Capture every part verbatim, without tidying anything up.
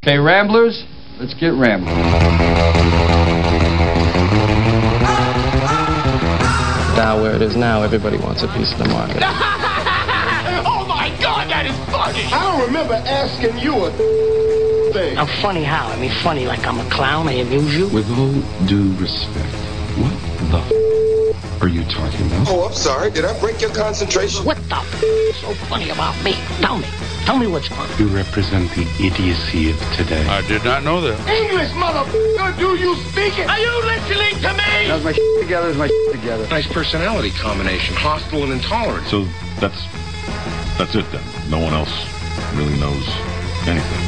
Okay, Ramblers, let's get rambling. Now where it is now, everybody wants a piece of the market. Oh my God, that is funny! I don't remember asking you a thing. I'm funny how? I mean funny like I'm a clown, I amuse you? With all due respect, what the f*** are you talking about? Oh, I'm sorry. Did I break your concentration? What the f*** is so funny about me? Tell me. Tell me what's funny. You represent the idiocy of today. I did not know that. English, motherfucker, do you speak it? Are you listening to me? How's my shit together? Is my shit together? Nice personality combination, hostile and intolerant. So that's that's it then. No one else really knows anything.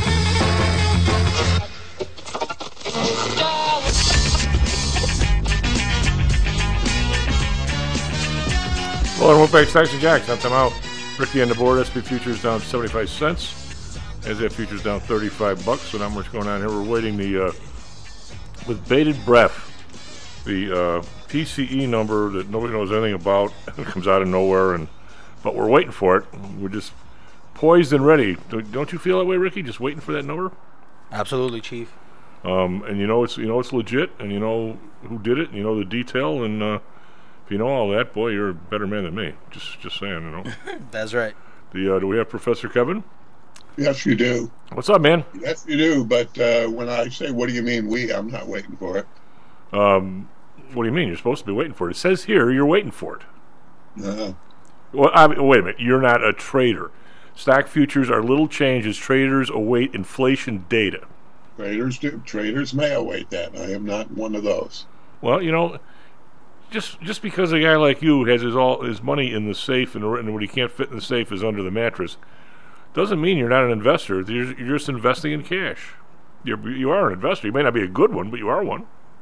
Well, and we're back. Stacks and Jacks. I'm out. Ricky on the board. S and P futures down seventy-five cents. As F futures down thirty-five bucks. So not much going on here. We're waiting the uh, with bated breath the uh, P C E number that nobody knows anything about. It comes out of nowhere, and but we're waiting for it. We're just poised and ready. Don't you feel that way, Ricky? Just waiting for that number. Absolutely, Chief. Um, and you know it's you know it's legit, and you know who did it, and you know the detail, and. Uh, If you know all that, boy, you're a better man than me. Just just saying, you know. That's right. The uh, do we have Professor Kevin? Yes, you do. What's up, man? Yes, you do. But uh, when I say, what do you mean we? I'm not waiting for it. Um, what do you mean? You're supposed to be waiting for it. It says here you're waiting for it. Uh, well, I mean, wait a minute. You're not a trader. Stock futures are little changes. Traders await inflation data. Traders do. Traders may await that. I am not one of those. Well, you know... Just just because a guy like you has his all his money in the safe and, and what he can't fit in the safe is under the mattress, doesn't mean you're not an investor. You're, you're just investing in cash. You're, you are an investor. You may not be a good one, but you are one.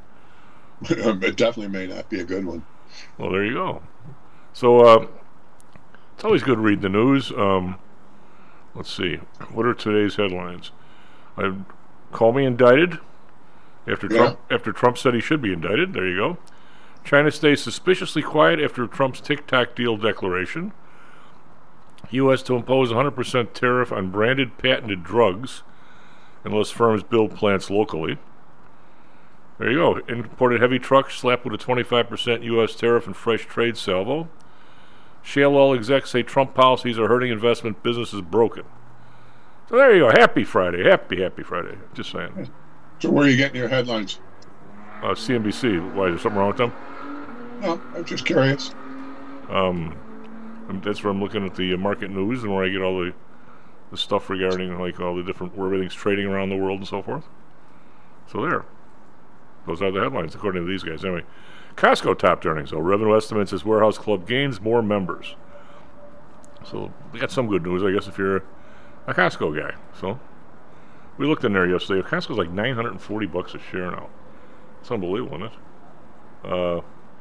It definitely may not be a good one. Well, there you go. So uh, it's always good to read the news. Um, let's see. What are today's headlines? I, call me indicted. After yeah. Trump after Trump said he should be indicted. There you go. China stays suspiciously quiet after Trump's TikTok deal declaration. U S to impose one hundred percent tariff on branded patented drugs unless firms build plants locally. There you go. Imported heavy trucks slapped with a twenty-five percent U S tariff and fresh trade salvo. Shale oil execs say Trump policies are hurting investment. Business is broken. So there you go. Happy Friday. Happy, happy Friday. Just saying. So where are you getting your headlines? Uh, C N B C. Why, is there something wrong with them? No, I'm just curious. Um, that's where I'm looking at the uh, market news and where I get all the, the stuff regarding like all the different where everything's trading around the world and so forth. So there, those are the headlines according to these guys. Anyway, Costco topped earnings. So revenue estimates as warehouse club gains more members. So we got some good news, I guess, if you're a Costco guy. So we looked in there yesterday. Costco's like nine hundred forty bucks a share now. It's unbelievable, isn't it? Uh.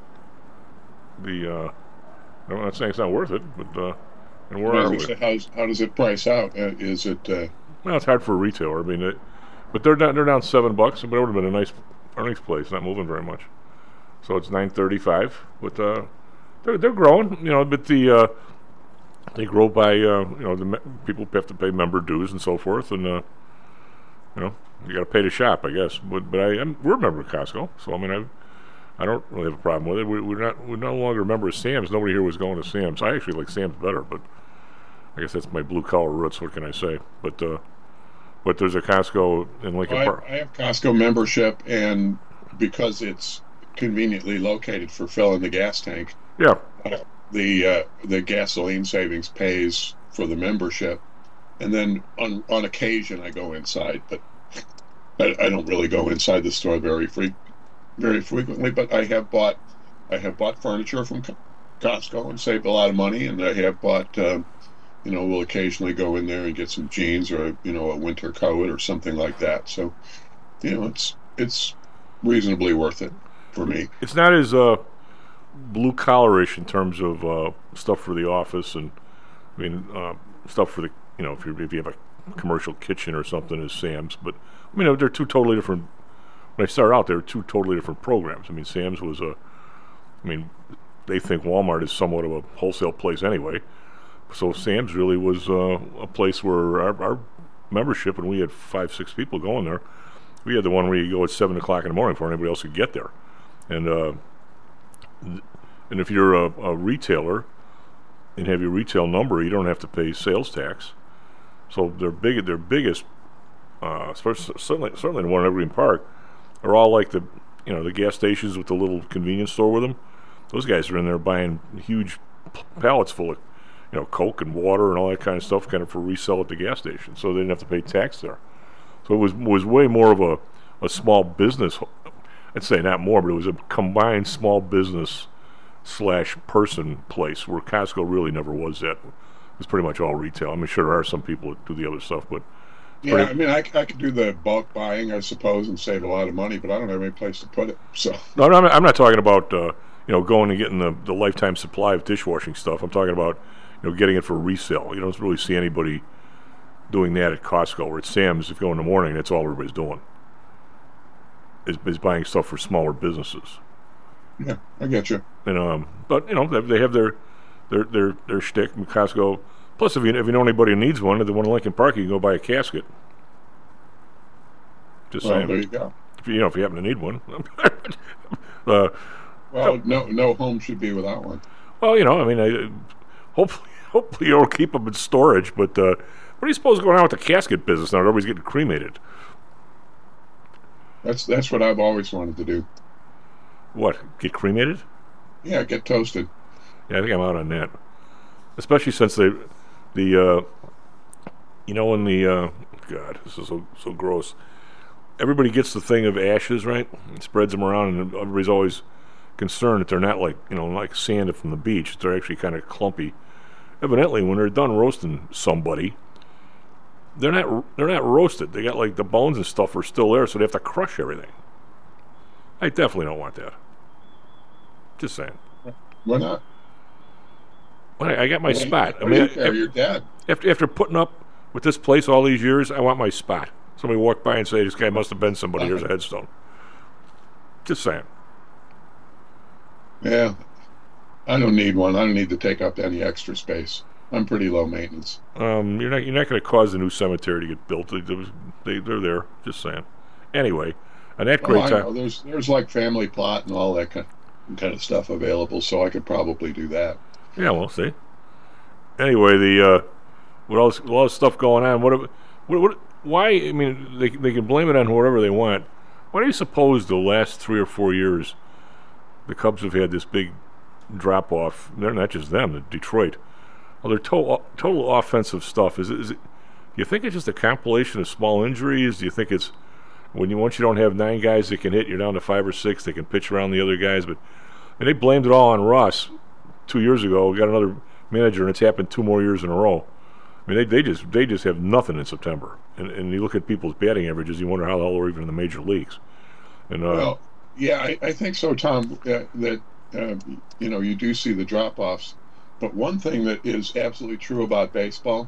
The uh, I'm not saying it's not worth it, but uh, and where are we? How's, how does it price out? Uh, is it? Uh... Well, it's hard for a retailer. I mean, it, but they're down. They're down seven bucks. But it would have been a nice earnings place. Not moving very much. So it's nine thirty-five. But uh, they're they're growing. You know, but the uh, they grow by uh, you know the me- people have to pay member dues and so forth, and uh, you know you got to pay to shop, I guess. But but I am we're a member of Costco, so I mean I. I don't really have a problem with it. We, we're not. We're no longer a member of Sam's. Nobody here was going to Sam's. I actually like Sam's better, but I guess that's my blue collar roots. What can I say? But uh, but there's a Costco in Lincoln well, Park. I, I have Costco membership, and because it's conveniently located for filling the gas tank, yeah, uh, the uh, the gasoline savings pays for the membership, and then on on occasion I go inside, but I, I don't really go inside the store very frequently. Very frequently, but I have bought, I have bought furniture from Costco and saved a lot of money, and I have bought, uh, you know, we'll occasionally go in there and get some jeans or you know a winter coat or something like that. So, you know, it's it's reasonably worth it for me. It's not as uh, blue collarish in terms of uh, stuff for the office, and I mean uh, stuff for the you know if you if you have a commercial kitchen or something as Sam's, but I mean they're two totally different. When I started out, they were two totally different programs. I mean, Sam's was a, I mean, they think Walmart is somewhat of a wholesale place anyway. So Sam's really was uh, a place where our, our membership, and we had five, six people going there. We had the one where you go at seven o'clock in the morning before anybody else could get there, and uh, and if you're a, a retailer and have your retail number, you don't have to pay sales tax. So their big, their biggest, uh, certainly certainly the one in Evergreen Park, are all like the, you know, the gas stations with the little convenience store with them. Those guys are in there buying huge pallets full of, you know, Coke and water and all that kind of stuff, kind of for resale at the gas station. So they didn't have to pay tax there. So it was was way more of a, a small business. I'd say not more, but it was a combined small business slash person place where Costco really never was that. It was pretty much all retail. I mean, sure, there are some people that do the other stuff, but yeah, pretty... I mean, I, I could do the bulk buying, I suppose, and save a lot of money, but I don't have any place to put it. So no, no, I'm not, I'm not talking about uh, you know, going and getting the, the lifetime supply of dishwashing stuff. I'm talking about, you know, getting it for resale. You don't really see anybody doing that at Costco or at Sam's. If you go in the morning, that's all everybody's doing. Is, is buying stuff for smaller businesses. Yeah, I get you. And um, but you know, they, they have their their their their shtick in Costco. Plus, if you if you know anybody who needs one, the one in Lincoln Park, you can go buy a casket. Just well, saying. There you go. If you, you know, if you happen to need one. uh, well, no, no home should be without one. Well, you know, I mean, I, hopefully, hopefully you'll keep them in storage. But uh, what do you suppose is going on with the casket business now? Everybody's getting cremated. That's that's what I've always wanted to do. What? Get cremated? Yeah, get toasted. Yeah, I think I'm out on that. Especially since they, the, uh, you know, when the, uh, God, this is so so gross. Everybody gets the thing of ashes, right? And spreads them around, and everybody's always concerned that they're not like, you know, like sand from the beach. They're actually kind of clumpy. Evidently, when they're done roasting somebody, they're not they're not roasted. They got like the bones and stuff are still there, so they have to crush everything. I definitely don't want that. Just saying. Why not? Well, I, I got my well, spot. I mean, mean, after, you're dead. After after putting up with this place all these years, I want my spot. Somebody walk by and say, "This guy must have been somebody." Here's a headstone. Just saying. Yeah, I don't need one. I don't need to take up any extra space. I'm pretty low maintenance. Um, you're not you're not going to cause the new cemetery to get built. They, they they're there. Just saying. Anyway, on that great oh, I time. know. There's there's like family plot and all that kind kind of stuff available, so I could probably do that. Yeah, we'll see. Anyway, the uh, with all this, a lot of stuff going on. What, what, what? Why? I mean, they they can blame it on whoever they want. Why do you suppose the last three or four years the Cubs have had this big drop off? They're not just them. The Detroit. Well, their total total offensive stuff is it, is it? Do you think it's just a compilation of small injuries? Do you think it's when you once you don't have nine guys that can hit, you're down to five or six that can pitch around the other guys? But and they blamed it all on Russ two years ago. We got another manager, and it's happened two more years in a row. I mean, they they just they just have nothing in September. And and you look at people's batting averages, you wonder how the hell they're even in the major leagues. And uh, well, yeah, I, I think so, Tom. Uh, that uh, you know you do see the drop offs. But one thing that is absolutely true about baseball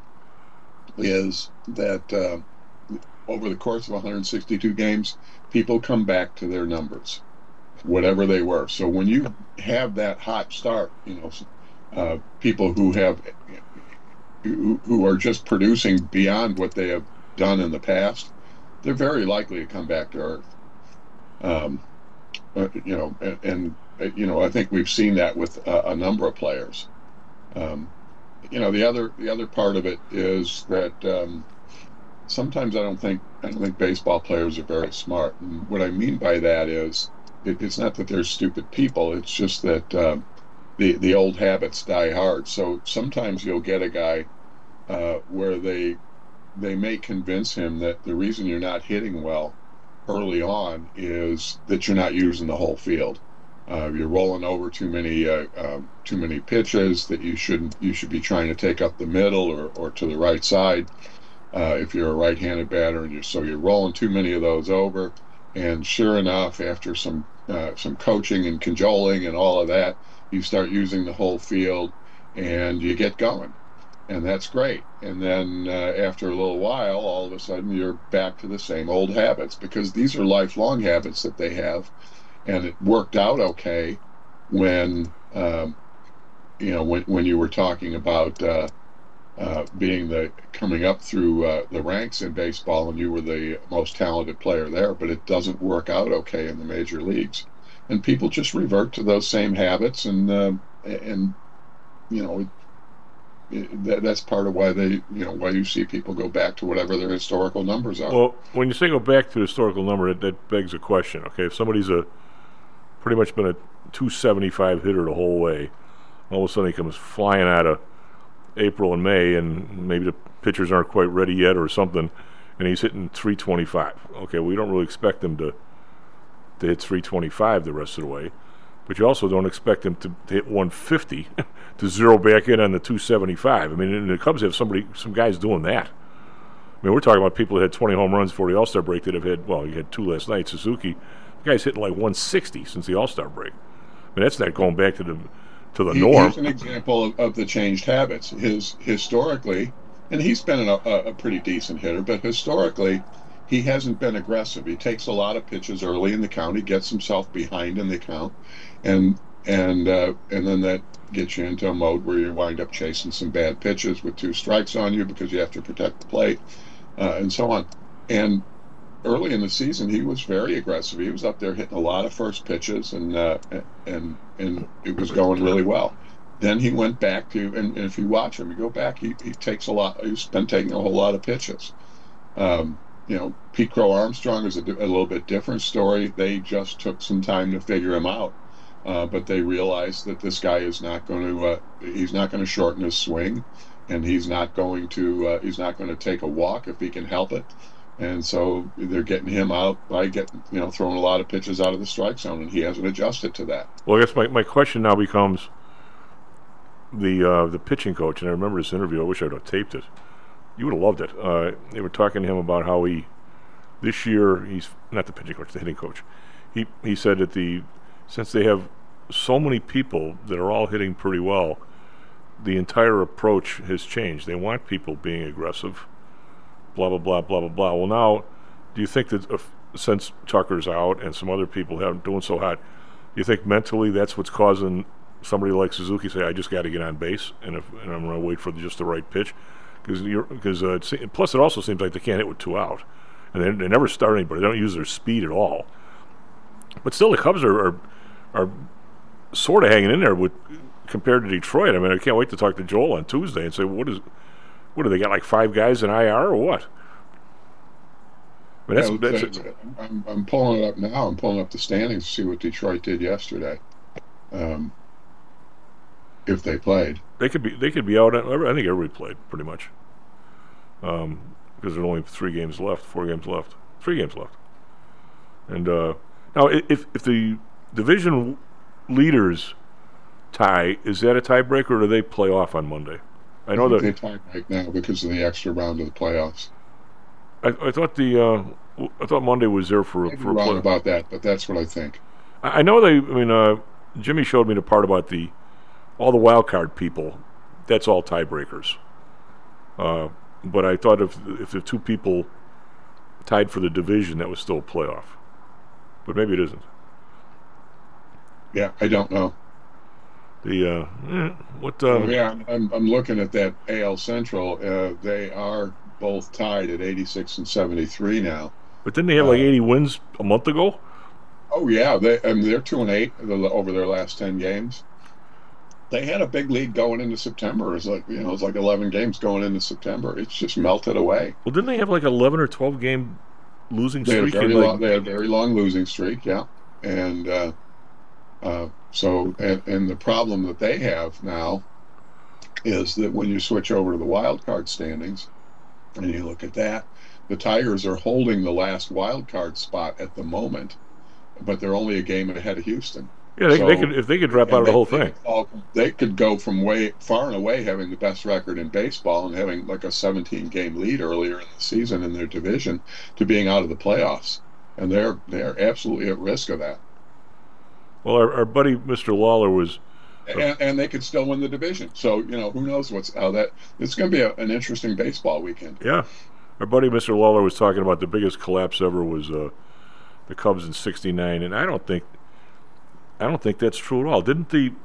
is that uh, over the course of one hundred sixty-two games, people come back to their numbers, whatever they were. So when you have that hot start, you know, uh, people who have who, who are just producing beyond what they have done in the past, they're very likely to come back to earth. Um, uh, you know, and, and you know, I think we've seen that with uh, a number of players. Um, you know, the other the other part of it is that um, sometimes I don't think I don't think baseball players are very smart. And what I mean by that is it, it's not that they're stupid people. It's just that um, the the old habits die hard. So sometimes you'll get a guy uh, where they they may convince him that the reason you're not hitting well early on is that you're not using the whole field. Uh, you're rolling over too many uh, uh, too many pitches that you shouldn't. You should be trying to take up the middle or, or to the right side. Uh, if you're a right-handed batter, and you're so you're rolling too many of those over. And sure enough, after some uh, some coaching and cajoling and all of that, you start using the whole field, and you get going, and that's great. And then uh, after a little while, all of a sudden, you're back to the same old habits because these are lifelong habits that they have. And it worked out okay when, um, you know, when when you were talking about, uh, uh, being the coming up through uh, the ranks in baseball, and you were the most talented player there, but it doesn't work out okay in the major leagues, and people just revert to those same habits, and uh, and you know. It, it, that, that's part of why they, you know, why you see people go back to whatever their historical numbers are. Well, when you say go back to historical number, that, that begs a question. Okay, if somebody's a pretty much been a two seventy-five hitter the whole way, all of a sudden he comes flying out of April and May, and maybe the pitchers aren't quite ready yet or something, and he's hitting three twenty-five. Okay, we don't really expect him to to hit three twenty-five the rest of the way, but you also don't expect him to, to hit one fifty to zero back in on the two seventy-five. I mean, and the Cubs have somebody, some guys doing that. I mean, we're talking about people that had twenty home runs before the All-Star break that have had, well, you had two last night, Suzuki. The guy's hitting like one sixty since the All-Star break. I mean, that's not going back to the to the he, norm. Here's an example of, of the changed habits. His historically, and he's been a, a pretty decent hitter, but historically, he hasn't been aggressive. He takes a lot of pitches early in the count. He gets himself behind in the count, and and uh, and then that gets you into a mode where you wind up chasing some bad pitches with two strikes on you because you have to protect the plate, uh, and so on. And early in the season, he was very aggressive. He was up there hitting a lot of first pitches, and uh, and and it was going really well. Then he went back to, and, and if you watch him, you go back, he, he takes a lot. He's been taking a whole lot of pitches. Um, you know, Pete Crow Armstrong is a, a little bit different story. They just took some time to figure him out, uh, but they realized that this guy is not going to. Uh, he's not going to shorten his swing, and he's not going to. Uh, he's not going to take a walk if he can help it. And so they're getting him out by getting, you know, throwing a lot of pitches out of the strike zone, and he hasn't adjusted to that. Well, I guess my, my question now becomes the uh, the pitching coach, and I remember this interview. I wish I would have taped it. You would have loved it. Uh, they were talking to him about how he, this year, he's not the pitching coach, the hitting coach. He he said that the since they have so many people that are all hitting pretty well, the entire approach has changed. They want people being aggressive. Blah blah blah blah blah blah. Well, now, do you think that if, since Tucker's out and some other people have doing so hot, do you think mentally that's what's causing somebody like Suzuki to say, "I just got to get on base, and if and I'm going to wait for the, just the right pitch," because because uh, plus it also seems like they can't hit with two out, and they, they never start anybody. They don't use their speed at all. But still, the Cubs are are, are sort of hanging in there with compared to Detroit. I mean, I can't wait to talk to Joel on Tuesday and say, "What is?" What do they got, like five guys in I R or what? I mean, that's, yeah, that's a, I'm, I'm pulling it up now. I'm pulling up the standings to see what Detroit did yesterday. Um, if they played, they could be they could be out. I think everybody played pretty much, um, because there are only three games left, four games left, three games left. And uh, now, if if the division leaders tie, is that a tiebreaker, or do they play off on Monday? I know I that they tie right now because of the extra round of the playoffs. I, I thought the uh, I thought Monday was there for Maybe for a wrong play. about that, but that's what I think. I, I know they. I mean, uh, Jimmy showed me the part about the all the wild card people. That's all tiebreakers. Uh, but I thought if if the two people tied for the division, that was still a playoff. But maybe it isn't. Yeah, I don't know. The uh, eh, what? Um, yeah, I'm I'm looking at that A L Central. Uh, they are both tied at eighty-six and seventy-three now. But didn't they have like uh, eighty wins a month ago? Oh yeah, they I mean, they're two and eight over their last ten games. They had a big lead going into September. It's like you know, it's like eleven games going into September. It's just melted away. Well, didn't they have like eleven or twelve game losing They had a streak? very in, long, like, they had a very long losing streak. Yeah, and. Uh, Uh, so, and, and the problem that they have now is that when you switch over to the wild card standings and you look at that, the Tigers are holding the last wild card spot at the moment, but they're only a game ahead of Houston. yeah, they, so, they could if they could drop out of the whole thing. All, they could go from way far and away having the best record in baseball and having like a seventeen game lead earlier in the season in their division to being out of the playoffs, and they're they're absolutely at risk of that. Well, our, our buddy Mister Lawler was, uh, and, and they could still win the division. So you know, who knows what's how that. It's going to be a, an interesting baseball weekend. yeah, our buddy Mister Lawler was talking about the biggest collapse ever was uh, the Cubs in sixty-nine, and I don't think, I don't think that's true at all. Didn't the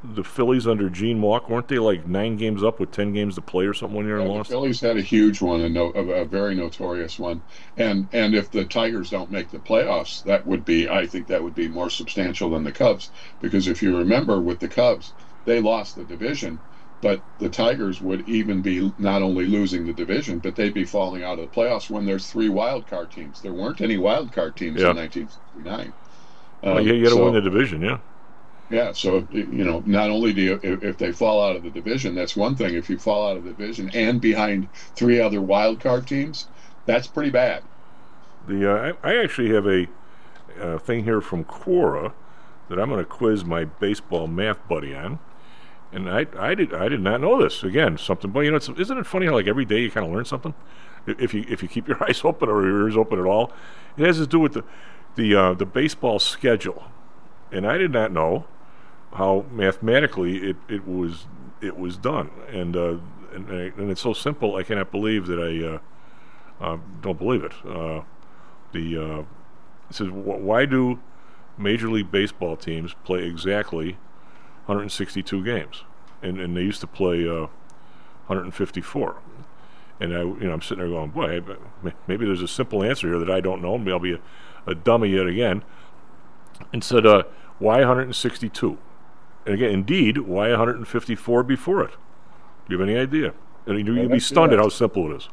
the Phillies under Gene Mauch, weren't they like nine games up with ten games to play or something one year and Yeah, the lost? Phillies had a huge one, a, no, a, a very notorious one, and and if the Tigers don't make the playoffs, that would be, I think, that would be more substantial than the Cubs, because if you remember with the Cubs, they lost the division, but the Tigers would even be not only losing the division, but they'd be falling out of the playoffs when there's three wild card teams. There weren't any wild card teams Yeah. in nineteen sixty-nine. Well, Um, yeah, you got to so- win the division, yeah. Yeah, so you know, not only do you, if, if they fall out of the division, that's one thing. If you fall out of the division and behind three other wild card teams, that's pretty bad. The uh, I, I actually have a uh, thing here from Quora that I'm going to quiz my baseball math buddy on, and I I did I did not know this. Again, something, but you know, it's, isn't it funny how like every day you kind of learn something? If you if you keep your eyes open or your ears open at all, it has to do with the the uh, the baseball schedule, and I did not know how mathematically it, it was it was done, and uh, and, and it's so simple. I cannot believe that I uh, uh, don't believe it. Uh, the uh, it says wh- why do Major League Baseball teams play exactly one hundred sixty-two games, and and they used to play uh, one hundred fifty-four. And I, you know, I'm sitting there going, boy, I- maybe there's a simple answer here that I don't know. Maybe I'll be a, a dummy yet again. And said, uh, why one hundred sixty-two? And again, indeed, why one hundred fifty-four before it? Do you have any idea? And you- you'd be let's stunned hear at it. how simple it is.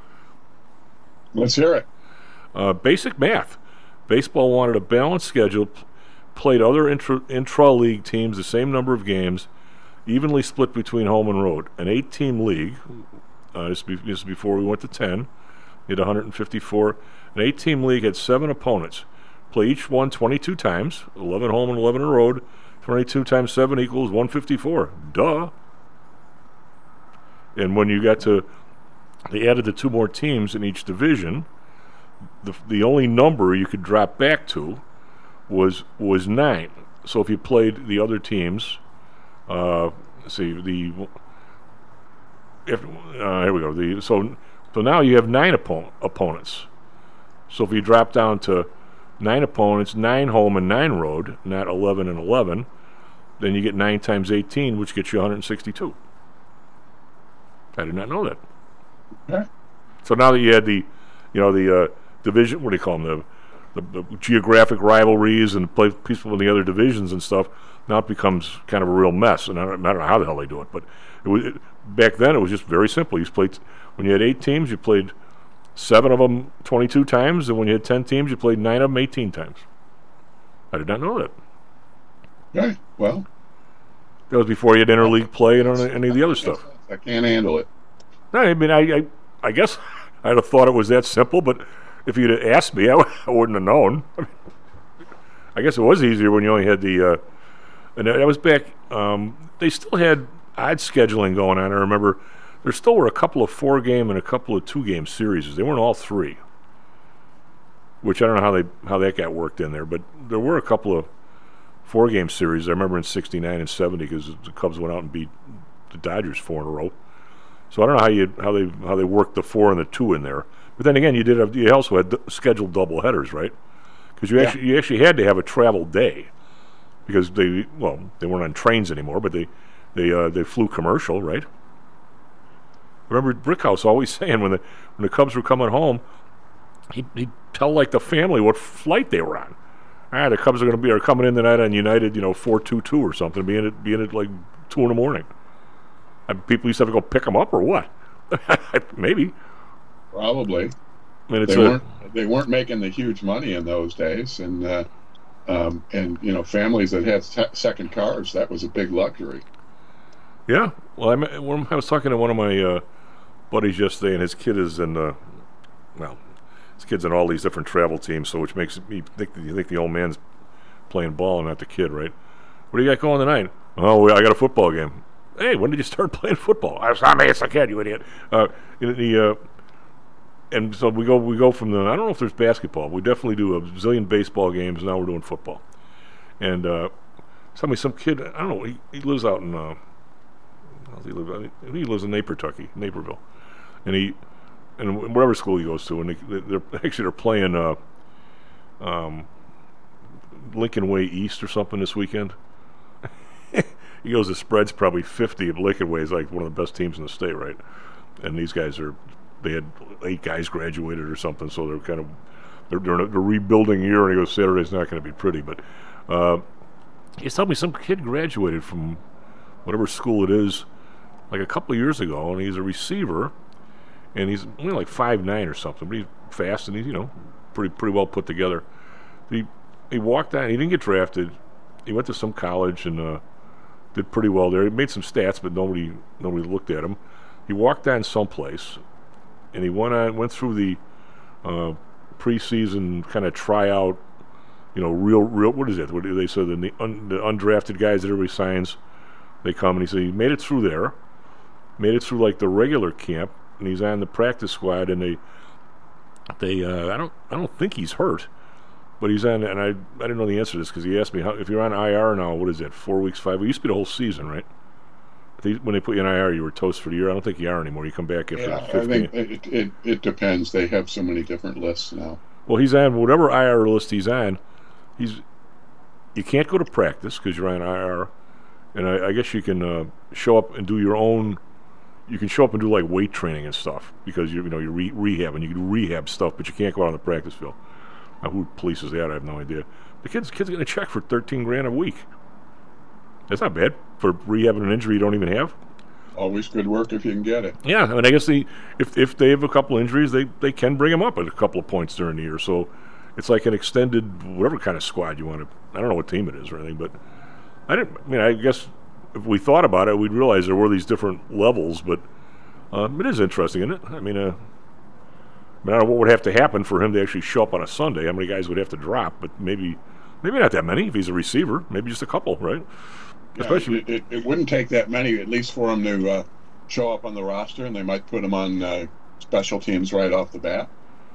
Let's hear it. Uh, basic math. Baseball wanted a balanced schedule, p- played other intra, intra-league teams the same number of games, evenly split between home and road. An eight-team league, uh, this, be, this is before we went to ten, you had one hundred fifty-four. An eight-team league had seven opponents. Play each one twenty-two times, eleven home and eleven on the road. twenty-two times seven equals one hundred fifty-four. Duh. And when you got to, they added the two more teams in each division, the the only number you could drop back to was was nine. So if you played the other teams, uh, let's see the if uh, here we go. The so so now you have nine oppo- opponents. So if you drop down to nine opponents, nine home and nine road, not eleven and eleven, then you get nine times eighteen, which gets you one hundred sixty-two. I did not know that. Okay. So now that you had the, you know, the uh, division, what do you call them, the, the, the geographic rivalries and play people in the other divisions and stuff, now it becomes kind of a real mess. And I don't, I don't know how the hell they do it, but it was it, back then it was just very simple. You played when you had eight teams, you played seven of them twenty-two times, and when you had ten teams, you played nine of them eighteen times. I did not know that. Okay, well, That was before you had interleague play and any of the other stuff. I can't handle it. No, I mean, I, I, I guess I'd have thought it was that simple, but if you'd have asked me, I, w- I wouldn't have known. I, mean, I guess it was easier when you only had the, uh, and that was back, um, they still had odd scheduling going on. I remember there still were a couple of four-game and a couple of two-game series. They weren't all three, which I don't know how they how that got worked in there, but there were a couple of four-game series. I remember in sixty-nine and seventy because the Cubs went out and beat the Dodgers four in a row. So I don't know how you how they how they worked the four and the two in there. But then again, you did have, you also had d- scheduled doubleheaders, right? Because you Yeah. actually you actually had to have a travel day because they well they weren't on trains anymore, but they they uh, they flew commercial, right? I remember Brickhouse always saying when the when the Cubs were coming home, he'd, he'd tell like the family what flight they were on. Ah, the Cubs are going to be are coming in tonight on United, you know, four two two or something, being at being at like two in the morning. And people used to have to go pick them up or what? Maybe. Probably. I mean, it's they a, weren't they weren't making the huge money in those days, and uh, um, and you know, families that had te- second cars, that was a big luxury. yeah. Well, I, me- when I was talking to one of my uh, buddies yesterday, and his kid is in, uh, well, his kid's in all these different travel teams, so which makes me think you think the old man's playing ball and not the kid, right? What do you got going tonight? Oh, I got a football game. Hey, when did you start playing football? I was not me, it's a kid, you idiot. Uh, the uh, and so we go we go from the. I don't know if there's basketball. We definitely do a zillion baseball games. Now we're doing football. And uh, somebody, some kid, I don't know. He, he lives out in. Uh, how does he live? I think he lives in Napertucky, Naperville, and he and whatever school he goes to, and they, they're actually they're playing uh, um, Lincoln Way East or something this weekend. he goes, the spread's probably fifty. Lincoln Way is like one of the best teams in the state, right? And these guys are, they had eight guys graduated or something, so they're kind of, they're, they're in a, a rebuilding year, and he goes, Saturday's not going to be pretty. But uh, he's telling me some kid graduated from whatever school it is like a couple of years ago, and he's a receiver, and he's only like five nine or something, but he's fast, and he's, you know, pretty pretty well put together. He he walked on, he didn't get drafted. He went to some college and uh, did pretty well there. He made some stats, but nobody nobody looked at him. He walked on someplace, and he went on went through the uh, preseason kind of tryout. You know, real real. What is it? What do they say? The, un, the undrafted guys that everybody signs, they come, and he said he made it through there, made it through like the regular camp, and he's on the practice squad, and they they uh, I don't I don't think he's hurt. But he's on, and I I didn't know the answer to this because he asked me, how, if you're on I R now, what is that, four weeks, five weeks? It used to be the whole season, right? They, when they put you in I R, you were toast for the year. I don't think you are anymore. You come back after yeah, fifteen. I think it, it, it depends. They have so many different lists now. Well, he's on whatever I R list he's on. He's You can't go to practice because you're on I R, and I, I guess you can uh, show up and do your own, you can show up and do like weight training and stuff because you, you know, you're re- rehabbing. You can do rehab stuff, but you can't go out on the practice field. Now, who polices that? I have no idea. The kid's kid's getting a check for thirteen grand a week. That's not bad for rehabbing an injury you don't even have. Always good work if you can get it. Yeah, I mean, I guess the if if they have a couple injuries, they, they can bring them up at a couple of points during the year. So it's like an extended whatever kind of squad you want to. I don't know what team it is or anything, but I didn't. I mean, I guess if we thought about it, we'd realize there were these different levels. But uh, it is interesting, isn't it? I mean, uh, I don't know what would have to happen for him to actually show up on a Sunday. How many guys would have to drop? But maybe, maybe not that many if he's a receiver. Maybe just a couple, right? Yeah, Especially, it, it, it wouldn't take that many, at least for him to uh, show up on the roster, and they might put him on uh, special teams right off the bat.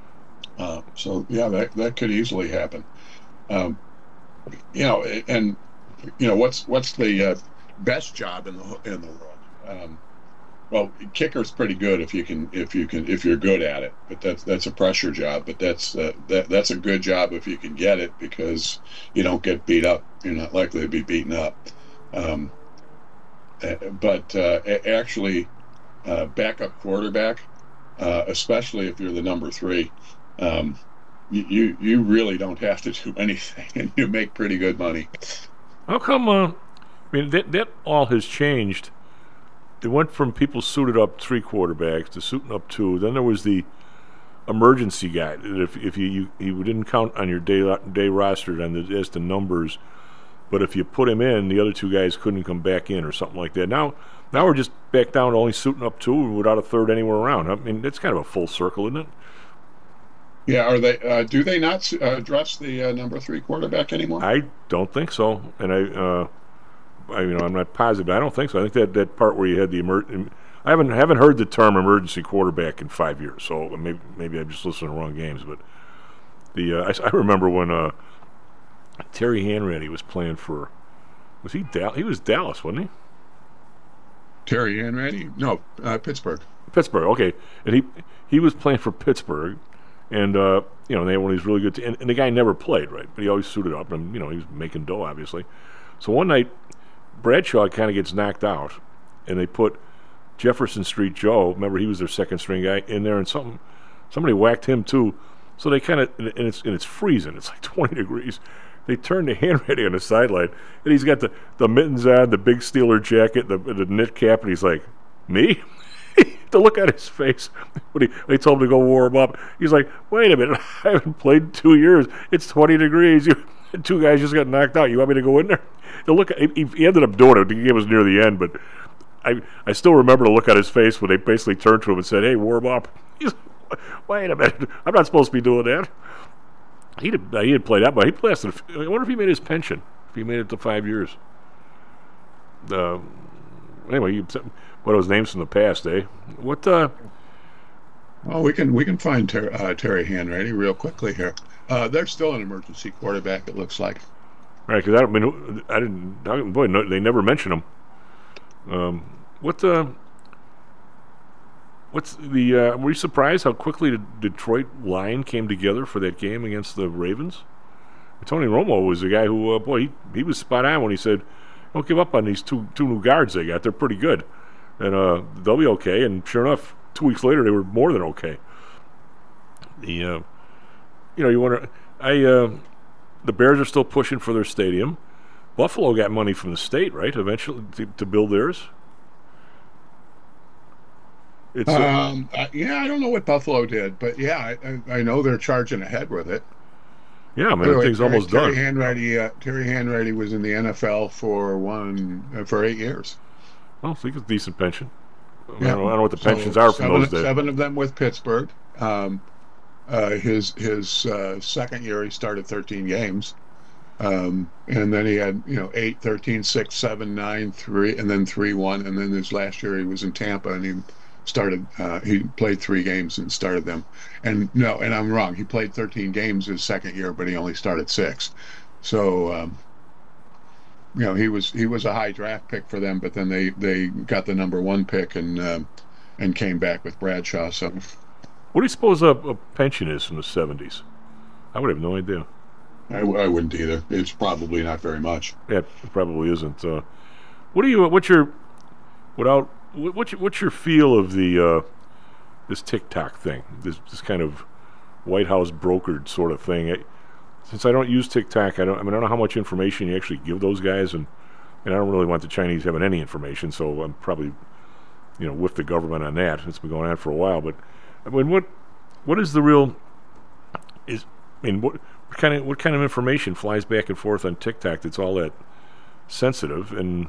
Uh, so yeah, that that could easily happen. Um, you know, and you know what's what's the uh, best job in the in the world? Um, Well, kicker's pretty good if you can if you can if you're good at it, but that's that's a pressure job. But that's uh, that that's a good job if you can get it because you don't get beat up. You're not likely to be beaten up. Um, but uh, actually, uh, backup quarterback, uh, especially if you're the number three, um, you, you you really don't have to do anything, and you make pretty good money. How come? Uh, I mean, that that all has changed. It went from people suited up three quarterbacks to suiting up two. Then there was the emergency guy. That if if you, you you didn't count on your day day roster on the, as the numbers, but if you put him in, the other two guys couldn't come back in or something like that. Now now we're just back down to only suiting up two without a third anywhere around. I mean, it's kind of a full circle, isn't it? Yeah. Are they? Uh, do they not uh, address the uh, number three quarterback anymore? I don't think so, and I. Uh, I, you know, I'm not positive. But I don't think so. I think that, that part where you had the emer- I haven't haven't heard the term emergency quarterback in five years. So maybe maybe I'm just listening to wrong games. But the uh, I, I remember when uh, Terry Hanratty was playing for was he Dallas? He was Dallas, wasn't he? Terry Hanratty? No, uh, Pittsburgh. Pittsburgh. Okay, and he he was playing for Pittsburgh, and uh, you know they had one of these really good. T- and, and the guy never played, right? But he always suited up, and you know he was making dough, obviously. So one night, Bradshaw kind of gets knocked out, and they put Jefferson Street Joe, remember he was their second string guy, in there, and something, somebody whacked him too. So they kind of, and it's and it's freezing. It's like twenty degrees. They turn to Hanratty on the sideline, and he's got the, the mittens on, the big Steeler jacket, the the knit cap, and he's like, me? The look on his face when he, they told him to go warm up. He's like, wait a minute, I haven't played in two years. It's twenty degrees. You, two guys just got knocked out. You want me to go in there? The look, he, he ended up doing it. The game was near the end, but I I still remember the look on his face when they basically turned to him and said, hey, warm up. He's like, wait a minute, I'm not supposed to be doing that. He didn't, he didn't play that much. He lasted, I wonder if he made his pension, if he made it to five years. Uh, anyway, you, what are those names from the past, eh? What, uh... Well, we can we can find ter- uh, Terry Hanratty real quickly here. Uh, they're still an emergency quarterback, it looks like. Right, because I don't mean I didn't. I, boy, no, they never mention him. Um, what uh, what's the? Uh, were you surprised how quickly the Detroit line came together for that game against the Ravens? Tony Romo was the guy who, uh, boy, he, he was spot on when he said, don't give up on these two two new guards they got. They're pretty good, and uh, they'll be okay. And sure enough, two weeks later, they were more than okay. The, uh, you know, you wonder. I uh, the Bears are still pushing for their stadium. Buffalo got money from the state, right? Eventually, to, to build theirs. It's um, uh, yeah, I don't know what Buffalo did, but yeah, I, I, I know they're charging ahead with it. Yeah, I mean, anyway, the thing's Terry, almost Terry done. Hanratty, uh, Terry Hanratty was in the N F L for one uh, for eight years. Oh, so he gets a decent pension. I, mean, Yeah. I, don't, I don't know what the So pensions are from seven, those days. Seven of them with Pittsburgh. Um, uh, his his uh, second year, he started thirteen games. Um, and then he had, you know, eight, thirteen, six, seven, nine, three, and then three, one. And then this last year he was in Tampa and he started, uh, he played three games and started them. And no, and I'm wrong. He played thirteen games his second year, but he only started six. So, um, you know, he was, he was a high draft pick for them, but then they, they got the number one pick and, um, and came back with Bradshaw. So What do you suppose a, a pension is from the seventies? I would have no idea. I, I wouldn't either. It's probably not very much. Yeah, it probably isn't. Uh, what do you? What's your? Without what- what's your, what's your feel of the uh, this TikTok thing? This this kind of White House brokered sort of thing. I, since I don't use TikTok, I don't. I mean, I don't know how much information you actually give those guys, and and I don't really want the Chinese having any information. So I'm probably, you know, with the government on that. It's been going on for a while. But I mean, what what is the real? Is I mean, what? What kind of what kind of information flies back and forth on TikTok that's all that sensitive, and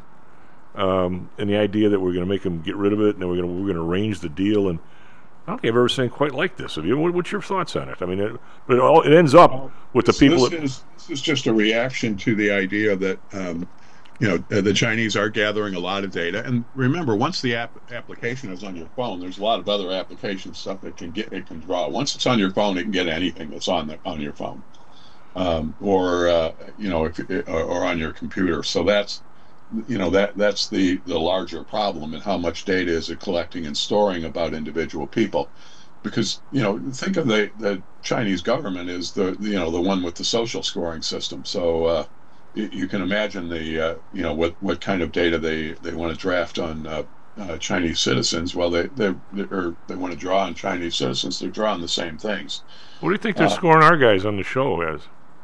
um, and the idea that we're going to make them get rid of it, and then we're going to we're going to arrange the deal, and I don't think I've ever seen anything quite like this. Have you? What, what's your thoughts on it? I mean, it, but it all it ends up with the people. This, that, is, this is just a reaction to the idea that um, you know uh, the Chinese are gathering a lot of data, and remember, once the app application is on your phone, there's a lot of other application stuff that can get it can draw. Once it's on your phone, it can get anything that's on the on your phone. Um, or uh, you know, if or, or on your computer. So that's you know that that's the the larger problem, and how much data is it collecting and storing about individual people. Because you know, think of the the Chinese government is the you know the one with the social scoring system. So uh, you, you can imagine the uh, you know what what kind of data they they want to draft on uh, uh, Chinese citizens. Well, they they or they want to draw on Chinese citizens. They're drawing the same things. What do you think they're uh, scoring our guys on the show as?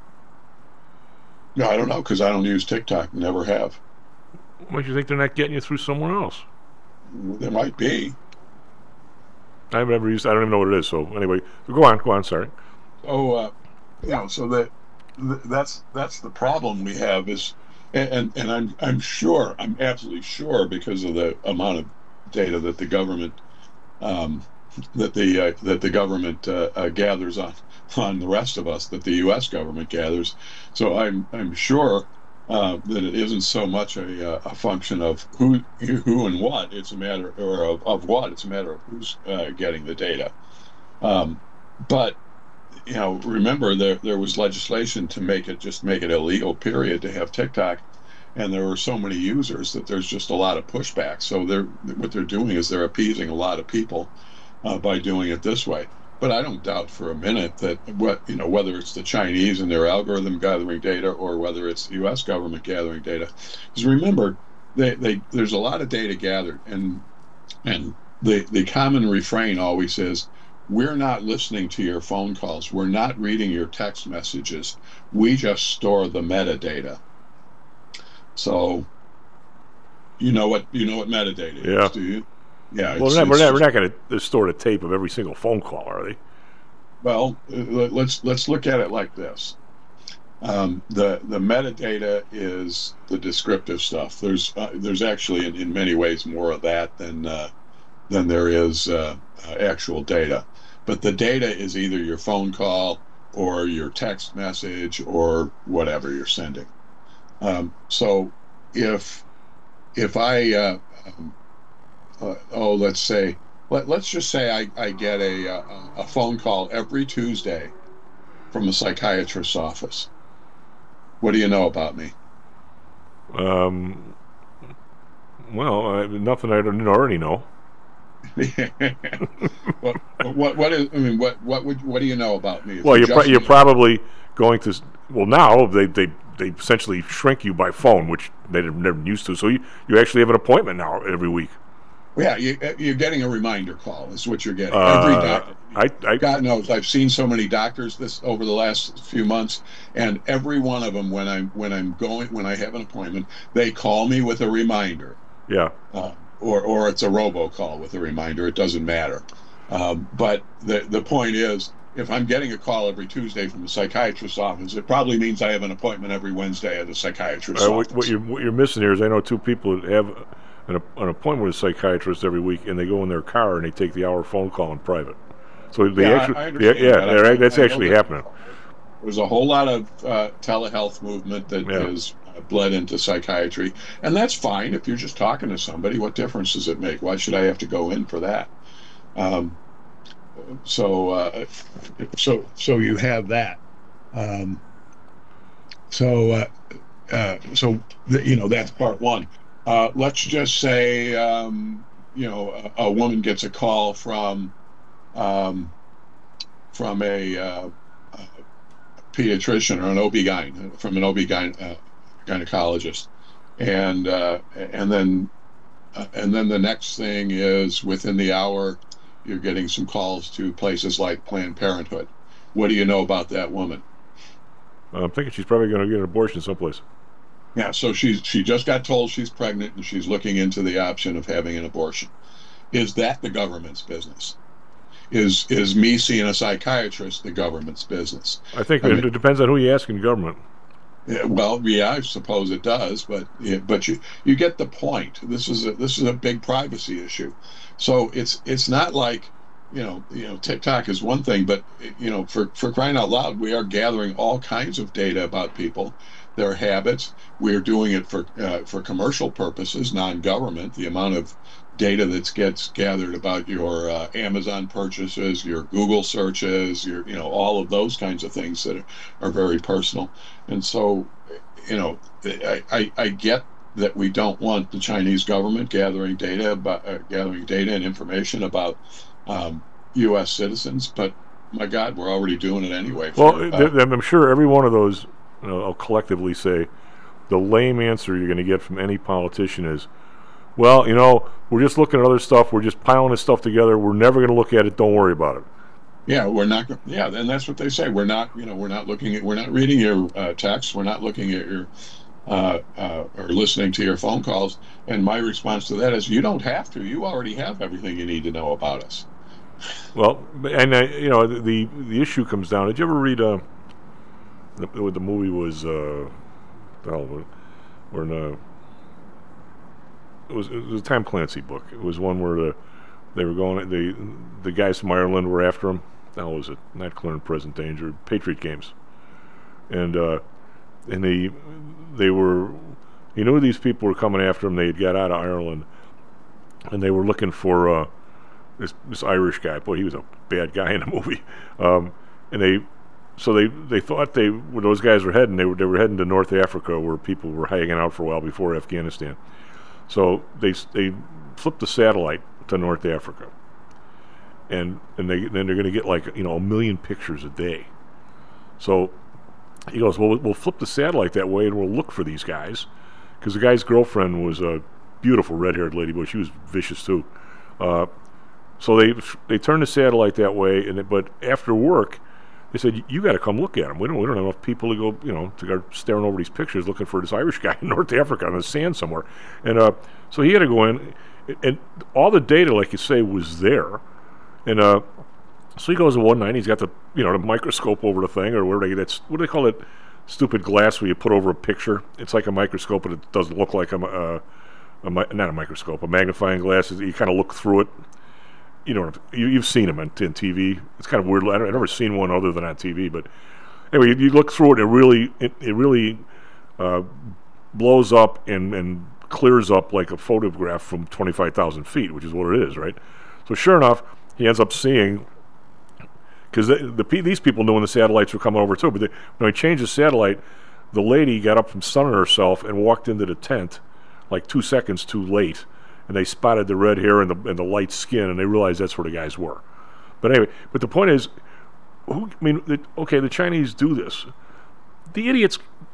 No, I don't know, because I don't use TikTok. Never have. Why do you think they're not getting you through somewhere else? There might be. I've never used. I don't even know what it is. So anyway, go on. Go on. Sorry. Oh, uh, you know, so that th- that's that's the problem we have is, and, and and I'm I'm sure I'm absolutely sure because of the amount of data that the government um, that the uh, that the government uh, uh, gathers on on the rest of us, that the U S government gathers. So I'm I'm sure uh, that it isn't so much a, a function of who who and what. It's a matter or of, of what. It's a matter of who's uh, getting the data. Um, but you know, remember there there was legislation to make it just make it illegal. Period. To have TikTok. And there were so many users that there's just a lot of pushback. So they're what they're doing is they're appeasing a lot of people uh, by doing it this way. But I don't doubt for a minute that what you know whether it's the Chinese and their algorithm gathering data or whether it's the U S government gathering data. Because remember, they, they there's a lot of data gathered, and and the the common refrain always is, we're not listening to your phone calls, we're not reading your text messages, we just store the metadata. So, you know what you know what metadata Yeah. is, do you? Yeah. Well, it's, we're not, we're it's not, just, we're not going to store the tape of every single phone call, are they? well, uh, let's let's look at it like this. Um, the the metadata is the descriptive stuff. There's uh, there's actually in, in many ways more of that than uh, than there is uh, uh, actual data. But the data is either your phone call or your text message or whatever you're sending. Um, so if if I uh, um, uh, oh let's say let, let's just say I, I get a, a a phone call every Tuesday from a psychiatrist's office. What do you know about me? Um. Well, I, nothing I don't already know. what, what what is I mean what what would what do you know about me? Is Well, it you're pro- just you're me? probably going to. s- Well, now they they they essentially shrink you by phone, which they've never used to. So you, you actually have an appointment now every week. Yeah, you, you're getting a reminder call is what you're getting. Uh, Every doctor. I, I, God knows, I've seen so many doctors this over the last few months, and every one of them, when I'm when I'm going when I have an appointment, they call me with a reminder. Yeah. Uh, or or it's a robocall with a reminder. It doesn't matter. Um, but the the point is, if I'm getting a call every Tuesday from the psychiatrist's office, it probably means I have an appointment every Wednesday at the psychiatrist's uh, office. What, what you're what you're missing here is I know two people that have an, an appointment with a psychiatrist every week, and they go in their car and they take the hour phone call in private. So they yeah, actually, I understand yeah, that. yeah I, that's I actually that happening. There's a whole lot of uh, telehealth movement that yeah. has uh, bled into psychiatry, and that's fine. If you're just talking to somebody, what difference does it make? Why should I have to go in for that? Um, so, uh, so, so you have that. Um, so, uh, uh, so the, you know that's part one. Uh, let's just say, um, you know, a, a woman gets a call from. Um, from a, uh, a pediatrician or an O B G Y N, from an O B G Y N uh, gynecologist, and uh, and then uh, and then the next thing is within the hour, you're getting some calls to places like Planned Parenthood. What do you know about that woman? I'm thinking she's probably going to get an abortion someplace. Yeah, so she's she just got told she's pregnant and she's looking into the option of having an abortion. Is that the government's business? Is is me seeing a psychiatrist the government's business? I think I it, mean, it depends on who you ask in government. Yeah, well, yeah, I suppose it does, but yeah, but you you get the point. This is a this is a big privacy issue. So it's it's not like you know you know TikTok is one thing, but you know for for crying out loud, we are gathering all kinds of data about people, their habits. We are doing it for uh, for commercial purposes, non-government. The amount of data that gets gathered about your uh, Amazon purchases, your Google searches, your you know all of those kinds of things that are, are very personal. And so, you know, I, I, I get that we don't want the Chinese government gathering data about uh, gathering data and information about um, U S citizens, but my God, we're already doing it anyway. Well, for, uh, th- th- I'm sure every one of those, you know, I'll collectively say, the lame answer you're going to get from any politician is, well, you know, we're just looking at other stuff. We're just piling this stuff together. We're never going to look at it. Don't worry about it. Yeah, we're not. Yeah, and that's what they say. We're not. You know, we're not looking at. We're not reading your uh, texts. We're not looking at your uh, uh, or listening to your phone calls. And my response to that is, you don't have to. You already have everything you need to know about us. Well, and uh, you know, the the issue comes down. Did you ever read? Uh, the, the movie was. Uh, the hell, when uh, it was it was a Tom Clancy book. It was one where the they were going. The the guys from Ireland were after him. How was it? Not Clear and Present Danger. Patriot Games. And uh, and they they were. He knew these people were coming after him. They had got out of Ireland, and they were looking for uh, this this Irish guy. Boy, he was a bad guy in the movie. Um, and they. So they, they thought they where those guys were heading. They were they were heading to North Africa, where people were hanging out for a while before Afghanistan. So they they flipped the satellite to North Africa, and and they then they're going to get like you know a million pictures a day. So he goes, well, we'll flip the satellite that way, and we'll look for these guys, because the guy's girlfriend was a beautiful red-haired lady, but she was vicious too. Uh, so they they turned the satellite that way, and it, but after work. They said, you got to come look at them. We don't, we don't have enough people to go, you know, to go staring over these pictures looking for this Irish guy in North Africa on the sand somewhere. And uh, so he had to go in, and all the data, like you say, was there. And uh, so he goes in one night, he's got the, you know, the microscope over the thing, or whatever they, that's, what do they call it, stupid glass where you put over a picture? It's like a microscope, but it doesn't look like a, a, a not a microscope, a magnifying glass. You kind of look through it. You know, you, you've seen them on, on T V. It's kind of weird. I've never seen one other than on T V. But anyway, you, you look through it, and it really, it, it really uh, blows up and, and clears up like a photograph from twenty-five thousand feet, which is what it is, right? So sure enough, he ends up seeing, because the, the these people knew when the satellites were coming over too. But they, when he changed the satellite, the lady got up from sunning herself and walked into the tent like two seconds too late. And they spotted the red hair and the and the light skin, and they realized that's where the guys were. But anyway, but the point is, who, I mean, the, okay, the Chinese do this. The idiots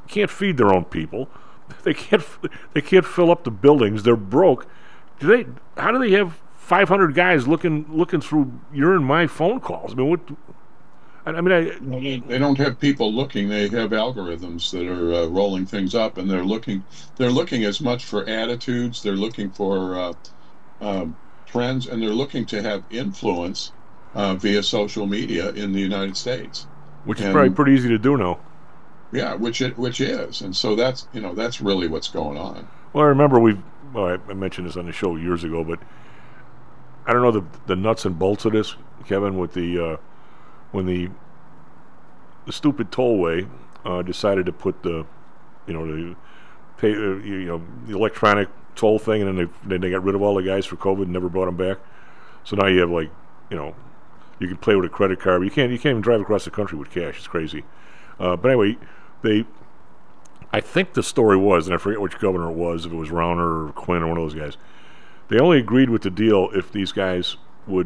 can't feed their own people. They can't. They can't fill up the buildings. They're broke. Do they? How do they have five hundred guys looking looking through your and my phone calls? I mean, what? I, I mean, I. Well, they, they don't have people looking. They have algorithms that are uh, rolling things up, and they're looking. They're looking as much for attitudes. They're looking for uh, um, trends, and they're looking to have influence uh, via social media in the United States, which is and, probably pretty easy to do now. Yeah, which it which is, and so that's you know that's really what's going on. Well, I remember we. Well, I, I mentioned this on the show years ago, but I don't know the the nuts and bolts of this, Kevin. With the uh, when the the stupid tollway uh, decided to put the you know the pay uh, you know the electronic toll thing, and then they then they got rid of all the guys for COVID and never brought them back. So now you have like you know you can play with a credit card. But you can't you can't even drive across the country with cash. It's crazy. Uh, but anyway. They, I think the story was, and I forget which governor it was, if it was Rauner or Quinn or one of those guys, they only agreed with the deal if these guys would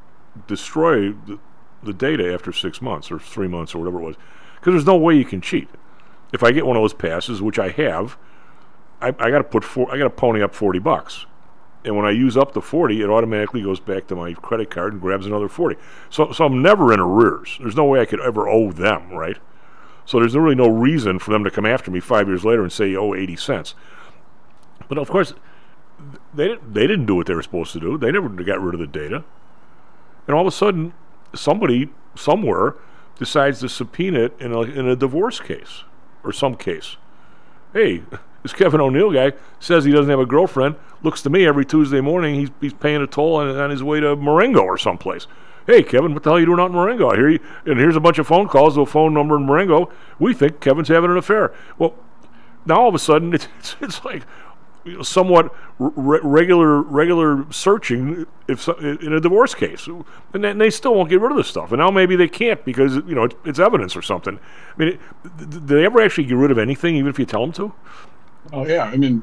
destroy the, the data after six months or three months or whatever it was. Because there's no way you can cheat. If I get one of those passes, which I have, I, I got to put four, I got to pony up forty bucks. And when I use up the forty, it automatically goes back to my credit card and grabs another forty. So, so I'm never in arrears. There's no way I could ever owe them, right? So there's really no reason for them to come after me five years later and say, oh, eighty cents. But of course, they didn't, they didn't do what they were supposed to do. They never got rid of the data. And all of a sudden, somebody somewhere decides to subpoena it in a, in a divorce case or some case. Hey, this Kevin O'Neill guy says he doesn't have a girlfriend, looks to me every Tuesday morning he's he's paying a toll on, on his way to Marengo or someplace. Hey, Kevin, what the hell are you doing out in Marengo? Here you, and here's a bunch of phone calls to a phone number in Marengo. We think Kevin's having an affair. Well, now all of a sudden, it's, it's, it's like you know, somewhat re- regular regular searching if so, in a divorce case. And, then they still won't get rid of this stuff. And now maybe they can't because you know it's, it's evidence or something. I mean, it, do they ever actually get rid of anything, even if you tell them to? Oh, yeah. I mean,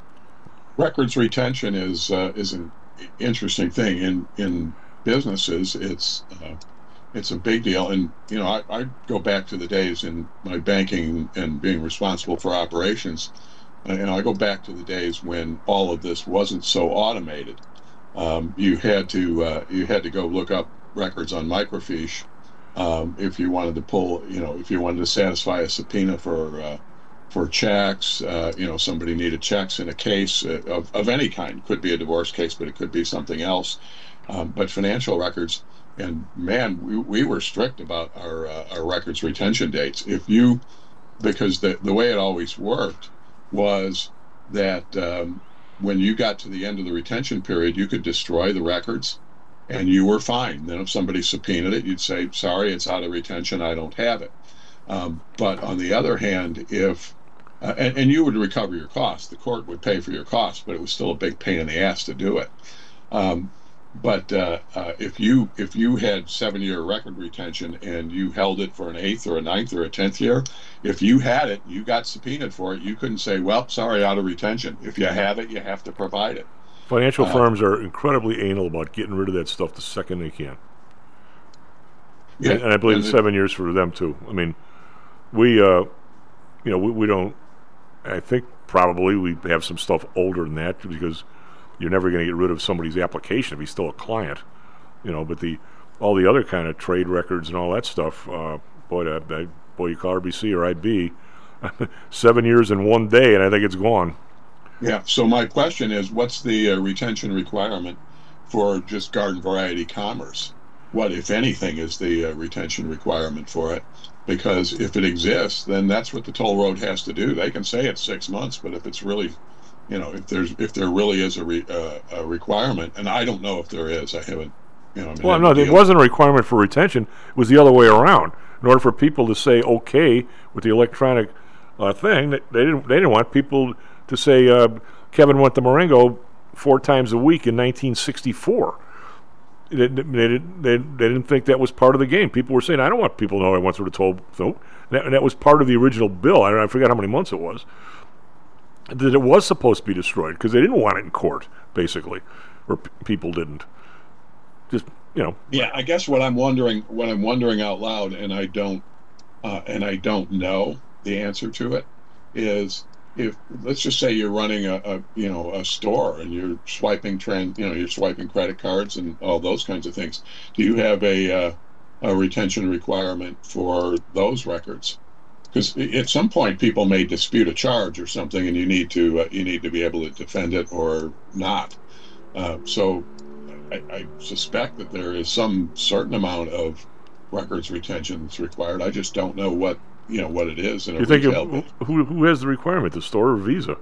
records retention is uh, is an interesting thing. In in businesses, it's uh, it's a big deal, and you know I, I go back to the days in my banking and being responsible for operations. Uh, you know I go back to the days when all of this wasn't so automated. Um, you had to uh, you had to go look up records on microfiche um, if you wanted to pull you know if you wanted to satisfy a subpoena for uh, for checks. Uh, you know somebody needed checks in a case uh, of of any kind. Could be a divorce case, but it could be something else. Um, but financial records, and man, we, we were strict about our uh, our records retention dates. If you, because the the way it always worked was that um, when you got to the end of the retention period, you could destroy the records, and you were fine. Then if somebody subpoenaed it, you'd say, "Sorry, it's out of retention. I don't have it." Um, but on the other hand, if uh, and, and you would recover your costs, the court would pay for your costs, but it was still a big pain in the ass to do it. Um, But uh, uh, if you if you had seven-year record retention and you held it for an eighth or a ninth or a tenth year, if you had it, you got subpoenaed for it. You couldn't say, "Well, sorry, out of retention." If you have it, you have to provide it. Financial uh, firms are incredibly anal about getting rid of that stuff the second they can. Yeah, and, and I believe and it's seven years for them too. I mean, we uh, you know we, we don't. I think probably we have some stuff older than that because you're never going to get rid of somebody's application if he's still a client, you know. But the all the other kind of trade records and all that stuff, uh, boy, I, I, boy, you call R B C or I B, seven years in one day, and I think it's gone. Yeah. So my question is, what's the uh, retention requirement for just garden variety commerce? What, if anything, is the uh, retention requirement for it? Because if it exists, then that's what the toll road has to do. They can say it's six months, but if it's really You know, if there's if there really is a, re, uh, a requirement, and I don't know if there is, I haven't, you know. I mean, well, no, it wasn't a requirement for retention. It was the other way around. In order for people to say okay with the electronic uh, thing, they didn't they didn't want people to say uh, Kevin went to Marengo four times a week in nineteen sixty-four. They, they, didn't, they, they didn't think that was part of the game. People were saying, I don't want people to know I went through the toll. So, and that, and that was part of the original bill. I, don't, I forgot how many months it was. That it was supposed to be destroyed because they didn't want it in court, basically, or p- people didn't. Just you know. Yeah, I guess what I'm wondering, what I'm wondering out loud, and I don't, uh, and I don't know the answer to it, is if let's just say you're running a, a you know a store and you're swiping trans you know you're swiping credit cards and all those kinds of things. Do you have a uh, a retention requirement for those records? Because at some point people may dispute a charge or something, and you need to uh, you need to be able to defend it or not. Uh, so I, I suspect that there is some certain amount of records retention that's required. I just don't know what you know what it is. In a you think retail it, who who has the requirement? The store or Visa?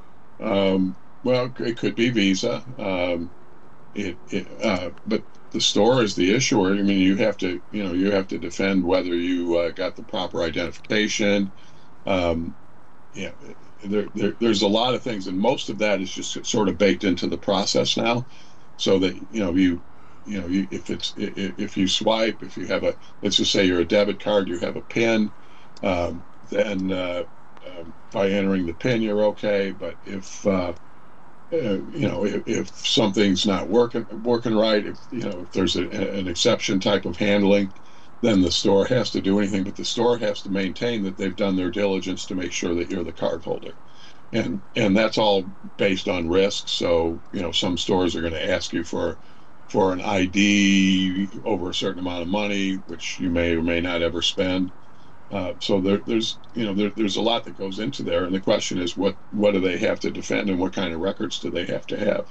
Um, well, it could be Visa. Um, it, it uh, but the store is the issuer. I mean, you have to you know you have to defend whether you uh, got the proper identification. Um, yeah, there, there there's a lot of things, and most of that is just sort of baked into the process now, so that you know you. You know, you, if it's if you swipe, if you have a, let's just say you're a debit card, you have a PIN, um, then uh, um, by entering the PIN, you're okay. But if uh, uh, you know, if, if something's not working working right, if you know, if there's a, an exception type of handling, then the store has to do anything. But the store has to maintain that they've done their diligence to make sure that you're the card holder, and and that's all based on risk. So you know, some stores are going to ask you for. for an I D over a certain amount of money, which you may or may not ever spend. Uh, so there, there's, you know, there, there's a lot that goes into there, and the question is, what, what do they have to defend, and what kind of records do they have to have?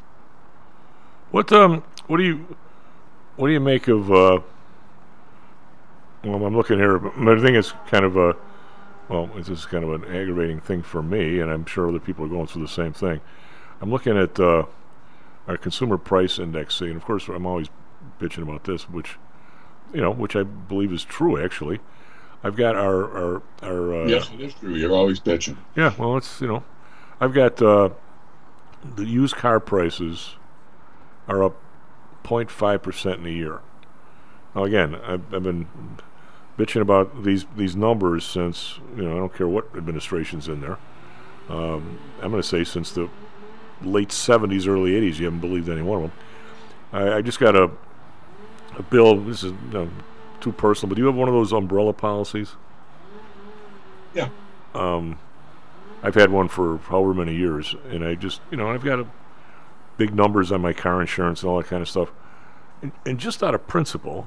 What um, what do you, what do you make of? Uh, well, I'm looking here, but I think it's kind of a, well, this is kind of an aggravating thing for me, and I'm sure other people are going through the same thing. I'm looking at. Uh, Our consumer price index, and of course, I'm always bitching about this, which, you know, which I believe is true. Actually, I've got our our our. Uh, yes, it is true. You're always bitching. Yeah, well, it's you know, I've got uh, the used car prices are up zero point five percent in a year. Now, again, I've, I've been bitching about these these numbers since you know I don't care what administration's in there. Um, I'm going to say since the late seventies, early eighties. You haven't believed any one of them. I, I just got a a bill. This is you know, too personal, but do you have one of those umbrella policies? Yeah. Um, I've had one for however many years, and I just you know I've got a, big numbers on my car insurance and all that kind of stuff. And, and just out of principle,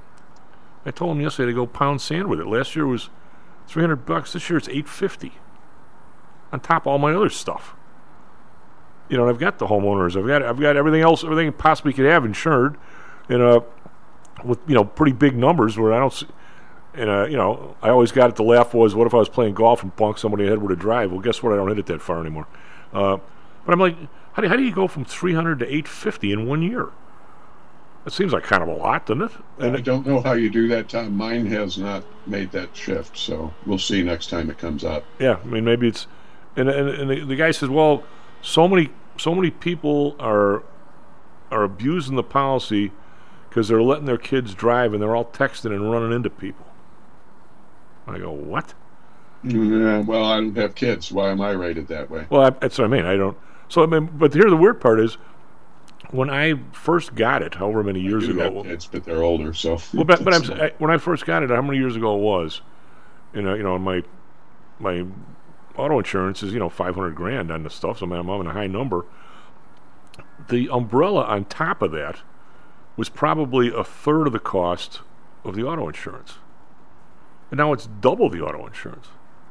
I told him yesterday to go pound sand with it. Last year was three hundred bucks. This year it's eight fifty. On top of all my other stuff. You know, I've got the homeowners. I've got I've got everything else, everything you possibly could have insured, and uh, with you know pretty big numbers where I don't. See, and uh, you know, I always got it. The laugh was, what if I was playing golf and bonked somebody in the head with a drive? Well, guess what? I don't hit it that far anymore. Uh, but I'm like, how do how do you go from three hundred to eight fifty in one year? That seems like kind of a lot, doesn't it? And I don't know how you do that, Tom. Mine has not made that shift, so we'll see next time it comes up. Yeah, I mean maybe it's, and and, and the, the guy says, well, so many. So many people are are abusing the policy because they're letting their kids drive and they're all texting and running into people. I go, what? Yeah, well, I don't have kids. Why am I rated that way? Well, I, that's what I mean. I don't. So I mean, but here the weird part is, when I first got it, however many years I do ago, have kids, but they're older. So, well, but, but I'm, I, when I first got it, how many years ago it was? You know, you know, my my. auto insurance is, you know, five hundred grand on the stuff, so I'm having a high number. The umbrella on top of that was probably a third of the cost of the auto insurance. And now it's double the auto insurance.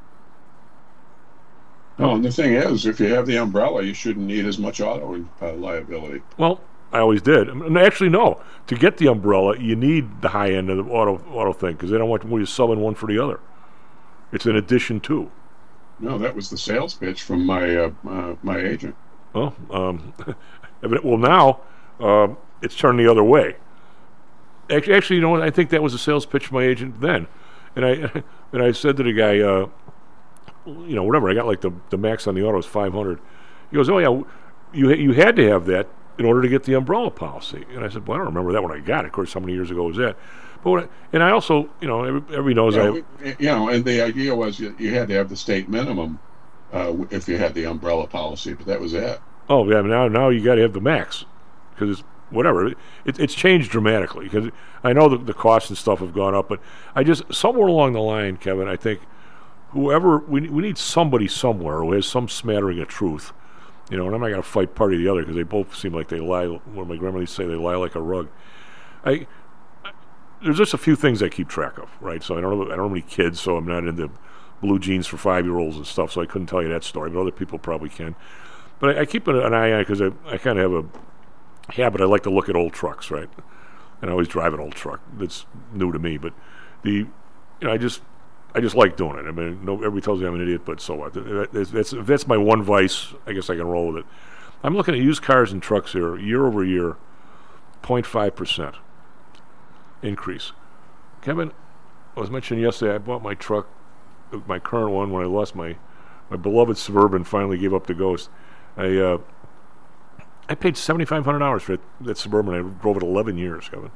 Oh, and the thing is, if you have the umbrella, you shouldn't need as much auto uh, liability. Well, I always did. And actually, no. To get the umbrella, you need the high end of the auto auto thing, because they don't want you subbing one for the other. It's an addition to. No, that was the sales pitch from my uh, uh, my agent. Well, um, well now uh, it's turned the other way. Actually, actually, you know what? I think that was a sales pitch from my agent then, and I and I said to the guy, uh, you know, whatever. I got like the the max on the auto is five hundred. He goes, oh yeah, you you had to have that in order to get the umbrella policy. And I said, well, I don't remember that when I got it. Of course, how many years ago was that? But when I, and I also, you know, every, everybody knows yeah, I, we, you know, and the idea was you, you had to have the state minimum uh, if you had the umbrella policy, but that was it. Oh yeah, now now you got to have the max because it's whatever. It, it's changed dramatically because I know the, the costs and stuff have gone up, but I just somewhere along the line, Kevin, I think whoever we we need somebody somewhere who has some smattering of truth, you know. And I'm not going to fight party the other because they both seem like they lie. What my grandmother used to say, they lie like a rug. I, I there's just a few things I keep track of, right? So I don't know I don't have any kids, so I'm not into blue jeans for five year olds and stuff. So I couldn't tell you that story, but other people probably can. But I, I keep an, an eye on it because I I kind of have a habit. I like to look at old trucks, right? And I always drive an old truck. That's new to me, but the you know I just. I just like doing it. I mean, no, everybody tells me I'm an idiot, but so what? That's, that's, if that's my one vice, I guess I can roll with it. I'm looking at used cars and trucks here, year over year, zero point five percent increase. Kevin, I was mentioning yesterday, I bought my truck, my current one, when I lost my, my beloved Suburban, finally gave up the ghost. I uh, I paid seventy-five hundred dollars for it, that Suburban. I drove it eleven years, Kevin.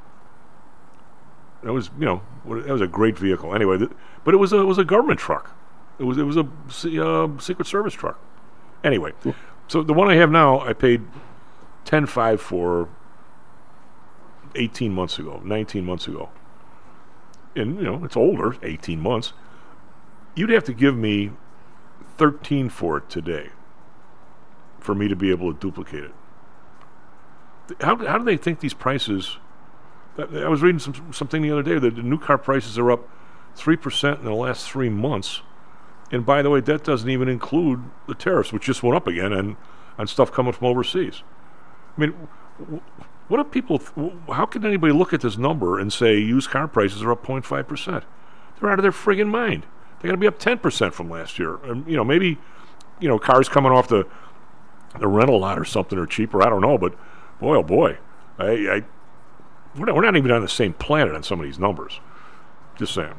That was, you know, that was a great vehicle. Anyway, th- but it was a it was a government truck. It was it was a uh, Secret Service truck. Anyway, so the one I have now, I paid ten five for eighteen months ago, nineteen months ago, and you know it's older, eighteen months. You'd have to give me thirteen for it today for me to be able to duplicate it. How how do they think these prices? I was reading some something the other day that the new car prices are up three percent in the last three months. And by the way, that doesn't even include the tariffs, which just went up again on, on stuff coming from overseas. I mean, what do people, th- how can anybody look at this number and say used car prices are up zero point five percent? They're out of their friggin' mind. They're going to be up ten percent from last year. And, you know, maybe, you know, cars coming off the the rental lot or something are cheaper. I don't know, but boy, oh boy. I... I We're not, we're not even on the same planet on some of these numbers. Just saying.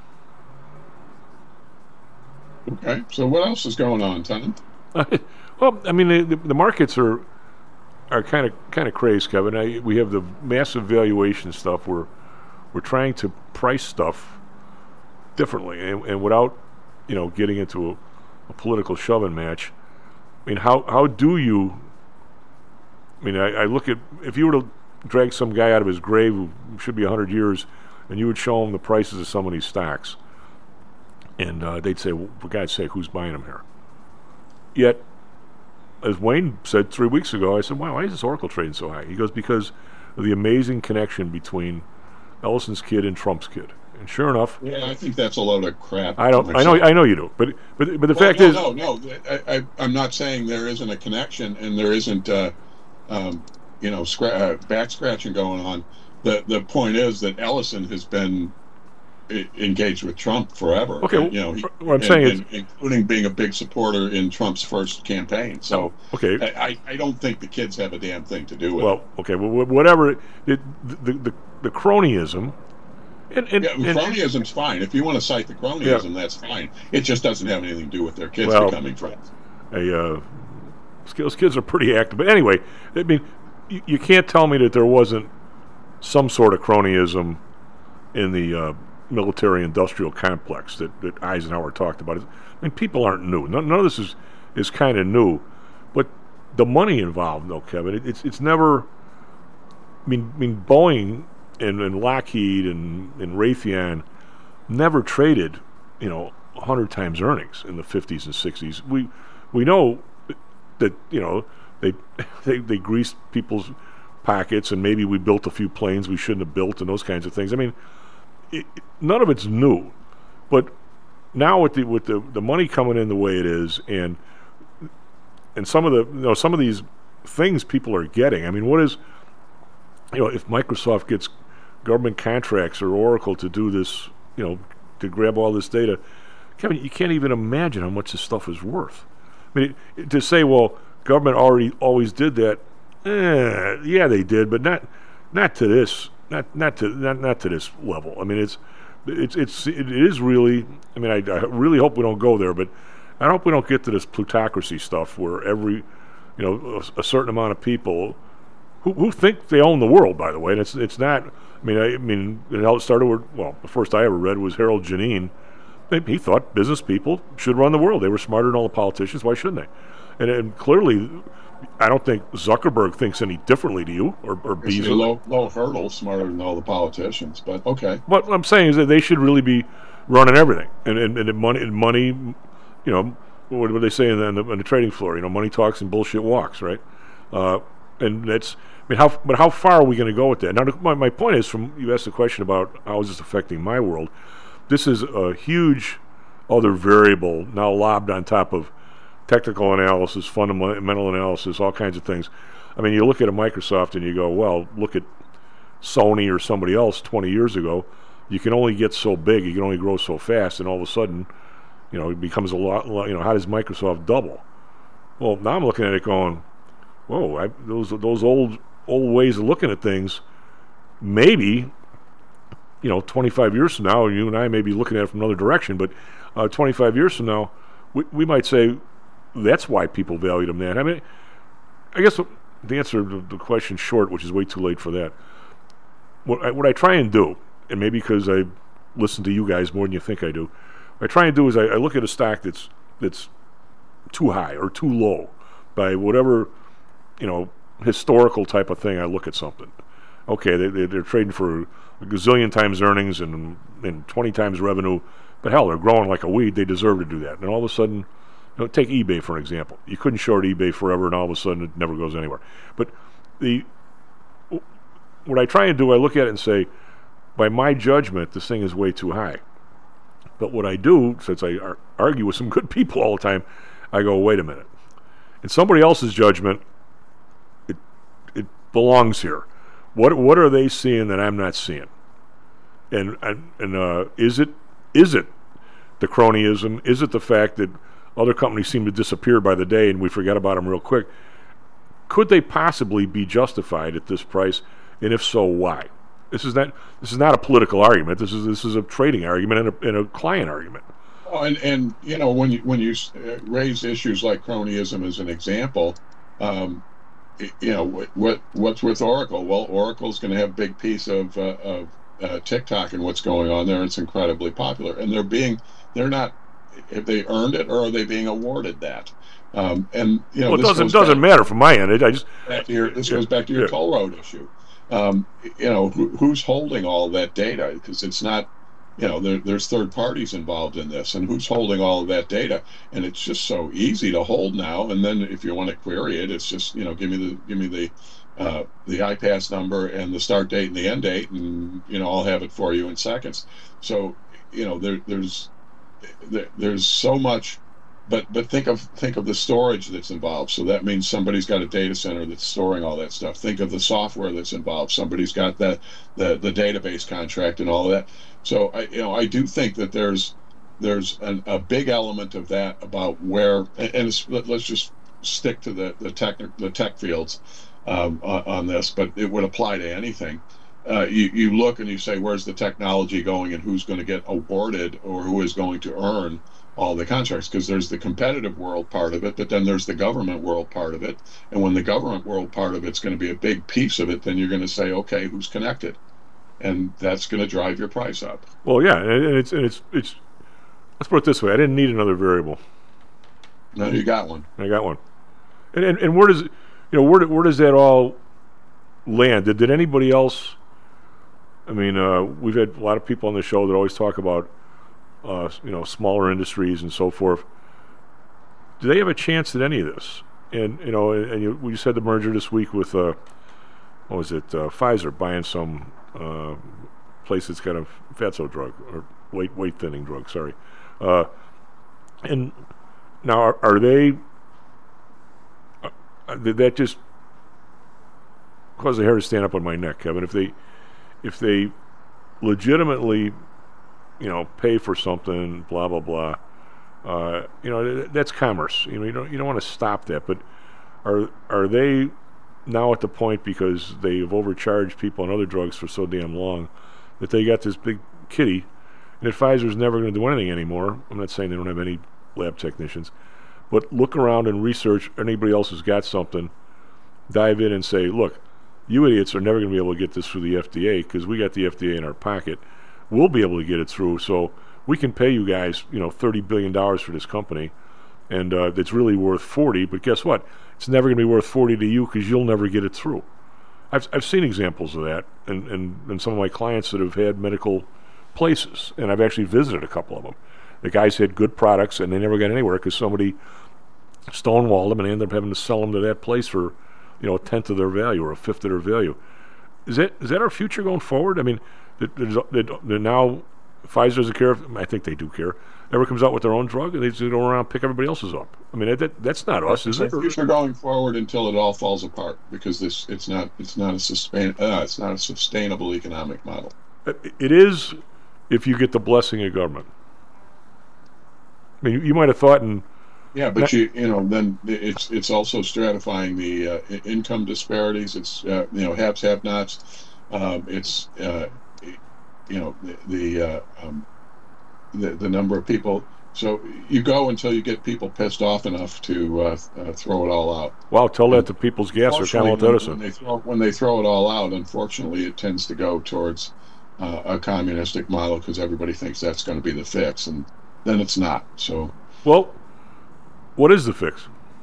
Okay, so what else is going on, Tenant? Well, I mean, the, the markets are are kind of kind of crazy, Kevin. I, we have the massive valuation stuff. We're we're trying to price stuff differently, and, and without, you know, getting into a, a political shoving match. I mean, how how do you? I mean, I, I look at if you were to drag some guy out of his grave who should be one hundred years, and you would show him the prices of some of these stocks, and uh, they'd say, well, for God's sake, who's buying them here? Yet, as Wayne said three weeks ago, I said, wow, why is this Oracle trading so high? He goes, because of the amazing connection between Ellison's kid and Trump's kid. And sure enough, yeah, I think that's a load of crap. I don't. I know. I know you do. But but but the well, fact no, is, no, no. I, I, I'm not saying there isn't a connection and there isn't. Uh, um, you know, scra- uh, back scratching going on. The the point is that Ellison has been I- engaged with Trump forever. Okay, and, you know, he, what I'm and, saying and, is, including being a big supporter in Trump's first campaign. So, okay, I, I, I don't think the kids have a damn thing to do with well, it. Well, okay, well, whatever. It, the, the the the cronyism. And, and, yeah, and, cronyism's fine. If you want to cite the cronyism, yeah. that's fine. It just doesn't have anything to do with their kids well, becoming friends. A, uh, those kids are pretty active. But anyway, I mean. You, you can't tell me that there wasn't some sort of cronyism in the uh, military-industrial complex that, that Eisenhower talked about. I mean, people aren't new. None, none of this is, is kind of new. But the money involved, though, Kevin, it, it's it's never... I mean, I mean Boeing and, and Lockheed and, and Raytheon never traded, you know, one hundred times earnings in the fifties and sixties. We we know that, you know... They, they they greased people's pockets, and maybe we built a few planes we shouldn't have built, and those kinds of things. I mean, it, none of it's new, but now with the with the, the money coming in the way it is, and and some of the you know some of these things people are getting. I mean, what is you know if Microsoft gets government contracts or Oracle to do this, you know, to grab all this data, Kevin, you can't even imagine how much this stuff is worth. I mean, it, to say, well. Government already always did that. Eh, yeah, they did, but not not to this not not to not, not to this level. I mean, it's it's it's it is really. I mean, I, I really hope we don't go there, but I hope we don't get to this plutocracy stuff where every you know a, a certain amount of people who who think they own the world. By the way, and it's it's not. I mean, I, I mean, it all started with well, the first I ever read was Harold Janine. He thought business people should run the world. They were smarter than all the politicians. Why shouldn't they? And, and clearly, I don't think Zuckerberg thinks any differently to you or, or it's Bezos. A low, low hurdle, smarter than all the politicians, but okay. What I'm saying is that they should really be running everything, and and, and money, and money, you know, what do they say in the, in the, in the trading floor? You know, money talks and bullshit walks, right? Uh, and that's, I mean, how, but how far are we going to go with that? Now, my, my point is, from you asked the question about how is this affecting my world. This is a huge other variable now lobbed on top of technical analysis, fundamental analysis, all kinds of things. I mean, you look at a Microsoft and you go, well, look at Sony or somebody else twenty years ago. You can only get so big, you can only grow so fast, and all of a sudden, you know, it becomes a lot, you know, how does Microsoft double? Well, now I'm looking at it going, whoa, I, those those old old ways of looking at things, maybe, you know, twenty-five years from now, you and I may be looking at it from another direction, but uh, twenty-five years from now, we, we might say that's why people valued them that. I mean, I guess the answer to the question short, which is way too late for that, what I, what I try and do, and maybe because I listen to you guys more than you think I do, what I try and do is I, I look at a stock that's that's too high or too low by whatever, you know, historical type of thing. I look at something. Okay, they, they, they're trading for a gazillion times earnings and, and twenty times revenue, but hell, they're growing like a weed. They deserve to do that. And all of a sudden, you know, take eBay for an example. You couldn't short eBay forever, and all of a sudden it never goes anywhere. But the what I try and do, I look at it and say, by my judgment, this thing is way too high. But what I do, since I ar- argue with some good people all the time, I go, wait a minute. In somebody else's judgment, it it belongs here. What what are they seeing that I'm not seeing? And and, and uh, is it is it the cronyism? Is it the fact that other companies seem to disappear by the day and we forget about them real quick? Could they possibly be justified at this price? And if so, why? This is not this is not a political argument. This is this is a trading argument and a, and a client argument. Oh, and and you know, when you when you raise issues like cronyism as an example, um, you know, what what's with Oracle? Well, Oracle's going to have a big piece of uh, of uh, TikTok and what's going on there. It's incredibly popular, and they're being they're not. Have they earned it, or are they being awarded that? Um, and you know, well, it this doesn't goes doesn't back, matter from my end. It, I just back to your, this goes back to your yeah. toll road issue. Um, you know, who, who's holding all that data? Because it's not, you know, there, there's third parties involved in this, and who's holding all of that data? And it's just so easy to hold now. And then if you want to query it, it's just, you know, give me the give me the uh, the I PASS number and the start date and the end date, and you know, I'll have it for you in seconds. So, you know, there, there's there, there's so much. But but think of think of the storage that's involved. So that means somebody's got a data center that's storing all that stuff. Think of the software that's involved. Somebody's got the the, the database contract and all of that. So I you know I do think that there's there's an, a big element of that about where and, and it's, let's just stick to the the tech the tech fields um, on, on this, but it would apply to anything. Uh, you you look and you say, where's the technology going and who's going to get awarded or who is going to earn all the contracts, because there's the competitive world part of it, but then there's the government world part of it. And when the government world part of it's going to be a big piece of it, then you're going to say, okay, who's connected? And that's going to drive your price up. Well, yeah, and it's and it's it's. Let's put it this way: I didn't need another variable. No, you got one. I got one. And and, and where does you know where where does that all land? Did did anybody else? I mean, uh, we've had a lot of people on the show that always talk about. Uh, you know, smaller industries and so forth. Do they have a chance at any of this? And you know, and you, we just had the merger this week with uh, what was it? Uh, Pfizer buying some uh, place that's got a fatso drug or weight weight thinning drug. Sorry. Uh, and now, are, are they? Uh, did that just cause the hair to stand up on my neck, Kevin? If they, if they, legitimately. You know, pay for something, blah blah blah. Uh, you know, that's commerce. You know, you don't you don't want to stop that. But are are they now at the point, because they've overcharged people on other drugs for so damn long, that they got this big kitty, and that Pfizer's never going to do anything anymore? I'm not saying they don't have any lab technicians, but look around and research anybody else who's got something. Dive in and say, look, you idiots are never going to be able to get this through the F D A because we got the F D A in our pocket. We'll be able to get it through, so we can pay you guys, you know, thirty billion dollars for this company, and uh, it's really worth forty. But guess what? It's never going to be worth forty to you because you'll never get it through. I've I've seen examples of that, and, and, and some of my clients that have had medical places, and I've actually visited a couple of them. The guys had good products, and they never got anywhere because somebody stonewalled them, and they ended up having to sell them to that place for, you know, a tenth of their value or a fifth of their value. Is that is that our future going forward? I mean, there's, there's now Pfizer doesn't care. If, I think they do care. Ever comes out with their own drug, and they just go around and pick everybody else's up. I mean, that, that's not us, is it? It's the future going forward until it all falls apart, because this it's not it's not a sustain uh, it's not a sustainable economic model. It is, if you get the blessing of government. I mean, you might have thought in yeah, but you you know then it's it's also stratifying the uh, income disparities. It's uh, you know haves have-nots. Um, it's uh, you know the the, uh, um, the the number of people. So you go until you get people pissed off enough to uh, uh, throw it all out. Wow, tell that to People's Gas or Commonwealth Edison. When they throw when they throw it all out, unfortunately, it tends to go towards uh, a communistic model because everybody thinks that's going to be the fix, and then it's not. So, well, what is the fix?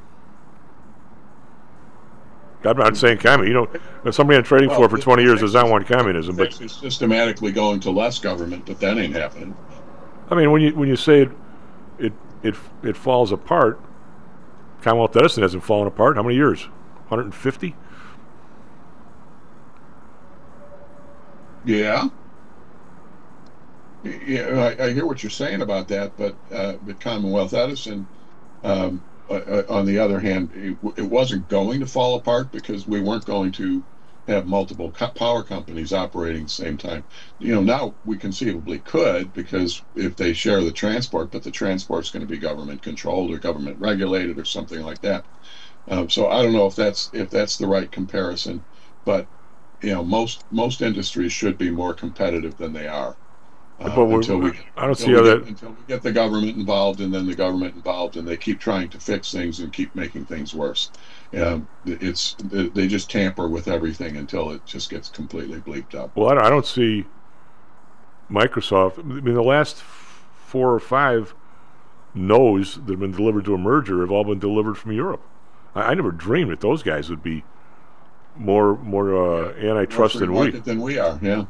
I'm not saying communism. You know, if somebody on trading well, floor for the, twenty the years does not want communism, the but fix is systematically going to less government, but that ain't happening. I mean, when you when you say it, it it it falls apart, Commonwealth Edison hasn't fallen apart. How many years? one hundred fifty? Yeah. Yeah, I, I hear what you're saying about that, but uh, but Commonwealth Edison, um, uh, on the other hand, it, it wasn't going to fall apart because we weren't going to have multiple co- power companies operating at the same time. You know, now we conceivably could, because if they share the transport, but the transport's going to be government controlled or government regulated or something like that. Um, so I don't know if that's if that's the right comparison, but you know, most most industries should be more competitive than they are. Uh, but until we, I don't see how get, that until we get the government involved, and then the government involved, and they keep trying to fix things and keep making things worse. Um, it's they just tamper with everything until it just gets completely bleeped up. Well, I don't, I don't see Microsoft. I mean, the last four or five no's that have been delivered to a merger have all been delivered from Europe. I, I never dreamed that those guys would be more more uh, yeah. antitrust more than we than we are. Yeah,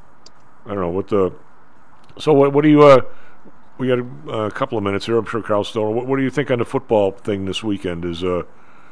I don't know what the. So what? What do you? Uh, we got a, a couple of minutes here. I'm sure Carl Stoner. What, what do you think on the football thing this weekend? Is uh,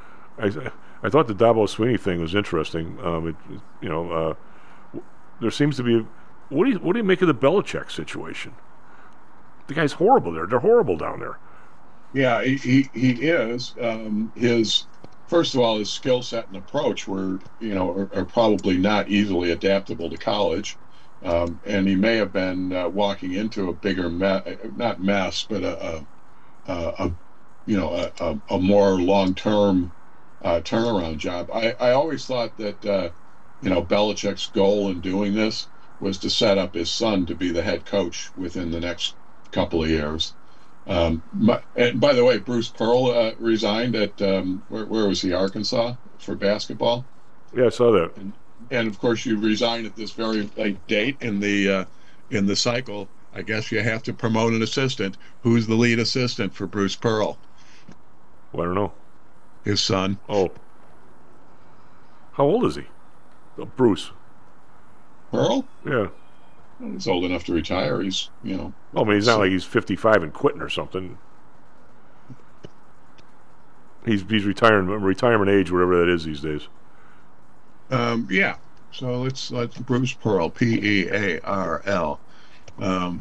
I I thought the Dabo Sweeney thing was interesting. Um, it, you know, uh, there seems to be. A, what do you what do you make of the Belichick situation? The guy's horrible there. They're horrible down there. Yeah, he he, he is. Um, his first of all, his skill set and approach were you know are, are probably not easily adaptable to college. Um, and he may have been uh, walking into a bigger mess, not mess, but a, a, a you know, a, a, a more long-term uh, turnaround job. I, I always thought that, uh, you know, Belichick's goal in doing this was to set up his son to be the head coach within the next couple of years. Um, my, and by the way, Bruce Pearl uh, resigned at, um, where, where was he, Arkansas, for basketball? Yeah, I saw that. And, And of course, you resign at this very late date in the uh, in the cycle. I guess you have to promote an assistant. Who's the lead assistant for Bruce Pearl? Well, I don't know. His son. Oh, how old is he? Oh, Bruce Pearl? Yeah, well, he's old enough to retire. He's you know. Well, I mean, he's not like he's fifty-five and quitting or something. He's he's retiring retirement age, whatever that is these days. Um, yeah, so let's let's Bruce Pearl, P E A R L. Um,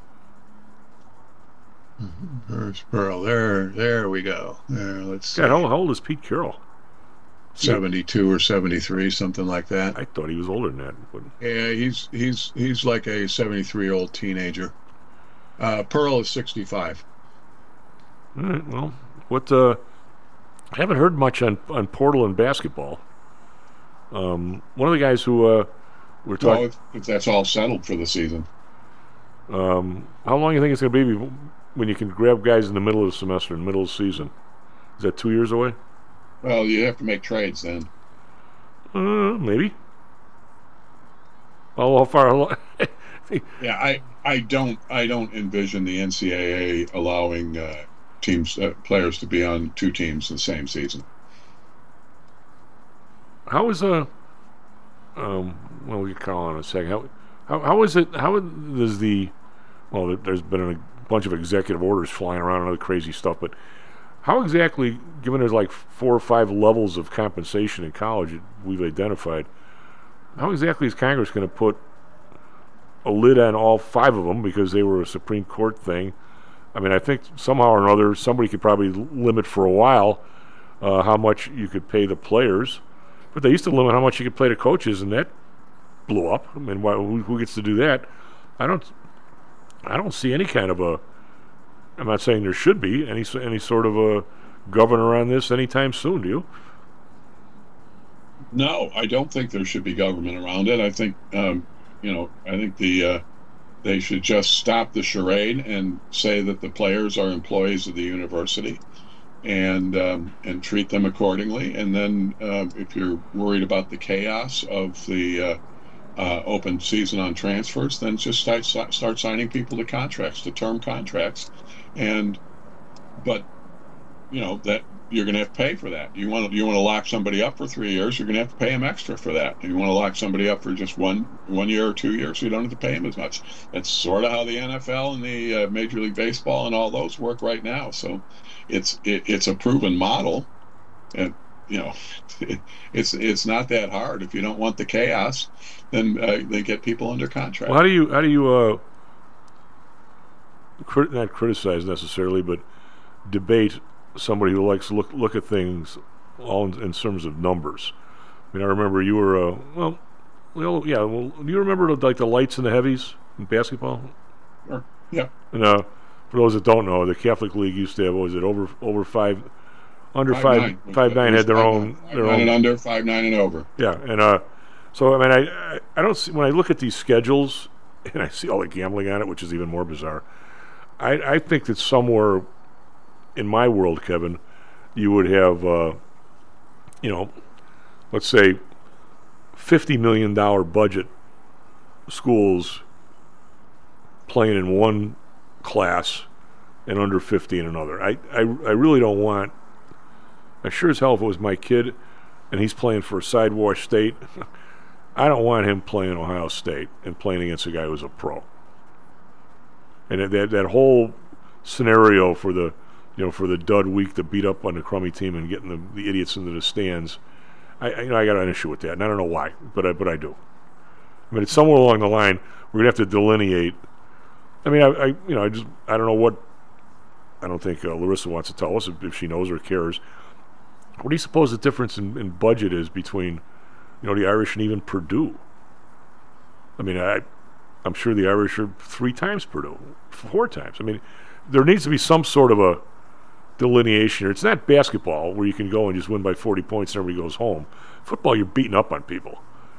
Bruce Pearl. There, there we go. There, let's see. God, how, how old is Pete Carroll? seventy-two or seventy-three, something like that. I thought he was older than that. But... Yeah, he's he's he's like a seventy-three-year-old teenager. Uh, Pearl is sixty-five. All right, well, what? Uh, I haven't heard much on on Portland basketball. Um, one of the guys who uh, we're talking. Well, if that's all settled for the season. Um, how long do you think it's going to be when you can grab guys in the middle of the semester, in the middle of the season? Is that two years away? Well, you have to make trades then. Uh, maybe. Oh, how far? How long? Yeah, I, I don't I don't envision the N C double A allowing uh, teams uh, players to be on two teams in the same season. How is uh um well we can call on a second. How How how is it? How does the well? There's been a bunch of executive orders flying around and other crazy stuff, but how exactly, given there's like four or five levels of compensation in college that we've identified, how exactly is Congress going to put a lid on all five of them because they were a Supreme Court thing? I mean, I think somehow or another somebody could probably limit for a while uh, how much you could pay the players, but they used to limit how much you could pay the coaches, and that blew up. I mean, why, who, who gets to do that? I don't. I don't see any kind of a. I'm not saying there should be any any sort of a governor on this anytime soon. Do you? No, I don't think there should be government around it. I think, um, you know, I think the uh, they should just stop the charade and say that the players are employees of the university, and um, and treat them accordingly. And then, uh, if you're worried about the chaos of the uh, uh, open season on transfers, then just start start signing people to contracts, to term contracts. And, but, you know, that you're going to have to pay for that. You want to you want to lock somebody up for three years, you're going to have to pay them extra for that. If you want to lock somebody up for just one one year or two years, you don't have to pay them as much. That's sort of how the N F L and the uh, Major League Baseball and all those work right now. So, it's it, it's a proven model, and you know, it's it's not that hard. If you don't want the chaos, then uh, they get people under contract. Well, how do you how do you uh, crit- not criticize necessarily, but debate somebody who likes to look look at things all in, in terms of numbers? I mean, I remember you were uh, well, well, yeah. Well, do you remember the, like the lights and the heavies in basketball? Sure. Yeah. And uh, for those that don't know, the Catholic League used to have, what was it, over over five, under five, five, nine. five nine had their five, own, five, their nine own and under, five nine and over. Yeah, and uh, so I mean, I, I I don't see when I look at these schedules and I see all the gambling on it, which is even more bizarre. I I think that somewhere in my world, Kevin, you would have, uh, you know, let's say fifty million dollar budget schools playing in one class and under fifty in another. I, I, I really don't want, I sure as hell if it was my kid and he's playing for Sidewash State, I don't want him playing Ohio State and playing against a guy who's a pro. And that that whole scenario for the, you know, for the dud week to beat up on the crummy team and getting the, the idiots into the stands, I, I you know I got an issue with that, and I don't know why, but I but I do. I mean, it's somewhere along the line we're gonna have to delineate. I mean, I, I you know I just I don't know what. I don't think uh, Larissa wants to tell us if, if she knows or cares. What do you suppose the difference in, in budget is between, you know, the Irish and even Purdue? I mean, I, I'm sure the Irish are three times Purdue, four times. I mean, there needs to be some sort of a delineation here. It's not basketball where you can go and just win by forty points and everybody goes home. Football, you're beating up on people,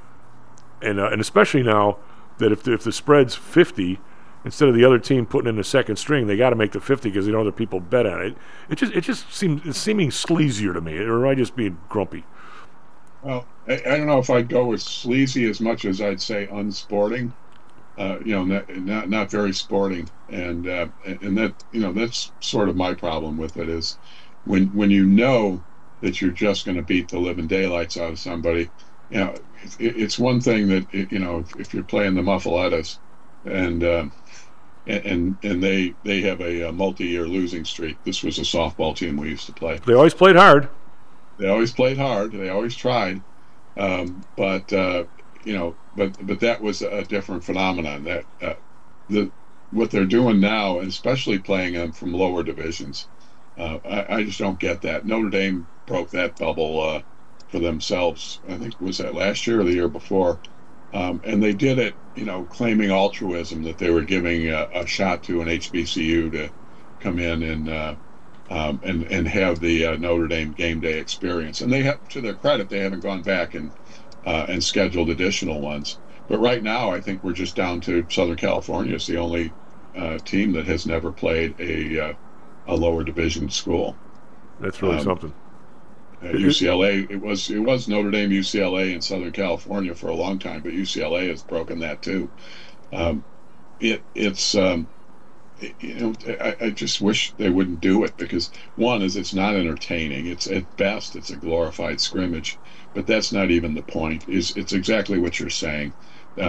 and uh, and especially now that if the, if the spread's fifty. Instead of the other team putting in the second string, they got to make the fifty because they know other people bet on it. It just it just seems it's seeming sleazier to me, or am I just being grumpy? Well, I, I don't know if I'd go with sleazy as much as I'd say unsporting. Uh, you know, not, not not very sporting, and uh, and that you know that's sort of my problem with it is when when you know that you're just going to beat the living daylights out of somebody. You know, it, it's one thing that you know if, if you're playing the Muffalettas and. Uh, And and they they have a, a multi-year losing streak. This was a softball team we used to play. They always played hard. They always played hard. They always tried, um, but uh, you know, but but that was a different phenomenon. That uh, the what they're doing now, and especially playing them from lower divisions, uh, I, I just don't get that. Notre Dame broke that bubble uh, for themselves. I think was that last year or the year before. Um, and they did it, you know, claiming altruism that they were giving a, a shot to an H B C U to come in and uh, um, and and have the uh, Notre Dame game day experience. And they have, to their credit, they haven't gone back and uh, and scheduled additional ones. But right now, I think we're just down to Southern California is the only uh, team that has never played a uh, a lower division school. That's really um, something. Uh, U C L A, it was it was Notre Dame, U C L A, in Southern California for a long time, but U C L A has broken that too. Um, it it's um, it, you know I, I just wish they wouldn't do it because one is it's not entertaining. It's at best it's a glorified scrimmage, but that's not even the point. Is it's exactly what you're saying. Uh,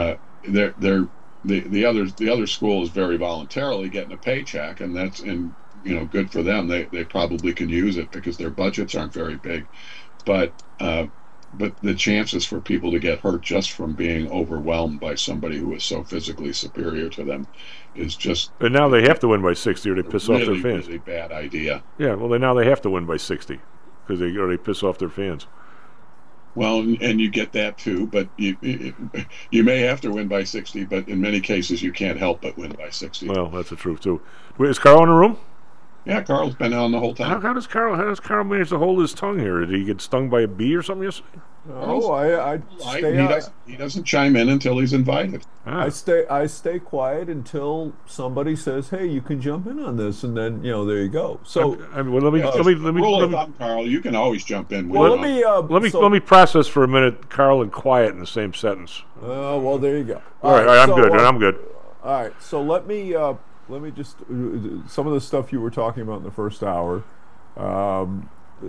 they're they're the the other the other school is very voluntarily getting a paycheck, and that's and you know good for them. They they probably can use it because their budgets aren't very big, but uh, but the chances for people to get hurt just from being overwhelmed by somebody who is so physically superior to them is just. And now they have to win by sixty, or they piss really, off their fans. Really bad idea. Yeah, well, they now they have to win by sixty because they or they piss off their fans. Well, and you get that too, but you you may have to win by sixty, but in many cases you can't help but win by sixty. Well, that's the truth too. Wait, is Carl in the room? Yeah, Carl's been on the whole time. How, how does Carl? How does Carl manage to hold his tongue here? Did he get stung by a bee or something yesterday? Oh, I, I stay. He, I, doesn't, he doesn't chime in until he's invited. Ah. I stay. I stay quiet until somebody says, "Hey, you can jump in on this," and then you know, there you go. So, I, I mean, well, let me uh, let me let me, rule let of me, thumb, Carl. You can always jump in. well, let me uh, let me so, let me process for a minute. Carl and quiet in the same sentence. Uh, well, there you go. All, all right, all right, I'm so, good. Uh, I'm good. All right, so let me uh, let me just uh, some of the stuff you were talking about in the first hour. Um,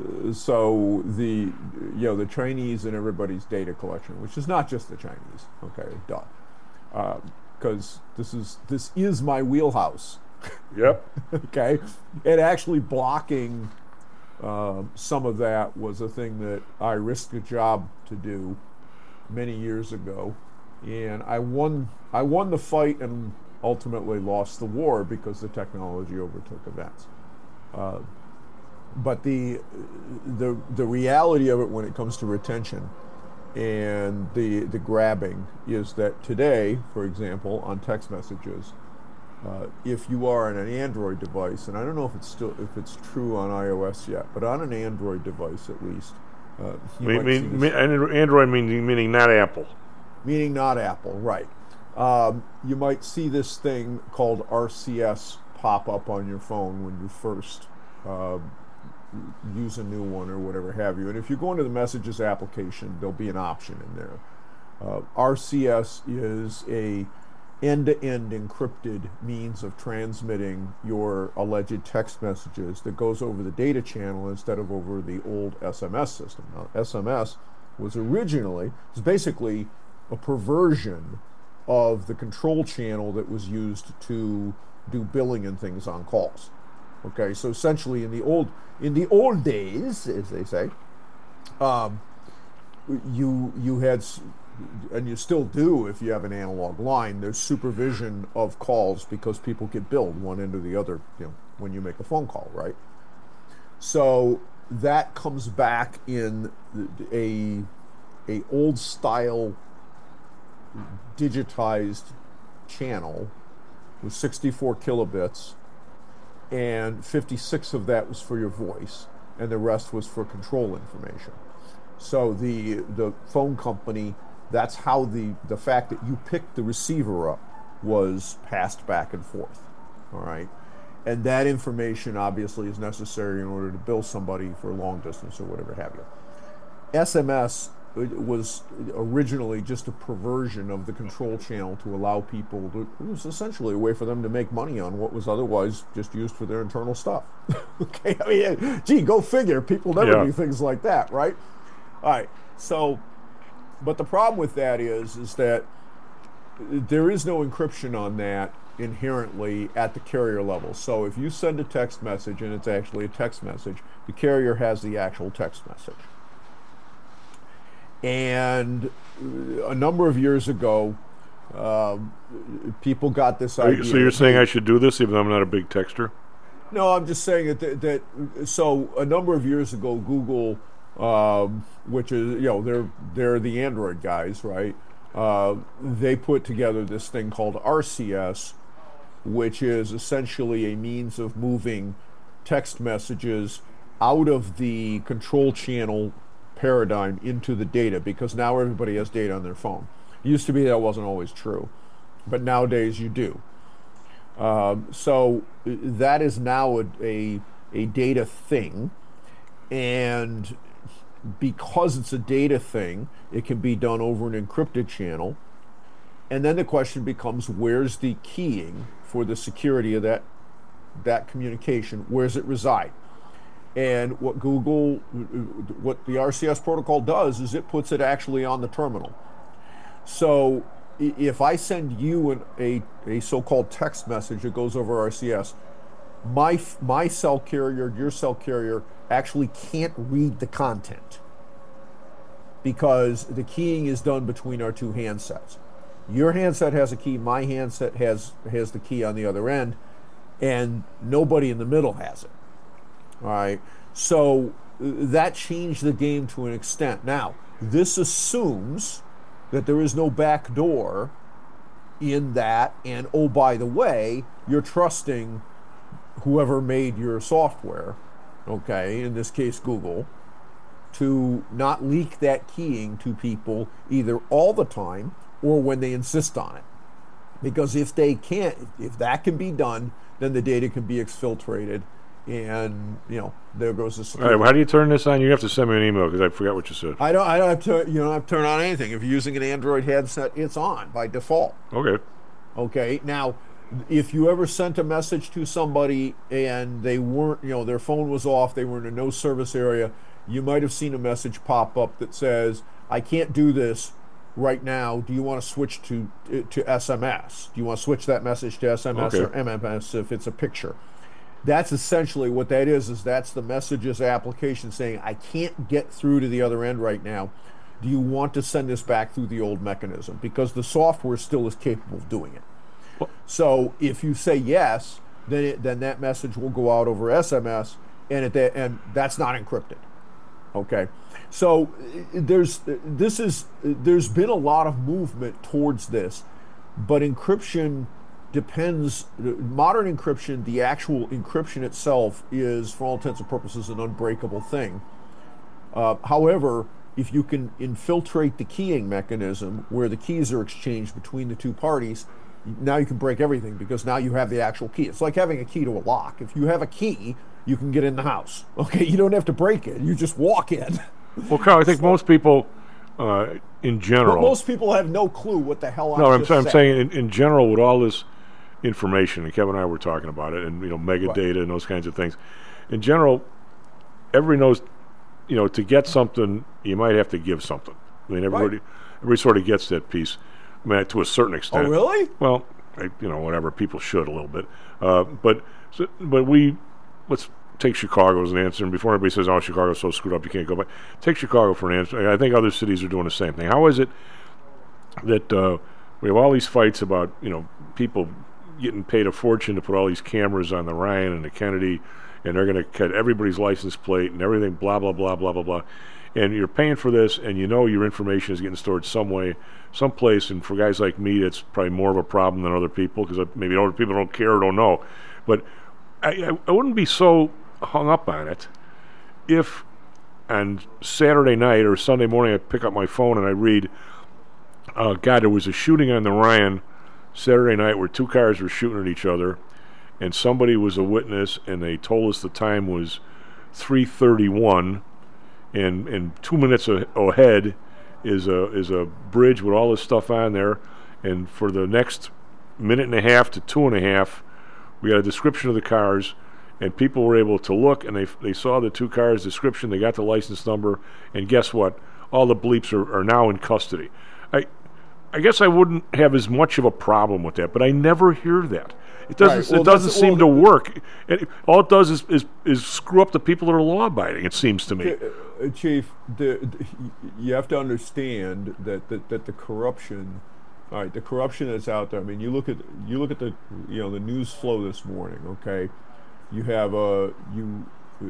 so the you know the Chinese and everybody's data collection, which is not just the Chinese, okay, duh, because uh, this is this is my wheelhouse. Yep. Okay, and actually blocking uh, some of that was a thing that I risked a job to do many years ago, and I won. I won the fight and ultimately lost the war because the technology overtook events. Uh, But the the the reality of it when it comes to retention and the the grabbing is that today, for example, on text messages, uh, if you are on an Android device, and I don't know if it's still if it's true on iOS yet, but on an Android device at least, uh, you mean, might mean, see mean, Android meaning meaning not Apple. Meaning not Apple, right? Um, you might see this thing called R C S pop up on your phone when you first. Uh, use a new one or whatever have you. And if you go into the Messages application, there'll be an option in there. Uh, R C S is a end-to-end encrypted means of transmitting your alleged text messages that goes over the data channel instead of over the old S M S system. Now, S M S was originally, was basically a perversion of the control channel that was used to do billing and things on calls. Okay, so essentially in the old in the old days, as they say, um, you you had, and you still do if you have an analog line, there's supervision of calls because people get billed one end or the other, you know, when you make a phone call, right? So that comes back in a a old style digitized channel with sixty-four kilobits, and fifty-six of that was for your voice, and the rest was for control information. So the the phone company, that's how the the fact that you picked the receiver up was passed back and forth. All right, and that information obviously is necessary in order to bill somebody for long distance or whatever have you. S M S was originally just a perversion of the control channel to allow people to, it was essentially a way for them to make money on what was otherwise just used for their internal stuff. Okay, I mean, gee, go figure. People never yeah. do things like that, right? All right, so, but the problem with that is, is that there is no encryption on that inherently at the carrier level. So if you send a text message and it's actually a text message, the carrier has the actual text message. And a number of years ago, um, people got this idea. So you're saying I should do this even though I'm not a big texter? No, I'm just saying that, that, that so a number of years ago, Google, um, which is, you know, they're, they're the Android guys, right? Uh, they put together this thing called R C S, which is essentially a means of moving text messages out of the control channel paradigm into the data, because now everybody has data on their phone. It used to be that wasn't always true, but nowadays you do. Um, so that is now a, a, a data thing, and because it's a data thing, it can be done over an encrypted channel, and then the question becomes, where's the keying for the security of that that communication? Where does it reside? And what Google, what the R C S protocol does is it puts it actually on the terminal. So i- if I send you an, a a so-called text message that goes over R C S, my f- my cell carrier, your cell carrier, actually can't read the content because the keying is done between our two handsets. Your handset has a key, my handset has has the key on the other end, and nobody in the middle has it. All right, so uh, that changed the game to an extent. Now, this assumes that there is no back door in that, and oh, by the way, you're trusting whoever made your software, okay, in this case Google, to not leak that keying to people either all the time or when they insist on it. Because if they can't, if that can be done, then the data can be exfiltrated, and you know, there goes the All security. right, well, how do you turn this on? You have to send me an email because I forgot what you said. I don't. I don't have to. You don't have to turn on anything. If you're using an Android headset, it's on by default. Okay. Okay. Now, if you ever sent a message to somebody and they weren't, you know, their phone was off, they were in a no service area, you might have seen a message pop up that says, "I can't do this right now. Do you want to switch to to S M S? Do you want to switch that message to S M S Okay. or M M S if it's a picture?" That's essentially what that is, is that's the messages application saying, I can't get through to the other end right now. Do you want to send this back through the old mechanism? Because the software still is capable of doing it. Well, so if you say yes, then it, then that message will go out over S M S, and it, and that's not encrypted. Okay, so there's this is there's been a lot of movement towards this, but encryption depends. Modern encryption, the actual encryption itself, is for all intents and purposes an unbreakable thing. Uh, however, if you can infiltrate the keying mechanism where the keys are exchanged between the two parties, now you can break everything because now you have the actual key. It's like having a key to a lock. If you have a key, you can get in the house. Okay, you don't have to break it. You just walk in. Well, Carl, I think most people, uh, in general, But most people have no clue what the hell I'm no, I'm, just I'm saying. saying in, in general, with all this information, and Kevin and I were talking about it, and you know, mega Right. data and those kinds of things. In general, everybody knows, you know, to get something, you might have to give something. I mean, everybody, everybody sort of gets that piece. I mean, to a certain extent. Oh, really? Well, I, you know, whatever. People should a little bit, uh, but so, but we let's take Chicago as an answer. And before everybody says, "Oh, Chicago's so screwed up, you can't go back," take Chicago for an answer. I think other cities are doing the same thing. How is it that uh, we have all these fights about, you know, people getting paid a fortune to put all these cameras on the Ryan and the Kennedy, and they're going to cut everybody's license plate and everything, blah, blah, blah, blah, blah, blah. And you're paying for this, and you know your information is getting stored some way, someplace, and for guys like me, it's probably more of a problem than other people, because maybe other people don't care or don't know. But I, I, I wouldn't be so hung up on it if on Saturday night or Sunday morning I pick up my phone and I read, uh, God, there was a shooting on the Ryan Saturday night where two cars were shooting at each other, and somebody was a witness, and they told us the time was three thirty-one, and and two minutes a- ahead is a is a bridge with all this stuff on there, and for the next minute and a half to two and a half, we got a description of the cars, and people were able to look, and they they saw the two cars' description, they got the license number, and guess what? All the bleeps are, are now in custody. I I guess I wouldn't have as much of a problem with that, but I never hear that. It doesn't. Right. Well, it doesn't that's- seem well, to work. It, all it does is, is is screw up the people that are law-abiding. It seems to me. Uh, Chief, the, the, you have to understand that, that that the corruption, all right, the corruption that's out there. I mean, you look at you look at the you know the news flow this morning. Okay, you have a you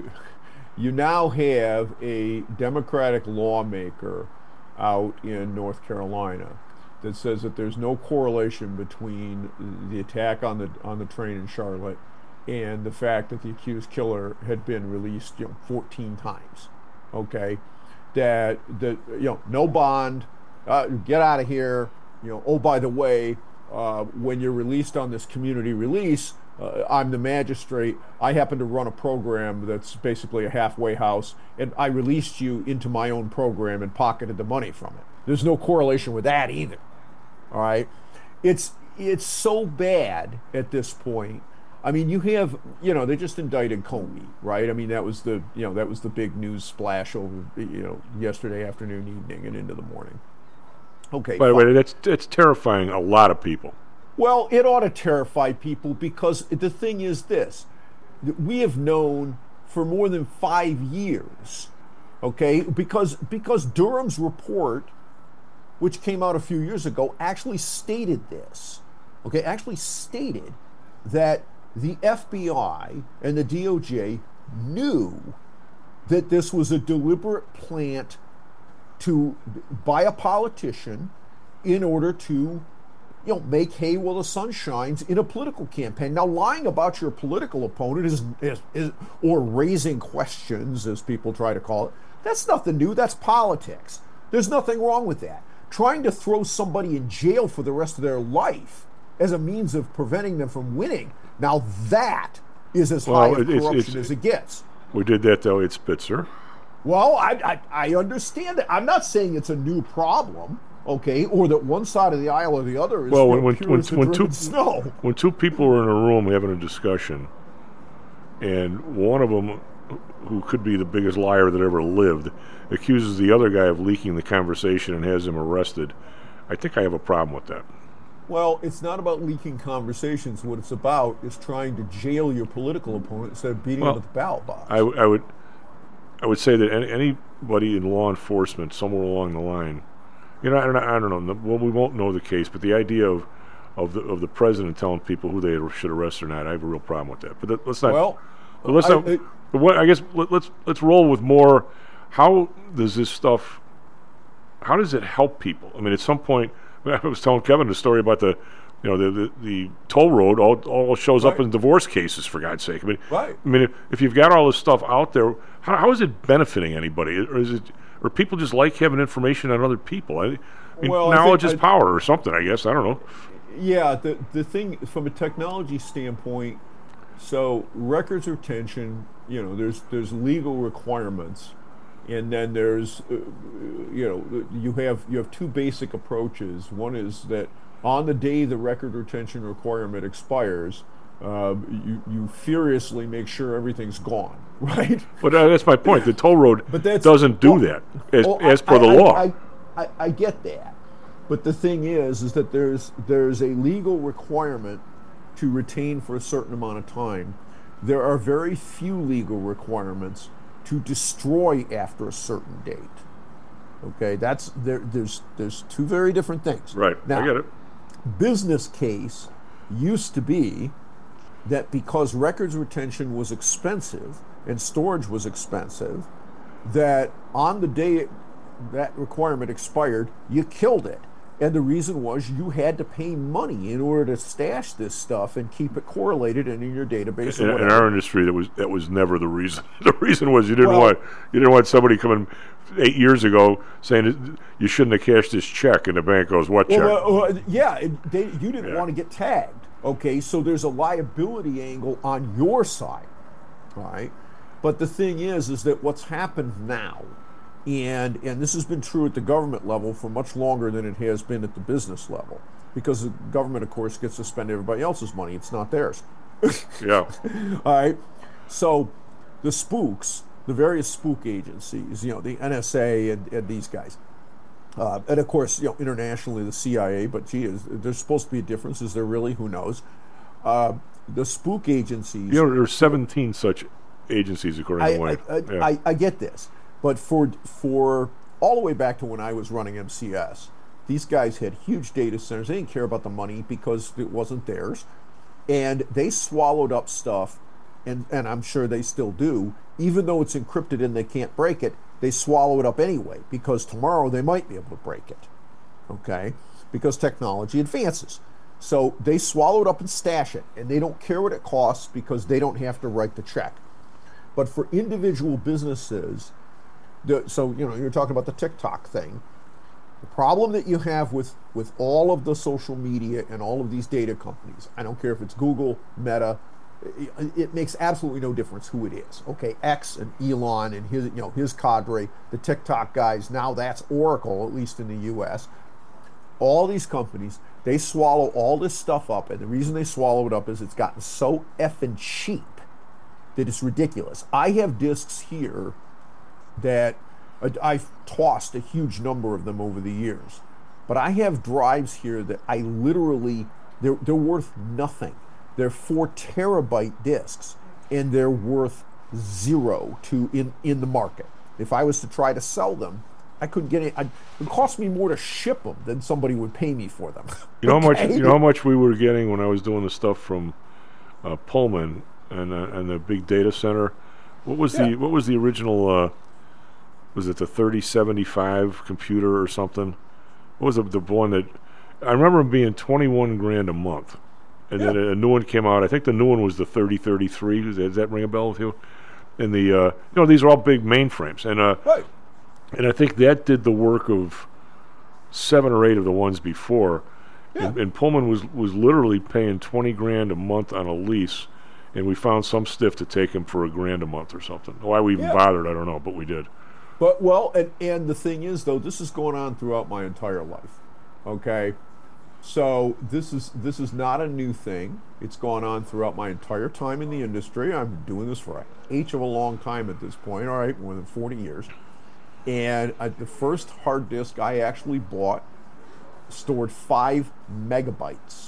you now have a Democratic lawmaker out in North Carolina that says that there's no correlation between the attack on the on the train in Charlotte and the fact that the accused killer had been released, you know, fourteen times. Okay, that that you know, no bond, uh, get out of here. You know, oh, by the way, uh, when you're released on this community release, uh, I'm the magistrate. I happen to run a program that's basically a halfway house, and I released you into my own program and pocketed the money from it. There's no correlation with that either. All right, it's it's so bad at this point. I mean, you have, you know, they just indicted Comey, right? I mean, that was the, you know, that was the big news splash over, you know, yesterday afternoon, evening, and into the morning. Okay. By the fine. way, that's that's terrifying a lot of people. Well, it ought to terrify people because the thing is this. that We have known for more than five years, okay, because because Durham's report, which came out a few years ago, actually stated this, okay, actually stated that the F B I and the D O J knew that this was a deliberate plant to by a politician in order to, you know, make hay while the sun shines in a political campaign. Now, lying about your political opponent is, is, is or raising questions, as people try to call it, that's nothing new. That's politics. There's nothing wrong with that. Trying to throw somebody in jail for the rest of their life as a means of preventing them from winning, now that is as Well, high of it's- corruption it's- as it gets. We did that to Elliot Spitzer. Well, I, I I understand that. I'm not saying it's a new problem, okay, or that one side of the aisle or the other is Well, you when know, when pure when, as the when two driven snow. when two people are in a room having a discussion, and one of them, who could be the biggest liar that ever lived, accuses the other guy of leaking the conversation and has him arrested, I think I have a problem with that. Well, it's not about leaking conversations. What it's about is trying to jail your political opponent instead of beating Well, him at the ballot box. I, w- I would I would say that any, anybody in law enforcement somewhere along the line, you know, I don't, I don't know. no- Well, we won't know the case, but the idea of of the of the president telling people who they should arrest or not, I have a real problem with that. But that, let's not. Well, but let's I- not. I- but what I guess let, let's let's roll with more. How does this stuff? How does it help people? I mean, at some point, I was telling Kevin the story about the, you know, the the, the toll road all all shows up Right. in divorce cases, for God's sake. I mean, Right. I mean, if, if you've got all this stuff out there, how, how is it benefiting anybody? Or is it, or people just like having information on other people? I, I mean, Well, I knowledge think is I- power, or something. I guess I don't know. Yeah, the the thing from a technology standpoint, so records retention, you know, there's there's legal requirements, and then there's, uh, you know, you have you have two basic approaches. One is that on the day the record retention requirement expires, uh, you you furiously make sure everything's gone, right? But uh, that's my point. The toll road But that's- doesn't do well, that as, Oh, as I- per the I- law. I, I, I get that, but the thing is, is that there's there's a legal requirement to retain for a certain amount of time. There are very few legal requirements to destroy after a certain date. Okay, that's there. There's there's two very different things. Right, Now, I get it. business case used to be that because records retention was expensive and storage was expensive, that on the day it, that requirement expired, you killed it. And the reason was you had to pay money in order to stash this stuff and keep it correlated and in your database. In, or in whatever. our industry, that was that was never the reason. The reason was you didn't Well- want you didn't want somebody coming eight years ago saying that you shouldn't have cashed this check, and the bank goes, "What check?" Well, uh, uh, yeah, it, they, you didn't Yeah. want to get tagged. Okay, so there's a liability angle on your side, all right? But the thing is, is that what's happened now, and and this has been true at the government level for much longer than it has been at the business level, because the government, of course, gets to spend everybody else's money. It's not theirs. yeah. All right. So the spooks, the various spook agencies, you know, the N S A and, and these guys, uh, and of course, you know, internationally the C I A. But gee, is, there's supposed to be a difference. Is there really? Who knows? Uh, the spook agencies. You know, there's seventeen such agencies according I, to Wayne. I, I, yeah. I, I get this, but for for all the way back to when I was running M C S, these guys had huge data centers. They didn't care about the money because it wasn't theirs, and they swallowed up stuff, and and I'm sure they still do, even though it's encrypted and they can't break it. They swallow it up anyway because tomorrow they might be able to break it. Okay, because technology advances. So they swallow it up and stash it, and they don't care what it costs because they don't have to write the check. But for individual businesses, the, so you know, you're talking about the TikTok thing. The problem that you have with with all of the social media and all of these data companies, I don't care if it's Google, Meta, it, it makes absolutely no difference who it is. Okay, X and Elon and his, you know, his cadre, the TikTok guys. Now that's Oracle, at least in the U S. All these companies, they swallow all this stuff up, and the reason they swallow it up is it's gotten so effing cheap that it's ridiculous. I have discs here that uh, I've tossed a huge number of them over the years, But I have drives here that I literally, they're, they're worth nothing. They're four terabyte disks, and they're worth zero to in, in the market. If I was to try to sell them, I couldn't get it. It would cost me more to ship them than somebody would pay me for them. You know how much? Okay? You know how much we were getting when I was doing the stuff from uh, Pullman and uh, and the big data center. What was Yeah. the What was the original? Uh, was it the thirty seventy-five computer or something? What was the, the one that I remember them being twenty-one grand a month, and Yeah. then a, a new one came out. I think the new one was the thirty thirty-three. Does that, does that ring a bell with you? And the uh, you know these are all big mainframes, and uh, Right. and I think that did the work of seven or eight of the ones before. Yeah. And, and Pullman was was literally paying twenty grand a month on a lease, and we found some stiff to take him for a grand a month or something. Why we even Yeah. bothered, I don't know, but we did. But well, and, and the thing is, though, this is going on throughout my entire life. Okay, so this is this is not a new thing. It's gone on throughout my entire time in the industry. I'm doing this for each of a long time at this point. All right, more than forty years. And uh, the first hard disk I actually bought stored five megabytes.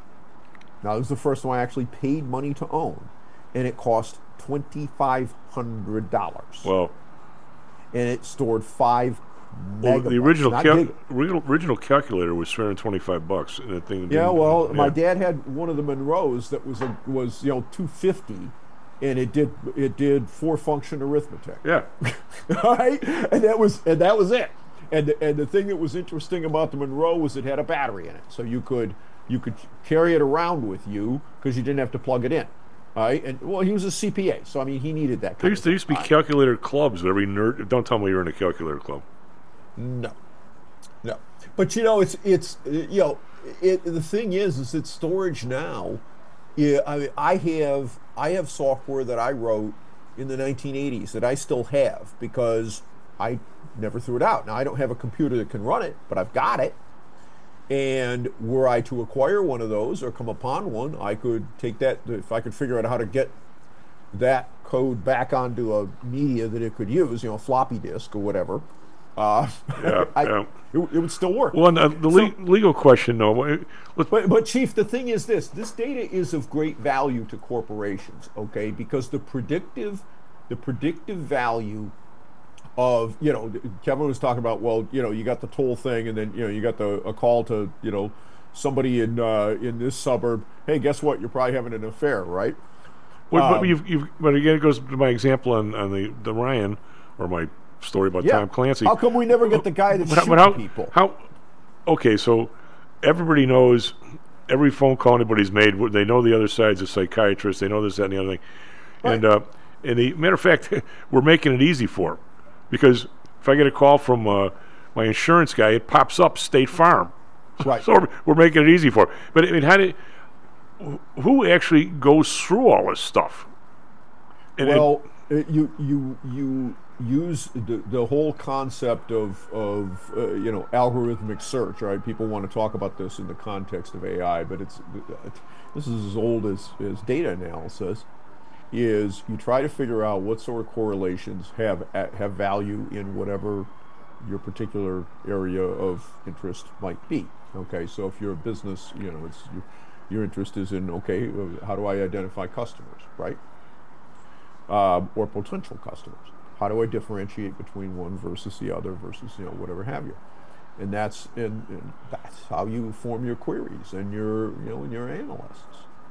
Now, this was the first one I actually paid money to own, and it cost twenty-five hundred dollars. Well, and it stored five well megabytes. the original not cal- gig- original, original calculator was three hundred twenty-five bucks, and that thing. Yeah, didn't- well, yeah. my dad had one of the Monroes that was a, was you know two fifty, and it did it did four function arithmetic. Yeah. All right, and that was and that was it. And the, and the thing that was interesting about the Monroe was it had a battery in it, so you could you could carry it around with you because you didn't have to plug it in. All right, and well, he was a C P A, so I mean, he needed that. Kind There used, of there used to be stuff. calculator clubs. Every nerd. Don't tell me you're in a calculator club. No, no. But you know, it's it's you know, it, the thing is, is that storage now. Yeah, I mean, I have I have software that I wrote in the nineteen eighties that I still have because I never threw it out. Now I don't have a computer that can run it, but I've got it. And were I to acquire one of those or come upon one, I could take that, if I could figure out how to get that code back onto a media that it could use, you know, a floppy disk or whatever, uh, Yeah, I, yeah. It, it would still work. Well, and, uh, the So- le- legal question, though. uh, Let's, But, but Chief, the thing is this: this data is of great value to corporations, okay? Because the predictive, the predictive value of, you know, Kevin was talking about, well, you know, you got the toll thing, and then you know you got the a call to, you know, somebody in uh, in this suburb. Hey, guess what? You're probably having an affair, right? Well, Um, but you've, you've, but again, it goes to my example on, on the, the Ryan, or my story about Yeah. Tom Clancy. How come we never get the guy that's But how- shooting but how, people? How? Okay, so everybody knows every phone call anybody's made. They know the other side's a psychiatrist. They know this, that, and the other thing. Right. And uh, and the matter of fact, we're making it easy for 'em. Because if I get a call from uh, my insurance guy, it pops up State Farm. Right. So we're, we're making it easy for 'em. But I mean, how did? Who actually goes through all this stuff? And it- well, it, you you you use the, the whole concept of of uh, you know algorithmic search, right? People want to talk about this in the context of A I, but it's this is as old as, as data analysis. Is you try to figure out what sort of correlations have have value in whatever your particular area of interest might be. Okay, so if you're a business, you know, it's your, your interest is in, okay, how do I identify customers, right? Uh, or potential customers. How do I differentiate between one versus the other versus, you know, whatever have you? And that's and, and that's how you form your queries and your, you know, and your analysts.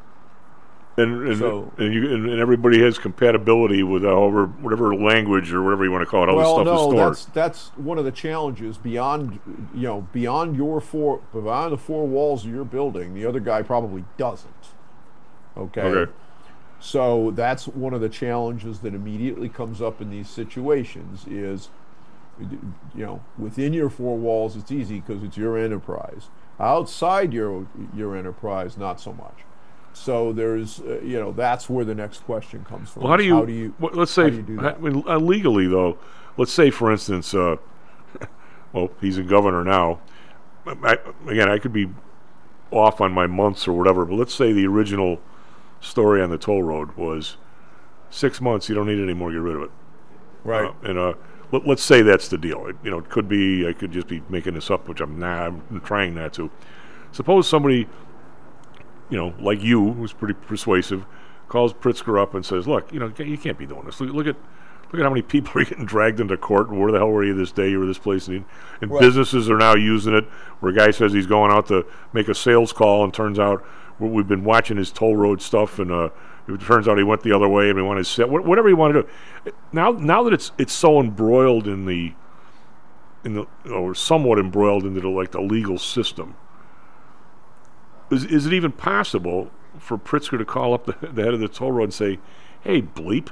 And and, So- and, you, and, and everybody has compatibility with however whatever language or whatever you want to call it. All Well, this stuff no, is stored. that's that's one of the challenges beyond, you know, beyond your four, beyond the four walls of your building. The other guy probably doesn't. Okay. Okay. So that's one of the challenges that immediately comes up in these situations. Is, you know, within your four walls, it's easy because it's your enterprise. Outside your your enterprise, not so much. So there's, uh, you know, that's where the next question comes from. Well, how do you? How do you well, let's how say do you do how- that? I mean, uh, legally though. Let's say, for instance, uh, well, he's a governor now. I, again, I could be off on my months or whatever, but let's say the original story on the toll road was six months. You don't need it anymore. Get rid of it. Right. Uh, and uh, let, let's say that's the deal. It, you know, it could be, I could just be making this up, which I'm not, I'm trying not to. Suppose somebody, you know, like you, who's pretty persuasive, calls Pritzker up and says, look, you know, you can't be doing this. Look, look at look at how many people are getting dragged into court, and where the hell were you this day? You were this place. And, and right. businesses are now using it, where a guy says he's going out to make a sales call, and turns out we've been watching his toll road stuff, and uh, it turns out he went the other way, and we want to set whatever you want to do. Now, now that it's it's so embroiled in the in the or somewhat embroiled into the, like the legal system, is is it even possible for Pritzker to call up the, the head of the toll road and say, "Hey, bleep,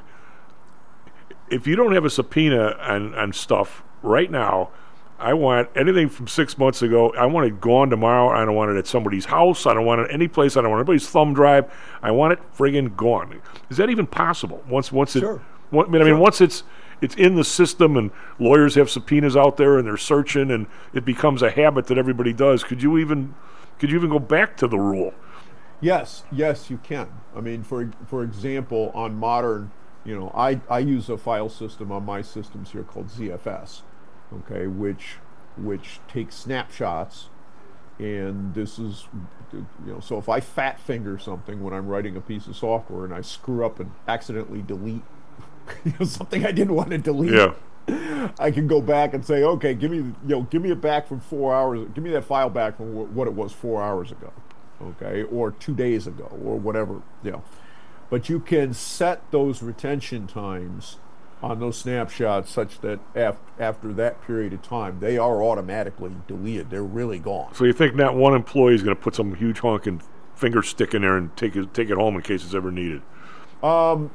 if you don't have a subpoena on on stuff right now, I want anything from six months ago. I want it gone tomorrow. I don't want it at somebody's house. I don't want it any place. I don't want anybody's thumb drive. I want it friggin' gone." Is that even possible? Once, once it, sure. One, I mean, sure. once it's it's in the system, and lawyers have subpoenas out there, and they're searching, and it becomes a habit that everybody does. Could you even, could you even go back to the rule? Yes, yes, you can. I mean, for for example, on modern, you know, I I use a file system on my systems here called Z F S. Okay, which which takes snapshots, and this is, you know, so if I fat finger something when I'm writing a piece of software and I screw up and accidentally delete you know, something I didn't want to delete, yeah. I can go back and say, okay, give me, you know, give me it back from four hours, give me that file back from w- what it was four hours ago, okay, or two days ago, or whatever, you know. But you can set those retention times on those snapshots such that af- after that period of time, they are automatically deleted. They're really gone. So you think not one employee is going to put some huge honking finger stick in there and take it take it home in case it's ever needed? Um,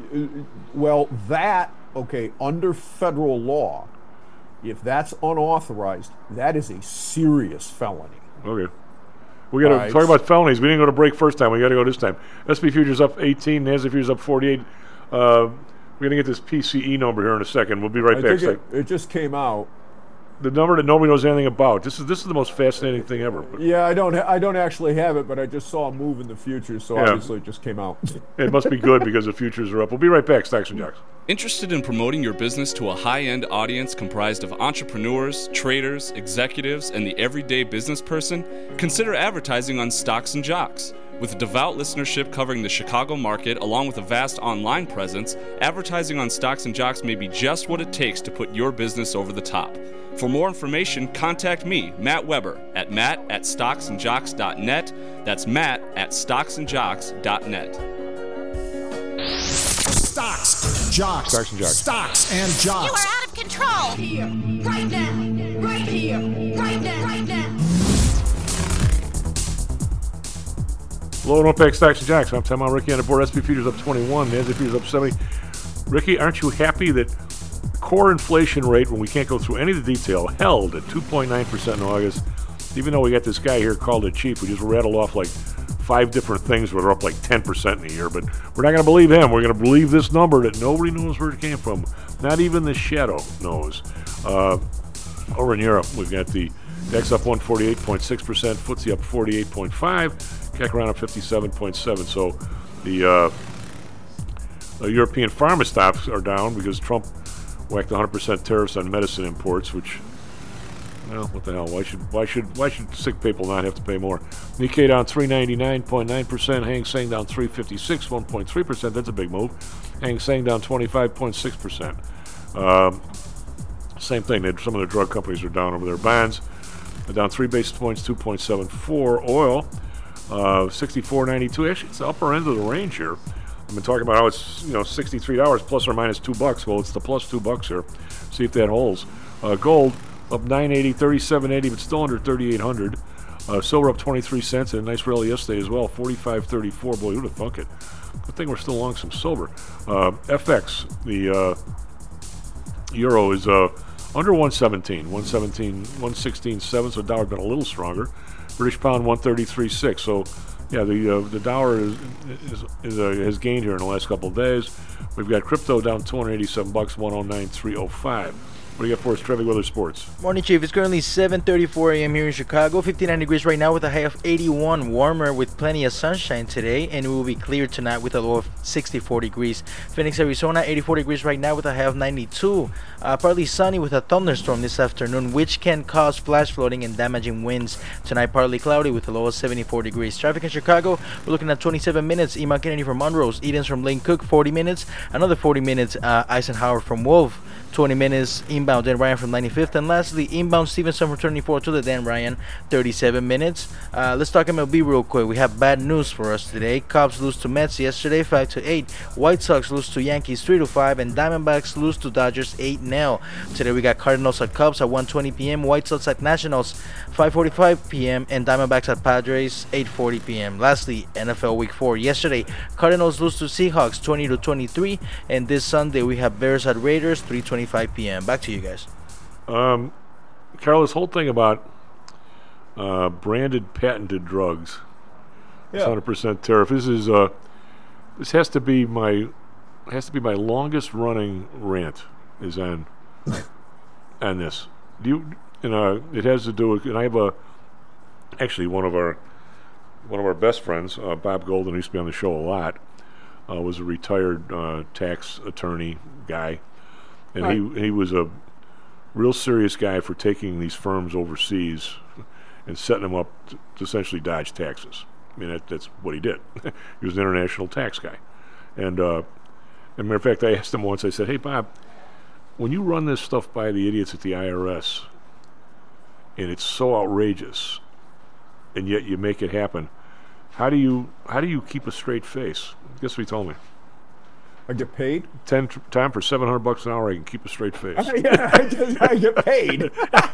well, that, okay, under federal law, if that's unauthorized, that is a serious felony. Okay. We got to right. talk about felonies. We didn't go to break first time. We got to go this time. S and P futures up eighteen. NASDAQ futures up forty-eight. Uh, we're going to get this P C E number here in a second. We'll be right I back. Think it, it just came out. The number that nobody knows anything about. This is this is the most fascinating thing ever. Yeah, I don't ha- I don't actually have it, but I just saw a move in the futures, so yeah. Obviously it just came out. It must be good because the futures are up. We'll be right back. Stocks and Jocks. Interested in promoting your business to a high-end audience comprised of entrepreneurs, traders, executives, and the everyday business person? Consider advertising on Stocks and Jocks. With a devout listenership covering the Chicago market, along with a vast online presence, advertising on Stocks and Jocks may be just what it takes to put your business over the top. For more information, contact me, Matt Weber, at matt at stocks and jocks dot net. That's matt at stocks and jocks dot net. Stocks, Jocks, Stocks and Jocks. Stocks and Jocks. You are out of control. Here, right now, right here, right now, right now. Hello and welcome back, Stocks and Jocks. I'm Tom Al Ricky on the board. S and P futures up twenty-one. NASDAQ futures up seventy. Ricky, aren't you happy that core inflation rate, when we can't go through any of the detail, held at two point nine percent in August, even though we got this guy here called it cheap, who just rattled off like five different things where they're up like ten percent in a year, but we're not going to believe him. We're going to believe this number that nobody knows where it came from. Not even the shadow knows. Uh, over in Europe, we've got the D A X up one forty-eight point six percent, F T S E up forty-eight point five, C A C around up fifty-seven point seven. So the, uh, the European pharma stocks are down because Trump whacked one hundred percent tariffs on medicine imports, which, well, what the hell? Why should why should why should sick people not have to pay more? Nikkei down three ninety-nine point nine percent, Hang Seng down three fifty-six, one point three percent. That's a big move. Hang Seng down twenty-five point six percent. Um, same thing. They, some of the drug companies are down over their bonds. They're down three basis points, two point seven four. Oil, uh, sixty-four ninety-two. Actually, it's the upper end of the range here. I've been talking about how it's, you know, sixty-three dollars plus or minus two bucks. Well, it's the plus two bucks here. See if that holds. Uh, gold up nine eighty, thirty-seven eighty, but still under thirty-eight hundred. Uh, silver up twenty-three cents, and a nice rally yesterday as well, forty-five thirty-four. Boy, who'd have thunk it? Good thing we're still long some silver. Uh, F X, the uh, euro is uh, under one seventeen, one seventeen, one sixteen seven, so the dollar's been a little stronger. British pound one thirty-three six. So yeah, the uh, the dollar is, is, is uh, has gained here in the last couple of days. We've got crypto down two hundred eighty-seven bucks, one oh nine three oh five. What do you got for us, Trevor Weather Sports? Morning, Chief. It's currently seven thirty-four a.m. here in Chicago. fifty-nine degrees right now with a high of eighty-one. Warmer with plenty of sunshine today, and it will be clear tonight with a low of sixty-four degrees. Phoenix, Arizona, eighty-four degrees right now with a high of ninety-two. Uh, partly sunny with a thunderstorm this afternoon, which can cause flash flooding and damaging winds. Tonight, partly cloudy with a low of seventy-four degrees. Traffic in Chicago, we're looking at twenty-seven minutes. Emma Kennedy from Monroe's. Edens from Lane Cook, forty minutes. Another forty minutes, uh, Eisenhower from Wolf. twenty minutes inbound Dan Ryan from ninety-fifth, and lastly inbound Stevenson from twenty-four to the Dan Ryan, thirty-seven minutes. Uh, let's talk M L B real quick. We have bad news for us today. Cubs lose to Mets yesterday five to eight. White Sox lose to Yankees three to five, and Diamondbacks lose to Dodgers eight nil. Today we got Cardinals at Cubs at one twenty p.m., White Sox at Nationals five forty-five p.m., and Diamondbacks at Padres eight forty p.m. Lastly, N F L Week four. Yesterday, Cardinals lose to Seahawks twenty to twenty-three, and this Sunday we have Bears at Raiders three twenty-five p.m. Back to you guys. Um, Carol, this whole thing about uh, branded patented drugs, Yeah. it's one hundred percent tariff. This is uh, this has to be my has to be my longest running rant is on on this. Do you you know it has to do with, and I have a actually one of our one of our best friends, uh, Bob Golden, who used to be on the show a lot, uh, was a retired uh, tax attorney guy. And Right. he he was a real serious guy for taking these firms overseas and setting them up to, to essentially dodge taxes. I mean, that, that's what he did. He was an international tax guy. And, uh, as a matter of fact, I asked him once, I said, hey, Bob, when you run this stuff by the idiots at the I R S, and it's so outrageous, and yet you make it happen, how do you how do you keep a straight face? Guess what he told me? I get paid. Ten tr- time for seven hundred bucks an hour. I can keep a straight face. Yeah, I, just, I get paid.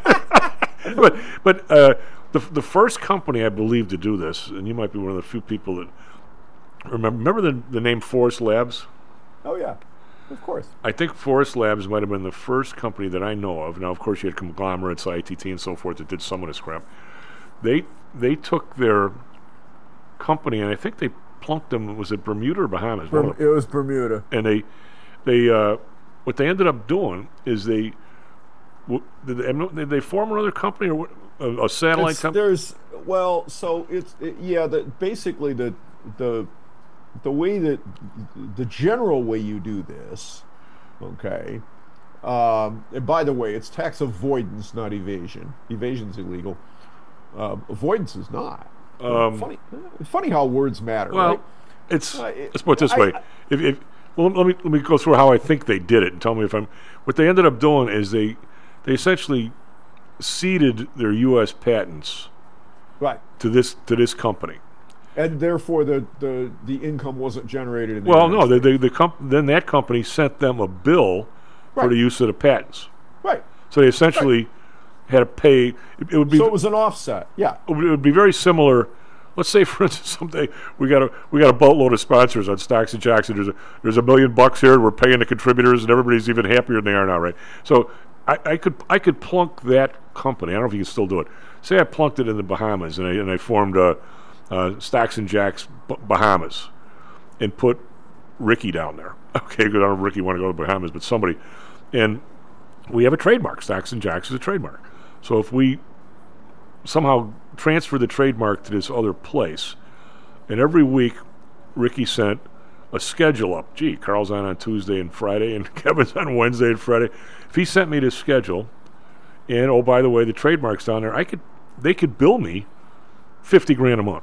but but uh, the the first company I believe to do this, and you might be one of the few people that remember. Remember the the name Forest Labs? Oh yeah, of course. I think Forest Labs might have been the first company that I know of. Now, of course, you had conglomerates, I T T, and so forth that did some of this crap. They they took their company, and I think they plunked them. Was it Bermuda or Bahamas? Berm- it was Bermuda. And they, they, uh, what they ended up doing is they, w- did they, did they form another company or what, a, a satellite It's- company? There's well, so it's it, yeah. The basically the the the way that the general way you do this, okay. Um, and by the way, it's tax avoidance, not evasion. Evasion's illegal. Um, avoidance is not. Um, funny, funny how words matter. Well, right? it's Uh, it- let's put it this I- way. I- if, if well, let me let me go through how I think they did it and tell me if I'm. What they ended up doing is they they essentially ceded their U S patents right to this to this company. And therefore, the, the, the income wasn't generated in the Well, United no, States. the, the, the comp- then that company sent them a bill for Right. the use of the patents. Right. So they essentially had to pay. It, it would be. So it was an offset. Yeah. It would, it would be very similar. Let's say, for instance, someday we got a we got a boatload of sponsors on Stocks and Jocks, and there's a there's a million bucks here, and we're paying the contributors, and everybody's even happier than they are now, right? So I, I could I could plunk that company. I don't know if you can still do it. Say I plunked it in the Bahamas, and I and I formed a. Uh, Stocks and Jacks B- Bahamas, and put Ricky down there. Okay, because I don't know if Ricky want to go to the Bahamas, but somebody, and we have a trademark. Stocks and Jacks is a trademark. So if we somehow transfer the trademark to this other place, and every week Ricky sent a schedule up. Gee, Carl's on on Tuesday and Friday, and Kevin's on Wednesday and Friday. If he sent me this schedule, and oh by the way, the trademark's down there, I could they could bill me fifty grand a month.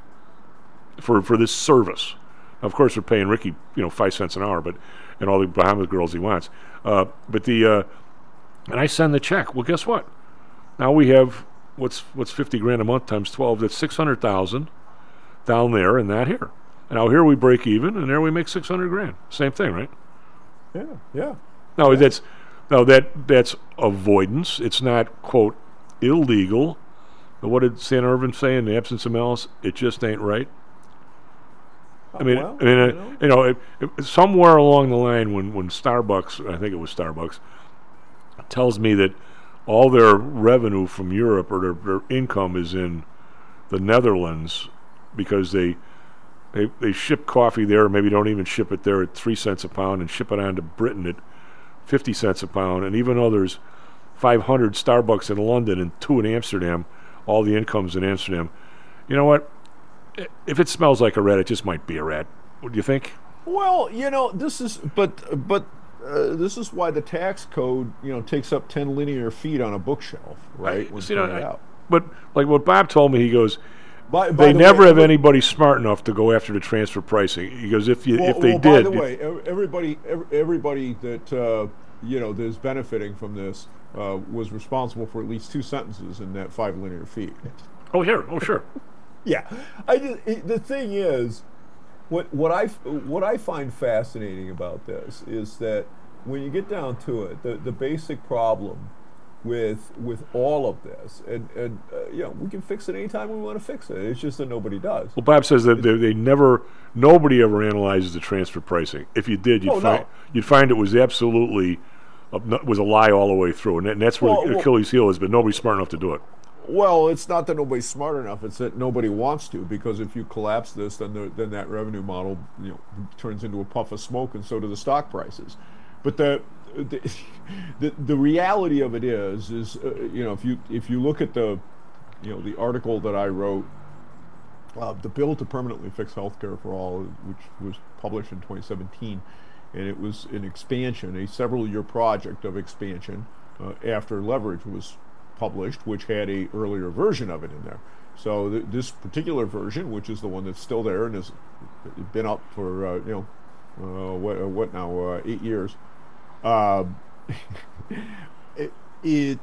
For, for this service. Now, of course, they're paying Ricky, you know, five cents an hour, but and all the Bahamas girls he wants. Uh, but the uh, and I send the check. Well, guess what? Now we have what's what's fifty grand a month times twelve. That's six hundred thousand down there and that here. And now here we break even, and there we make six hundred grand. Same thing, right? Yeah. Yeah. No, yeah. that's no that that's avoidance. It's not quote illegal. But what did Saint Irvin say in the absence of malice? It just ain't right. I mean, well, I mean, uh, you know, you know it, it, somewhere along the line, when, when Starbucks, I think it was Starbucks, tells me that all their revenue from Europe or their, their income is in the Netherlands because they, they they ship coffee there, maybe don't even ship it there at three cents a pound, and ship it on to Britain at fifty cents a pound, and even though there's five hundred Starbucks in London and two in Amsterdam, all the income's in Amsterdam. You know what? If it smells like a rat, it just might be a rat. What do you think? Well, you know, this is, but, but uh, this is why the tax code, you know, takes up ten linear feet on a bookshelf, right? I, when see, printed I, out. But like what Bob told me, he goes, By, by they the never way, have every- anybody smart enough to go after the transfer pricing. He goes, if you Well, if they well, did, by the way, ev- everybody, ev- everybody that uh, you know that is benefiting from this uh, was responsible for at least two sentences in that five linear feet. oh here, oh sure, Yeah, I just, it, the thing is, what what I what I find fascinating about this is that when you get down to it, the the basic problem with with all of this, and and uh, you know, we can fix it anytime we want to fix it. It's just that nobody does. Well, Bob says that they, they never, nobody ever analyzes the transfer pricing. If you did, you'd Oh, find no. you'd find it was absolutely a, was a lie all the way through, and, that, and that's where Well, the well- Achilles heel is. But nobody's smart enough to do it. Well, it's not that nobody's smart enough; it's that nobody wants to. Because if you collapse this, then the, then that revenue model, you know, turns into a puff of smoke, and so do the stock prices. But the the the, the reality of it is, is uh, you know, if you if you look at the, you know, the article that I wrote, uh, the bill to permanently fix healthcare for all, which was published in twenty seventeen, and it was an expansion, a several-year project of expansion uh, after leverage was published, which had a earlier version of it in there. So th- this particular version, which is the one that's still there and has been up for uh, you know uh, what, uh, what now uh, eight years, uh, it, it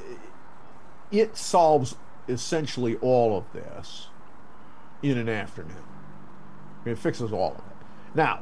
it solves essentially all of this in an afternoon. It fixes all of it. Now,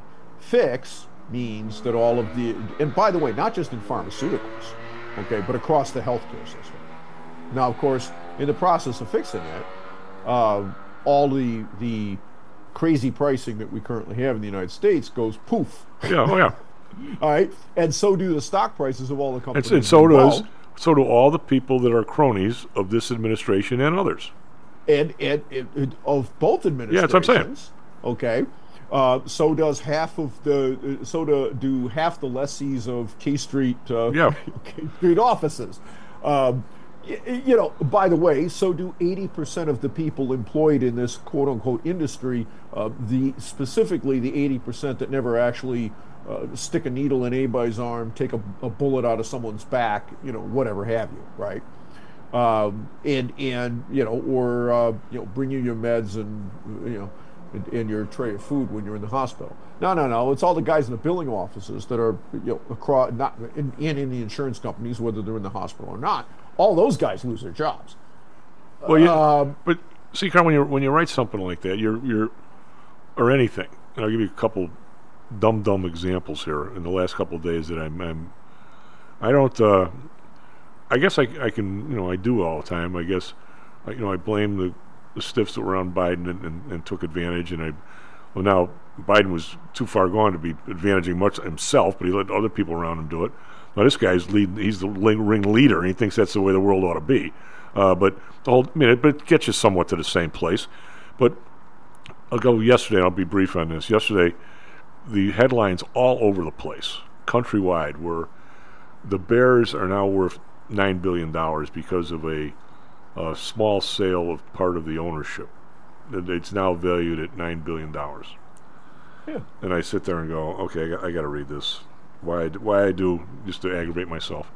fix means that all of the, and by the way, not just in pharmaceuticals, okay, but across the healthcare system. Now, of course, in the process of fixing it, uh, all the the crazy pricing that we currently have in the United States goes poof. Yeah, oh yeah. All right, and so do the stock prices of all the And, companies. and so does involved. so do all the people that are cronies of this administration and others. and and, and, and of both administrations. Yeah, that's what I'm saying. Okay, uh, so does half of the uh, so do, do half the lessees of K Street uh, Yeah. K Street offices. Um, y- you know, by the way, so do eighty percent of the people employed in this quote unquote industry. Uh, the specifically the eighty percent that never actually uh, stick a needle in anybody's arm, take a, a bullet out of someone's back, you know, whatever have you, right? Um, and and you know, or uh, you know, bring you your meds and you know, and, and your tray of food when you're in the hospital. No, no, no. It's all the guys in the billing offices that are you know across, not in, and in the insurance companies, whether they're in the hospital or not. All those guys lose their jobs. Well, yeah, Um, but see, Carl, when you when you write something like that, you're you're or anything, and I'll give you a couple dumb dumb examples here in the last couple of days that I'm, I'm I don't. Uh, I guess I, I can, you know, I do all the time. I guess, I, you know, I blame the, the stiffs that were on Biden and, and, and took advantage. And I, well, now Biden was too far gone to be advantaging much himself, but he let other people around him do it. Now this guy's lead, he's the ring, ring leader, and he thinks that's the way the world ought to be. Uh, but the whole, I mean, it, but it gets you somewhat to the same place. But I'll go yesterday. I'll be brief on this. Yesterday, the headlines all over the place, countrywide, were the Bears are now worth nine billion dollars because of a, a small sale of part of the ownership. And it's now valued at nine billion dollars. Yeah. And I sit there and go, okay, I got, I got to read this. Why I, d- why I do, just to aggravate myself.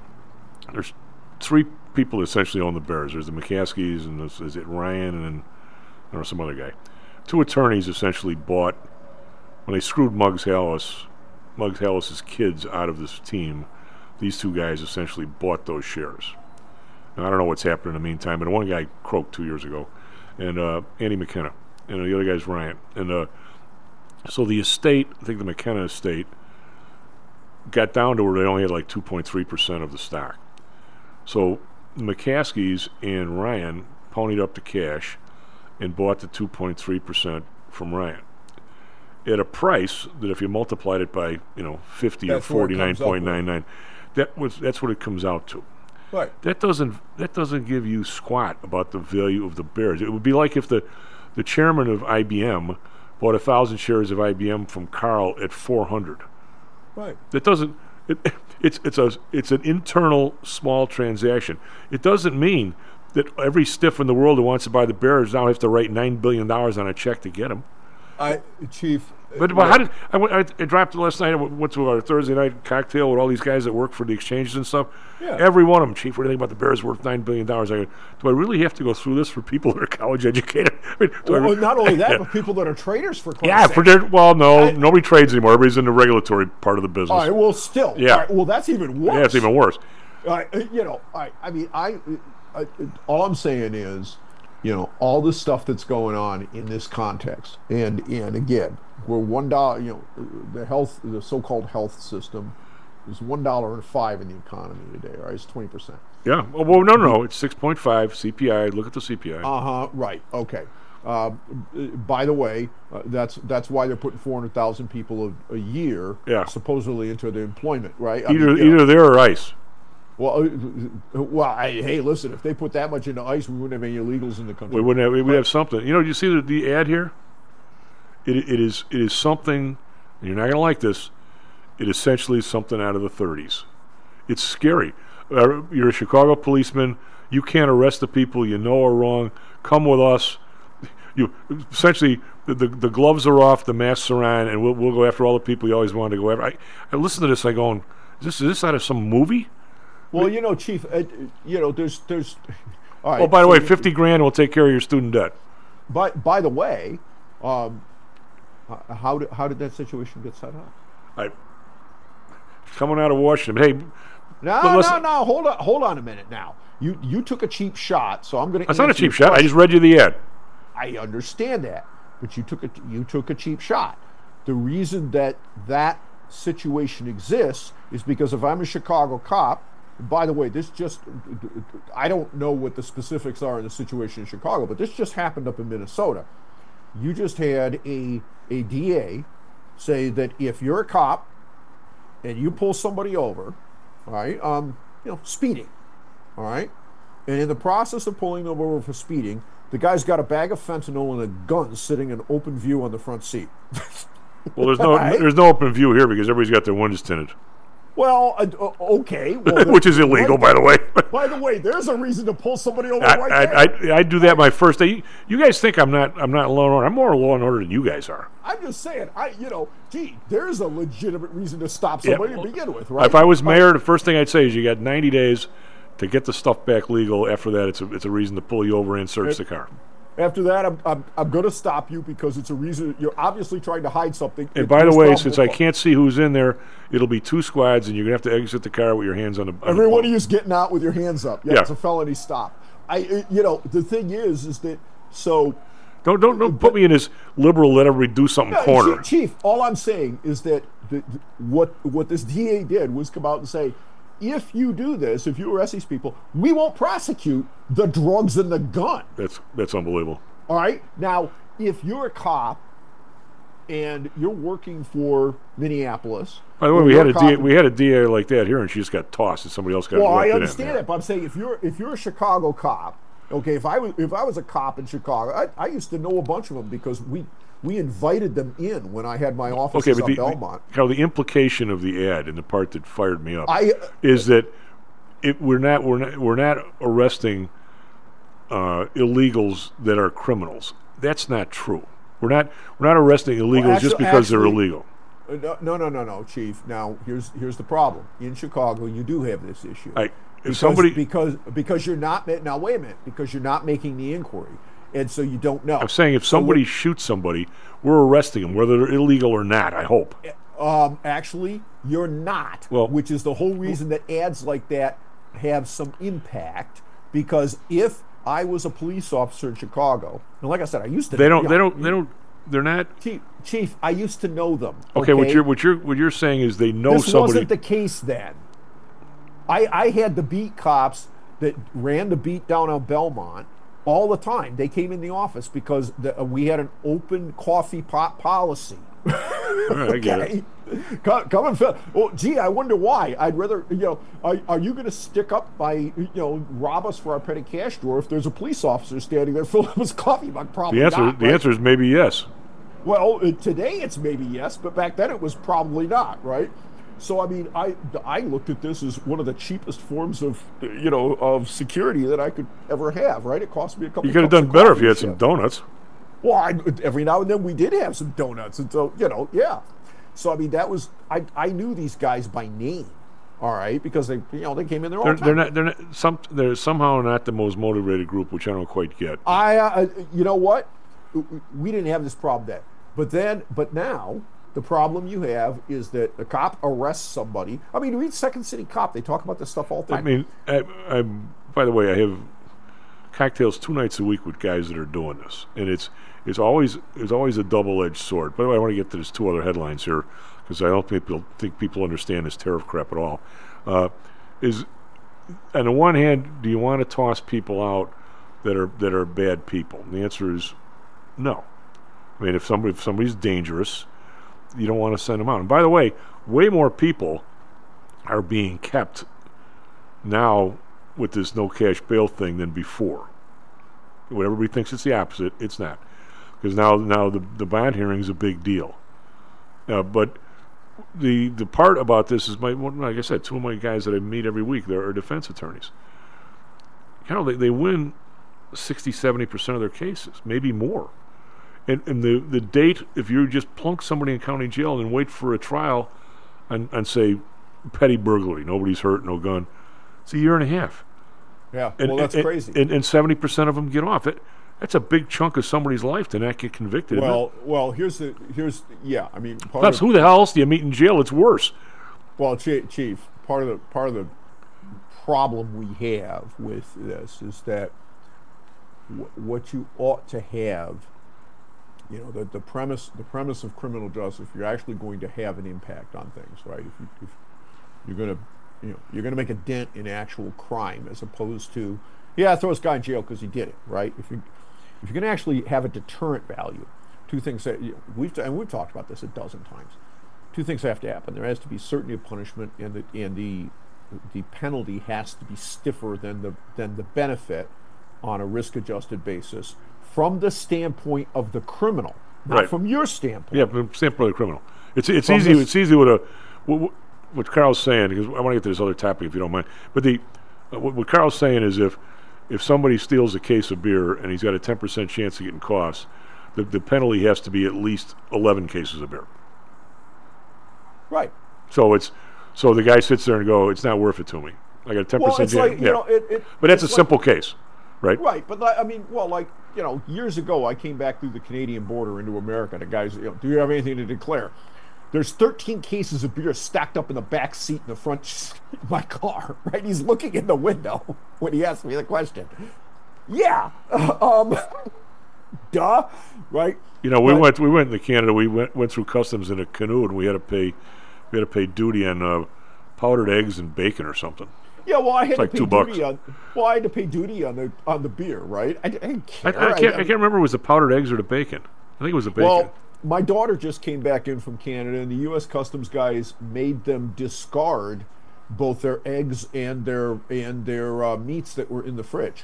There's three people that essentially own the Bears. There's the McCaskies, and this, is it Ryan, and then I don't know, some other guy. Two attorneys essentially bought, when they screwed Muggs Hallis, Muggs Hallis's kids out of this team, these two guys essentially bought those shares. Now, I don't know what's happened in the meantime, but one guy croaked two years ago, and uh, Andy McKenna, and the other guy's Ryan. And uh, so the estate, I think the McKenna estate, got down to where they only had like two point three percent of the stock. So the McCaskies and Ryan ponied up the cash and bought the two point three percent from Ryan at a price that if you multiplied it by, you know, fifty That's or what it forty-nine comes up point nine nine, that was that's what it comes out to. Right. That doesn't that doesn't give you squat about the value of the Bears. It would be like if the the chairman of I B M bought a thousand shares of I B M from Carl at four hundred. Right. That doesn't It, it's it's a it's an internal small transaction. It doesn't mean that every stiff in the world who wants to buy the Bears now have to write nine billion dollars on a check to get them. I, Chief. But, but how did I, went, I, I dropped it last night? I went to our Thursday night cocktail with all these guys that work for the exchanges and stuff. Yeah. Every one of them, Chief, what do you think about the Bears worth nine billion dollars? I go, do I really have to go through this for people that are college educated? I mean, do Well, I re- not only that, Yeah. but people that are traders for Christ's Yeah, sake. for their, well, no, I- nobody trades anymore. Everybody's in the regulatory part of the business. All right, well, still. Yeah. All right, well, that's even worse. Yeah, it's even worse. All right, uh, you know, I, I mean, I, I, all I'm saying is, you know, all the stuff that's going on in this context, and and again, we're one dollar. You know, the health, the so-called health system, is one dollar and five in the economy today. All right, it's twenty percent. Yeah. Well, well, no, no, it's six point five C P I. Look at the C P I. Uh huh. Right. Okay. Uh, by the way, uh, that's that's why they're putting four hundred thousand people a, a year, Yeah. supposedly into the employment. Right. I either mean, you know, either there or ICE. Well, uh, well, I, hey, listen. If they put that much into ICE, we wouldn't have any illegals in the country. We wouldn't have. We would But- have something. You know, you see the, the ad here. It it is it is something. And you're not going to like this. It essentially is something out of the thirties. It's scary. Uh, you're a Chicago policeman. You can't arrest the people you know are wrong. Come with us. You essentially the, the the gloves are off, the masks are on, and we'll we'll go after all the people you always wanted to go after. I, I listen to this. I go, is this is this out of some movie? Well, you know, Chief, uh, you know, there's, there's. All right. Oh, by the so way, you- fifty grand will take care of your student debt. By by the way, um, uh, how did how did that situation get set up? I coming out of Washington. Hey, No, but no, listen- no. Hold on, hold on a minute. Now, you you took a cheap shot, so I'm going to. that's not a cheap shot. I just read you the ad. I understand that, but you took a you took a cheap shot. The reason that that situation exists is because if I'm a Chicago cop, by the way, this just I don't know what the specifics are in the situation in Chicago, but this just happened up in Minnesota. You just had a a D A say that if you're a cop and you pull somebody over, all right, um, you know, speeding, all right, and in the process of pulling them over for speeding, the guy's got a bag of fentanyl and a gun sitting in open view on the front seat. Well, there's no Right? there's no open view here because everybody's got their windows tinted, Well, uh, uh, okay. Well, which is illegal, by the way. By the way, there's a reason to pull somebody over I, right I, there. I, I do that my first day. You guys think I'm not I'm not law and order. I'm more law and order than you guys are. I'm just saying, I you know, gee, there's a legitimate reason to stop Yeah, somebody well, to begin with, right? If I was But- mayor, the first thing I'd say is you got ninety days to get the stuff back legal. After that, it's a it's a reason to pull you over and search the car. After that, I'm, I'm, I'm going to stop you because it's a reason. You're obviously trying to hide something. And It- by the there's way, probable since I cause. can't see who's in there, it'll be two squads, and you're gonna have to exit the car with your hands on the. on Every the one of you's getting out with your hands up. Yeah, Yeah. it's a felony stop. I, uh, you know, the thing is, is that so. Don't don't don't put me in this liberal let everybody do something No, corner. Chief, Chief, all I'm saying is that the, the- what what this D A did was come out and say, if you do this, if you arrest these people, we won't prosecute the drugs and the gun. That's that's unbelievable. All right. Now, if you're a cop and you're working for Minneapolis, By the way, or we you're had a cop D A, in- we had a D A like that here, and she just got tossed, and somebody else got Well, I elected understand in. that, but I'm saying if you're if you're a Chicago cop, okay, if I was if I was a cop in Chicago, I, I used to know a bunch of them because we we invited them in when I had my offices Okay, but on the, Belmont. the, Carl, the implication of the ad and the part that fired me up I- is that it, we're not we're not we're not arresting uh, illegals that are criminals. That's not true. We're not we're not arresting illegals Well, just actu- because they're actually- illegal. Uh, No, no, no, no, Chief. Now here's here's the problem. In Chicago, you do have this issue. I, if because, somebody, because because you're not ma- now wait a minute because you're not making the inquiry, and so you don't know. I'm saying if So somebody what- shoots somebody, we're arresting them, whether they're illegal or not. I hope. Um, actually, you're not. Well- which is the whole reason that ads like that have some impact. Because if I was a police officer in Chicago, and like I said, I used to. They don't. you They know, don't. They don't. They're not. Chief, Chief, I used to know them. Okay. What you're what you're what you're saying is they know this somebody. wasn't the case then. I I had the beat cops that ran the beat down on Belmont all the time. They came in the office because the, uh, we had an open coffee pot policy. All right, I get it. Come, come and fill. Well, gee, I wonder why. I'd rather, you know, are, are you going to stick up by, you know, rob us for our petty cash drawer if there's a police officer standing there filling up his coffee mug? Probably The answer. not. the right? answer is maybe yes. Well, uh, today it's maybe yes, but back then it was probably not, right? So I mean, I I looked at this as one of the cheapest forms of you know of security that I could ever have. Right? It cost me a couple. You could have cups done of better coffee if you had and some shit. donuts. Well, I, every now and then we did have some donuts, and so you know, yeah. So I mean, that was I I knew these guys by name, all right, because they you know they came in there all They're, the time. they're not. They're not. Some. They're somehow not the most motivated group, which I don't quite get. I, uh, you know what? We didn't have this problem then, but then, but now the problem you have is that a cop arrests somebody. I mean, read Second City Cop. They talk about this stuff all the time. I mean, I, I, by the way, I have cocktails two nights a week with guys that are doing this, and it's it's always it's always a double-edged sword. By the way, I want to get to these two other headlines here because I don't think people think people understand this tariff crap at all. Uh, is on the one hand, do you want to toss people out that are that are bad people? And the answer is no. I mean, if somebody if somebody's dangerous, you don't want to send them out. And by the way, way more people are being kept now with this no cash bail thing than before. When everybody thinks it's the opposite, it's not. Because now now the, the bond hearing is a big deal. Uh, but the the part about this is, my like I said, two of my guys that I meet every week, they are defense attorneys. You know, they, they win sixty, seventy percent of their cases, maybe more. And, and the, the date, if you just plunk somebody in county jail and wait for a trial and, and say petty burglary, nobody's hurt, no gun, it's a year and a half. Yeah, and, well, that's and, crazy. And, and seventy percent of them get off. It, that's a big chunk of somebody's life to not get convicted. Well, well, here's the here's yeah. I mean, part plus, of, who the hell else do you meet in jail? It's worse. Well, Chief, Chief, part of the part of the problem we have with this is that w- what you ought to have, you know, the, the premise the premise of criminal justice, if you're actually going to have an impact on things, right? If, you, if you're going to, you know, you're going to make a dent in actual crime as opposed to, yeah, throw this guy in jail because he did it, right? If you if you're going to actually have a deterrent value, two things that you know, we've and we've talked about this a dozen times. Two things have to happen. There has to be certainty of punishment, and the and the the penalty has to be stiffer than the than the benefit on a risk-adjusted basis from the standpoint of the criminal, not Right. from your standpoint. Yeah, from the standpoint of the criminal. It's it's From easy. this- It's easy with a what, what Carl's saying, because I want to get to this other topic if you don't mind. But the uh, what, what Carl's saying is if if somebody steals a case of beer and he's got a ten percent chance of getting caught, the the penalty has to be at least eleven cases of beer. Right. So it's so the guy sits there and go, it's not worth it to me. I got a ten Well, percent it's chance. like, you yeah. know, it- it- but that's a it's like- simple case, right? Right, but like, I mean, well, like you know, years ago, I came back through the Canadian border into America. The guys, you know, do you have anything to declare? There's thirteen cases of beer stacked up in the back seat in the front of my car. Right, he's looking in the window when he asked me the question. Yeah, um, duh, right? You know, we But- went we went into Canada. We went went through customs in a canoe, and we had to pay we had to pay duty on uh, powdered eggs and bacon or something. Yeah, well, I had It's to like pay two duty bucks. on. Well, I had to pay duty on the on the beer, right? I, I didn't I, care. I can't I can't remember if it was the powdered eggs or the bacon. I think it was the bacon. Well, my daughter just came back in from Canada, and the U S Customs guys made them discard both their eggs and their and their uh, meats that were in the fridge.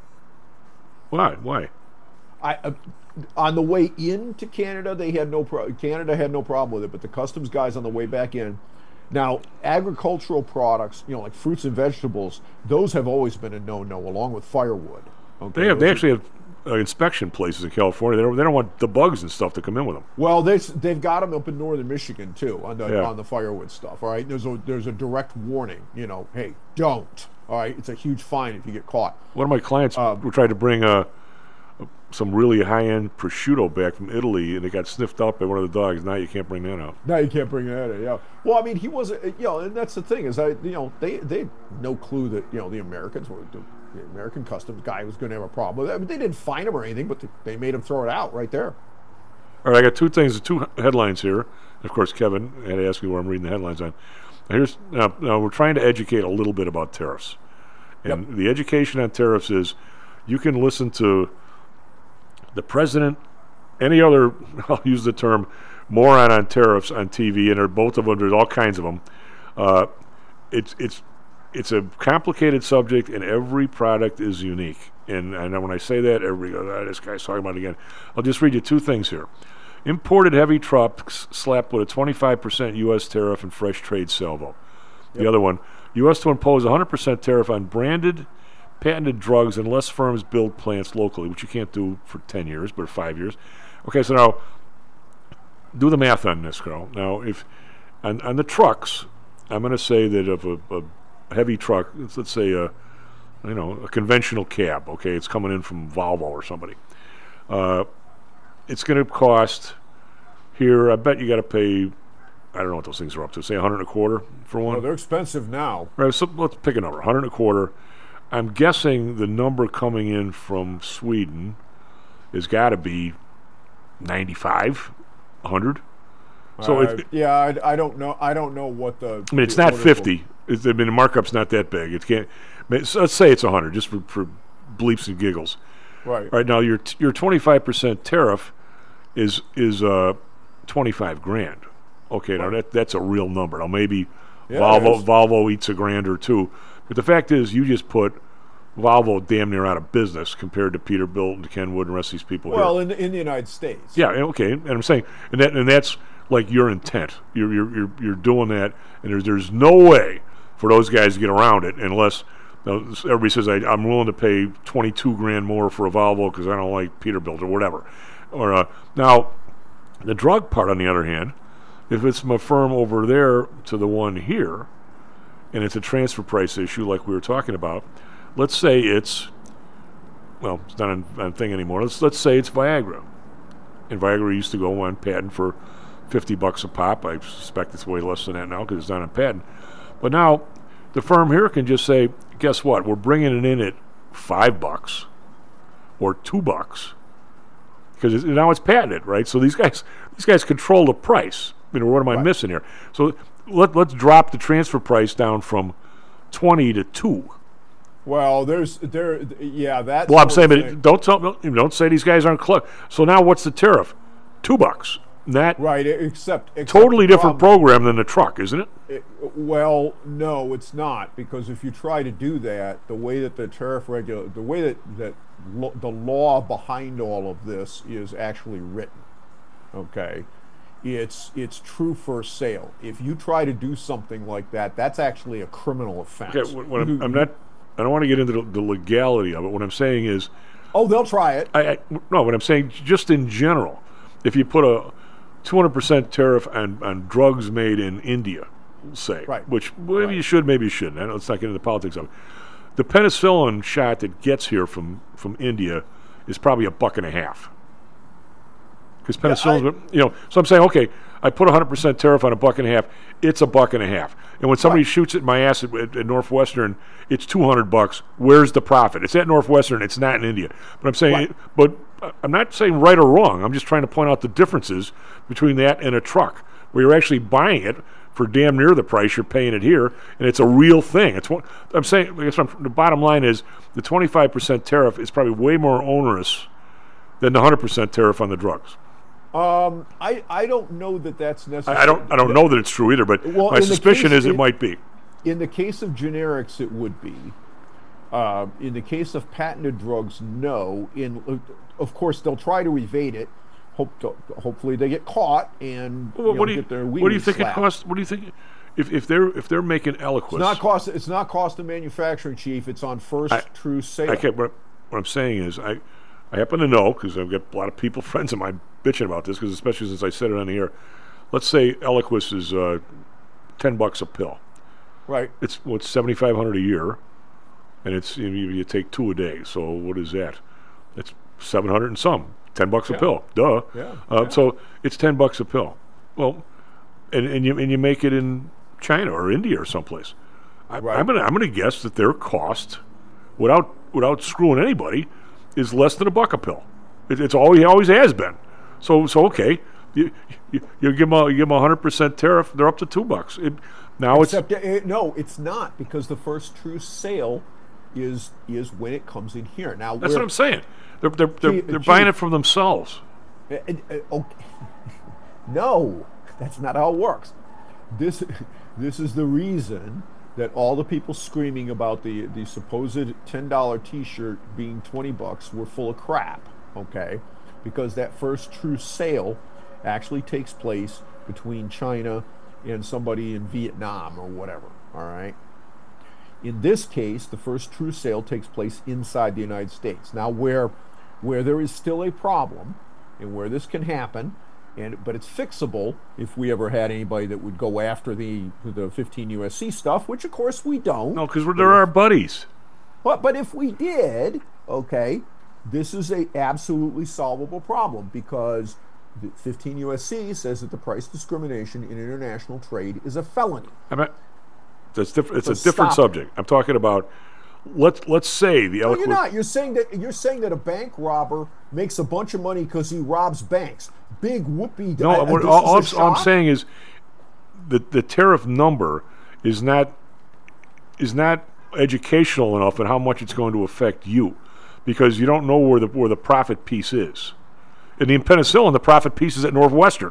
Why? Why? I uh, on the way into Canada, they had no pro- Canada had no problem with it, but the customs guys on the way back in. Now, agricultural products, you know, like fruits and vegetables, those have always been a no-no, along with firewood. Okay, They have they those are- actually have uh, inspection places in California. They don't, they don't want the bugs and stuff to come in with them. Well, they they've got them up in northern Michigan too on the Yeah. on the firewood stuff. All right, there's a there's a direct warning. You know, hey, don't. All right, it's a huge fine if you get caught. One of my clients Um, were trying to bring uh, some really high-end prosciutto back from Italy, and it got sniffed out by one of the dogs. Now you can't bring that out. No, you can't bring that in. Yeah. Well, I mean, he wasn't. You know, and that's the thing is, I you know they they had no clue that you know the Americans were the, the American customs guy was going to have a problem with it. I mean, they didn't fine him or anything, but they, they made him throw it out right there. All right, I got two things, two headlines here. Of course, Kevin had to ask me where I'm reading the headlines on. Now, here's now, now we're trying to educate a little bit about tariffs, and Yep. the education on tariffs is you can listen to the president, any other, I'll use the term, moron on tariffs on T V, and they're both of them. There's all kinds of them. Uh, it's it's it's a complicated subject, and every product is unique. And I know when I say that, everybody goes, oh, this guy's talking about it again. I'll just read you two things here. Imported heavy trucks slapped with a twenty-five percent U S tariff and fresh trade salvo. The Yep. other one, U S to impose a one hundred percent tariff on branded, patented drugs unless firms build plants locally, which you can't do for ten years, but five years. Okay, so now, do the math on this, Carl. Now, if on, on the trucks, I'm going to say that if a, a heavy truck, let's, let's say a, you know, a conventional cab, okay, it's coming in from Volvo or somebody, uh, it's going to cost here, I bet you got to pay, I don't know what those things are up to, say a hundred and a quarter for one? Well, they're expensive now. Right, so let's pick a number, a hundred and a quarter. I'm guessing the number coming in from Sweden has got to be ninety-five, a hundred. So Uh, it, yeah, I, I don't know. I don't know what the. I mean, it's the not order fifty. It's, I mean, the markup's not that big. It can't. I mean, so let's say it's a hundred, just for, for bleeps and giggles. Right. Right now, your t- your twenty-five percent tariff is is uh twenty-five grand. Okay, now that that's a real number. Now maybe Yeah, it Volvo is. Volvo eats a grand or two, but the fact is, you just put Volvo damn near out of business compared to Peterbilt and Kenwood and the rest of these people Well, here. in in the United States. Yeah, okay, and I'm saying, and that and that's like your intent. You're you're you're, you're doing that, and there's there's no way for those guys to get around it unless you know, everybody says I, I'm willing to pay twenty-two grand more for a Volvo because I don't like Peterbilt or whatever. Or uh, now, the drug part, on the other hand, if it's from a firm over there to the one here, and it's a transfer price issue like we were talking about, let's say it's well, it's not on, on thing anymore. Let's let's say it's Viagra. And Viagra used to go on patent for fifty bucks a pop. I suspect it's way less than that now because it's not on patent. But now the firm here can just say, guess what? We're bringing it in at five bucks or two bucks because it's, now it's patented, right? So these guys these guys control the price. You know, what am I Right. missing here? So let let's drop the transfer price down from twenty to two. Well, there's there. Yeah, that's. Well, I'm the saying, thing. but don't tell, don't say these guys aren't close. So now, what's the tariff? Two bucks. That Right, except, except totally the different problem- program than the truck, isn't it? It, well, no, it's not, because if you try to do that, the way that the tariff regula, the way that that lo- the law behind all of this is actually written, okay, it's it's true for sale. If you try to do something like that, that's actually a criminal offense. Okay, what, what I'm, You- I'm not. I don't want to get into the, the legality of it. What I'm saying is, Oh, they'll try it. I, I no. What I'm saying, just in general, if you put a two hundred percent tariff on, on drugs made in India, say, Right. which maybe Right. you should, maybe you shouldn't. I know, let's not get into the politics of it. The penicillin shot that gets here from, from India is probably a buck and a half. Because penicillin, you know, so I'm saying, okay, I put a hundred percent tariff on a buck and a half. It's a buck and a half. And when somebody Right. shoots it in my ass at, at, at Northwestern, it's two hundred bucks. Where's the profit? It's at Northwestern. It's not in India. But I'm saying, Right. but uh, I'm not saying right or wrong. I'm just trying to point out the differences between that and a truck, where you're actually buying it for damn near the price you're paying it here, and it's a real thing. It's what I'm saying. I guess I'm, the bottom line is the twenty-five percent tariff is probably way more onerous than the one hundred percent tariff on the drugs. Um, I, I don't know that that's necessary. I, I don't I don't know that it's true either, but Well, my in the suspicion case- is it in- might be. In the case of generics, it would be. Uh, in the case of patented drugs, no. In of course, they'll try to evade it. Hope to, hopefully they get caught and Well, you know, what do you get their what do you wee-wee think slapped. it costs? What do you think if if they're if they're making Eliquis? It's not cost. It's not cost of manufacturing, Chief. It's on first I- true sale. Okay, what, what I'm saying is I I happen to know because I've got a lot of people friends of mine bitching about this because especially since I said it on the air. Let's say Eliquis is uh, ten bucks a pill. Right. It's what's seventy five hundred a year, and it's you, you take two a day. So what is that? It's seven hundred and some. Ten bucks a Yeah. pill. Duh. Yeah, Uh, yeah. So it's ten bucks a pill. Well, and, and you and you make it in China or India or someplace. I, Right. I'm gonna I'm gonna guess that their cost, without without screwing anybody, is less than a buck a pill. It, it's always always has been. So so okay, you you, you give them a, you give them a hundred percent tariff. They're up to two bucks. It, now Except uh, it, no, it's not, because the first true sale is is when it comes in here. Now it's that's we're- what I'm saying. They're they're they're, Chief- they're Chief- buying it from themselves. Uh, uh, uh, okay. No, that's not how it works. This this is the reason that all the people screaming about the the supposed ten dollar T-shirt being twenty bucks were full of crap. Okay, because that first true sale actually takes place between China and somebody in Vietnam or whatever, all right? In this case, the first true sale takes place inside the United States. Now, where where there is still a problem and where this can happen, and but it's fixable if we ever had anybody that would go after the the fifteen U S C stuff, which of course we don't. No, because they're our buddies. But but if we did, okay, this is a absolutely solvable problem because the fifteen U S C says that the price discrimination in international trade is a felony. I mean, that's different. It's So a different stop subject. I'm talking about. Let's let's say the No, eloquent. you're not. You're saying that you're saying that a bank robber makes a bunch of money because he robs banks. Big whoopee. No, uh, what, this all, all, I'm, is a all I'm shock? saying is the the tariff number is not is not educational enough in how much it's going to affect you, because you don't know where the where the profit piece is. In the penicillin, the profit piece is at Northwestern,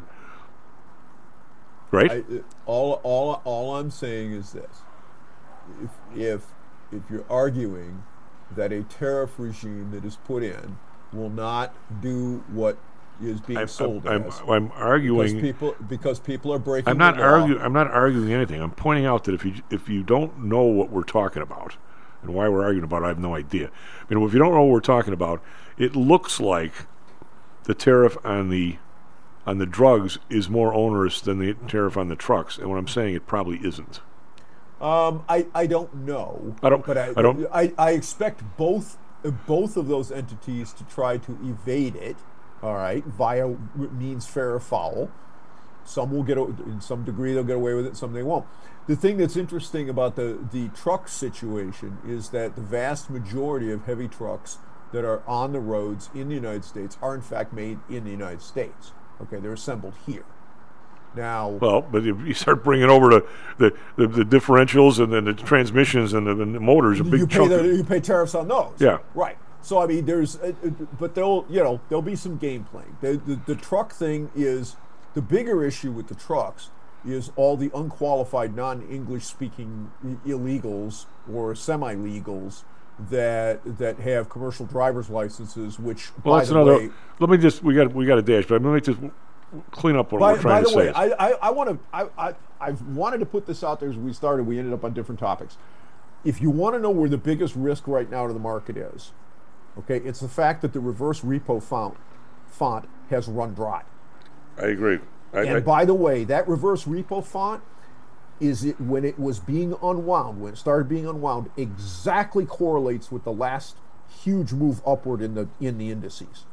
right? I, all all all I'm saying is this: if if if you're arguing that a tariff regime that is put in will not do what is being I'm, sold I'm, as, I'm, I'm arguing because people because people are breaking. I'm not the law. arguing. I'm not arguing anything. I'm pointing out that if you if you don't know what we're talking about and why we're arguing about it, I have no idea. I mean, if you don't know what we're talking about, it looks like the tariff on the on the drugs is more onerous than the tariff on the trucks. And what I'm saying, it probably isn't. Um, I, I don't know. I don't- But I, I don't- I, I expect both uh, both of those entities to try to evade it. All right, via means fair or foul. Some will get, a- in some degree, they'll get away with it. Some they won't. The thing that's interesting about the the truck situation is that the vast majority of heavy trucks that are on the roads in the United States are in fact made in the United States. Okay, they're assembled here. Now, Well, but if you start bringing over the the, the, the differentials and then the transmissions and the, and the motors, a big you pay chunk. the, of, you pay tariffs on those. Yeah. Right. So I mean, there's, uh, uh, but there'll you know there'll be some game playing. The, the the truck thing is the bigger issue with the trucks is all the unqualified non-English speaking i- illegals or semi-legals that that have commercial driver's licenses, which well, by that's the another. way, let me just we got we got a dash, but let me just clean up what by, we're trying by the to way, say. I, I, I want to I, I I've wanted to put this out there as we started. We ended up on different topics. If you want to know where the biggest risk right now to the market is, okay, it's the fact that the reverse repo font font has run dry. I agree. I, And I, by the way, that reverse repo font is it when it was being unwound, when it started being unwound, exactly correlates with the last huge move upward in the in the indices.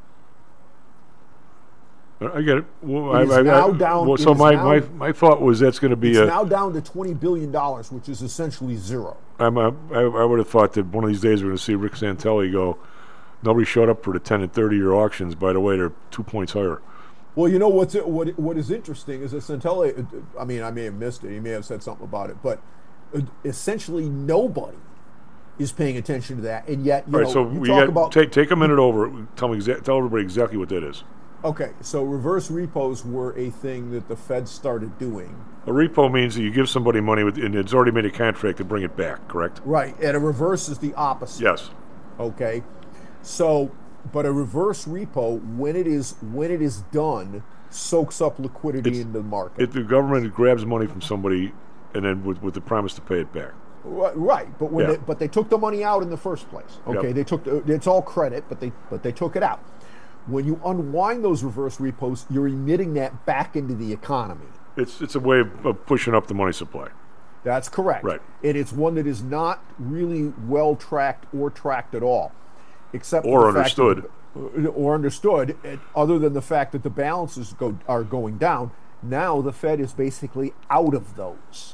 I get it. Well, It is I, I, now I, down- well, it so is my, now- my my thought was that's going to be It's a. now down to twenty billion dollars, which is essentially zero. I'm a, I, I would have thought that one of these days we're going to see Rick Santelli go. Nobody showed up for the ten and thirty year auctions. By the way, they're two points higher. Well, you know what's what what is interesting is that Santelli. I mean, I may have missed it. He may have said something about it, but uh, essentially nobody is paying attention to that, and yet you All right, know so you we talk got about take take a minute over. Tell me exa- tell everybody exactly what that is. okay. So reverse repos were a thing that the Fed started doing. A repo means that you give somebody money with, and it's already made a contract to bring it back. Correct? Right, and a reverse is the opposite. Yes. Okay, so but a reverse repo, when it is when it is done, soaks up liquidity It's- into the market. If the government grabs money from somebody, and then with, with the promise to pay it back. Right, right, but when Yeah. they, but they took the money out in the first place. Okay, Yep. they took the, it's all credit, but they but they took it out. When you unwind those reverse repos, you're emitting that back into the economy. It's it's a way of, of pushing up the money supply. That's correct. Right. And it's one that is not really well tracked or tracked at all, except Or for the fact that- understood. or understood. and Other than the fact that the balances go are going down, now the Fed is basically out of those.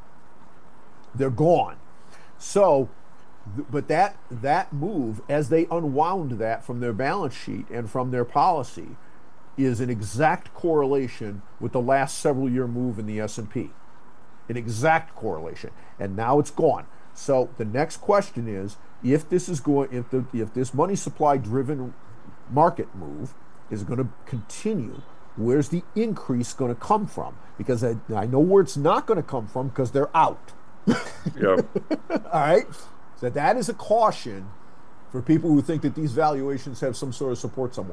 They're gone. So, th- but that that move, as they unwound that from their balance sheet and from their policy, is an exact correlation with the last several year move in the S and P. An exact correlation, and now it's gone. So the next question is, if this is going, if the if this money supply driven market move is going to continue, where's the increase going to come from? Because I, I know where it's not going to come from because they're out. Yeah. All right. So that is a caution for people who think that these valuations have some sort of support somewhere.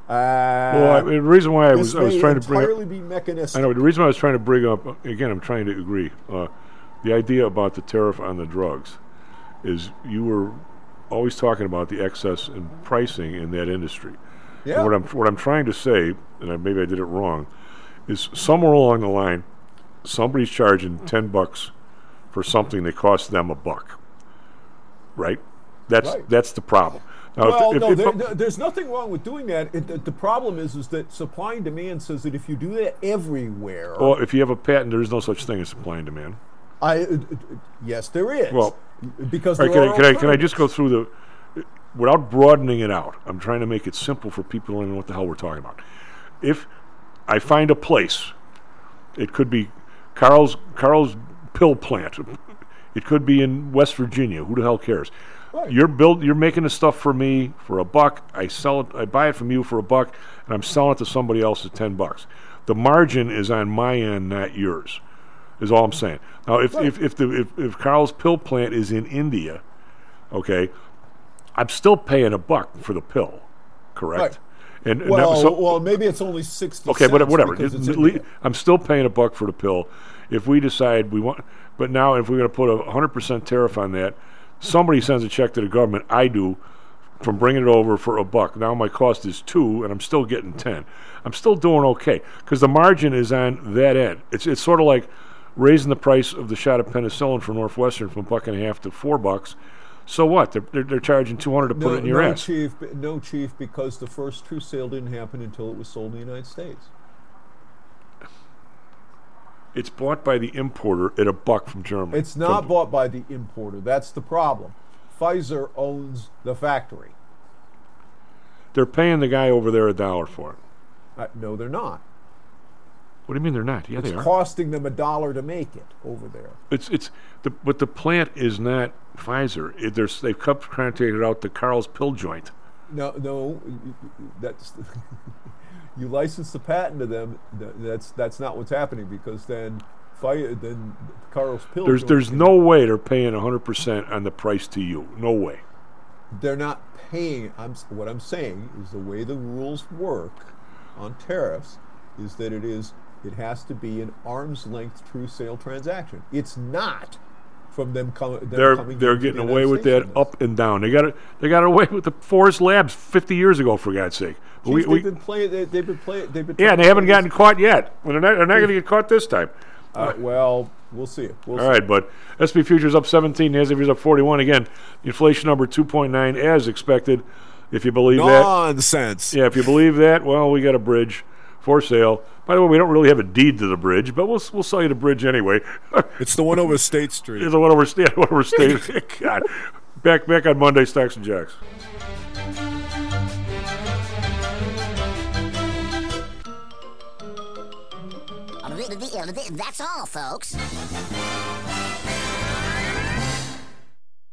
Uh, well, I, the reason why I this was I was may trying to bring entirely up, be mechanistic. I know the reason why I was trying to bring up again. I'm trying to agree. Uh, the idea about the tariff on the drugs is you were always talking about the excess in pricing in that industry. Yeah. And what I'm what I'm trying to say, and I, maybe I did it wrong, is somewhere along the line, somebody's charging ten bucks for something that costs them a buck. Right? That's Right. that's the problem. Now, well, if, no, if, there, if, there- there's nothing wrong with doing that. It, the, the problem is, is that supply and demand says that if you do that everywhere, well, if you have a patent, there is no such thing as supply and demand. I uh, uh, yes, there is. Well, because all right, there can, are I, can I can I just alternatives. go through the without broadening it out? I'm trying to make it simple for people to know what the hell we're talking about. If I find a place, it could be Carl's Carl's pill plant. It could be in West Virginia. Who the hell cares? Right. You're build. You're making the stuff for me for a buck. I sell it. I buy it from you for a buck, and I'm selling it to somebody else at ten bucks. The margin is on my end, not yours. Is all I'm saying. Now, if Right. if if, the, if if Carl's pill plant is in India, okay, I'm still paying a buck for the pill, correct? Right. And, and Well, that, so, well, maybe it's only sixty. okay, but cents whatever. because it's At in le- there. I'm still paying a buck for the pill. If we decide we want, but now if we're going to put a one hundred percent tariff on that, somebody sends a check to the government. I do, from bringing it over for a buck. Now my cost is two, and I'm still getting ten. I'm still doing okay because the margin is on that end. It's it's sort of like raising the price of the shot of penicillin for Northwestern from a buck and a half to four bucks. So what? They're they're, they're charging two hundred to put no, it in your no, ass. Chief, b- no, Chief, because the first true sale didn't happen until it was sold in the United States. It's bought by the importer at a buck from Germany. It's not From- bought by the importer. That's the problem. Pfizer owns the factory. They're paying the guy over there a dollar for it. Uh, no, they're not. What do you mean they're not? Yeah, It's they are. costing them a dollar to make it over there. It's it's the but the plant is not Pfizer. It, there's they've contracted out the Carl's pill joint. No, no, y- y- that's you license the patent to them. th- That's that's not what's happening because then, Pfi- then Carl's pill. There's joint there's can- no way they're paying one hundred percent on the price to you. No way. They're not paying. I'm s- what I'm saying is the way the rules work on tariffs is that it is it has to be an arm's length true sale transaction. It's not from them, com- them They're coming. they're into the getting away United with States that on this. up and down. They got it. They got away with the Forest Labs fifty years ago, for God's sake. But Chief, we, they've we, been playing. They, they've been playing. They've been. yeah, trying and they to haven't play gotten this- caught yet. Well, they're not, they're not going to get caught this time. Uh, well, we'll see. We'll All see. right, but S and P futures up seventeen, Nasdaq is up forty-one. Again, inflation number two point nine as expected. If you believe that, Nonsense. yeah, if you believe that, well, we got a bridge for sale. By the way, we don't really have a deed to the bridge, but we'll we'll sell you the bridge anyway. It's the one over State Street. It's the one over State. One over State. God, back back on Monday, Stocks and Jocks. That's all, folks.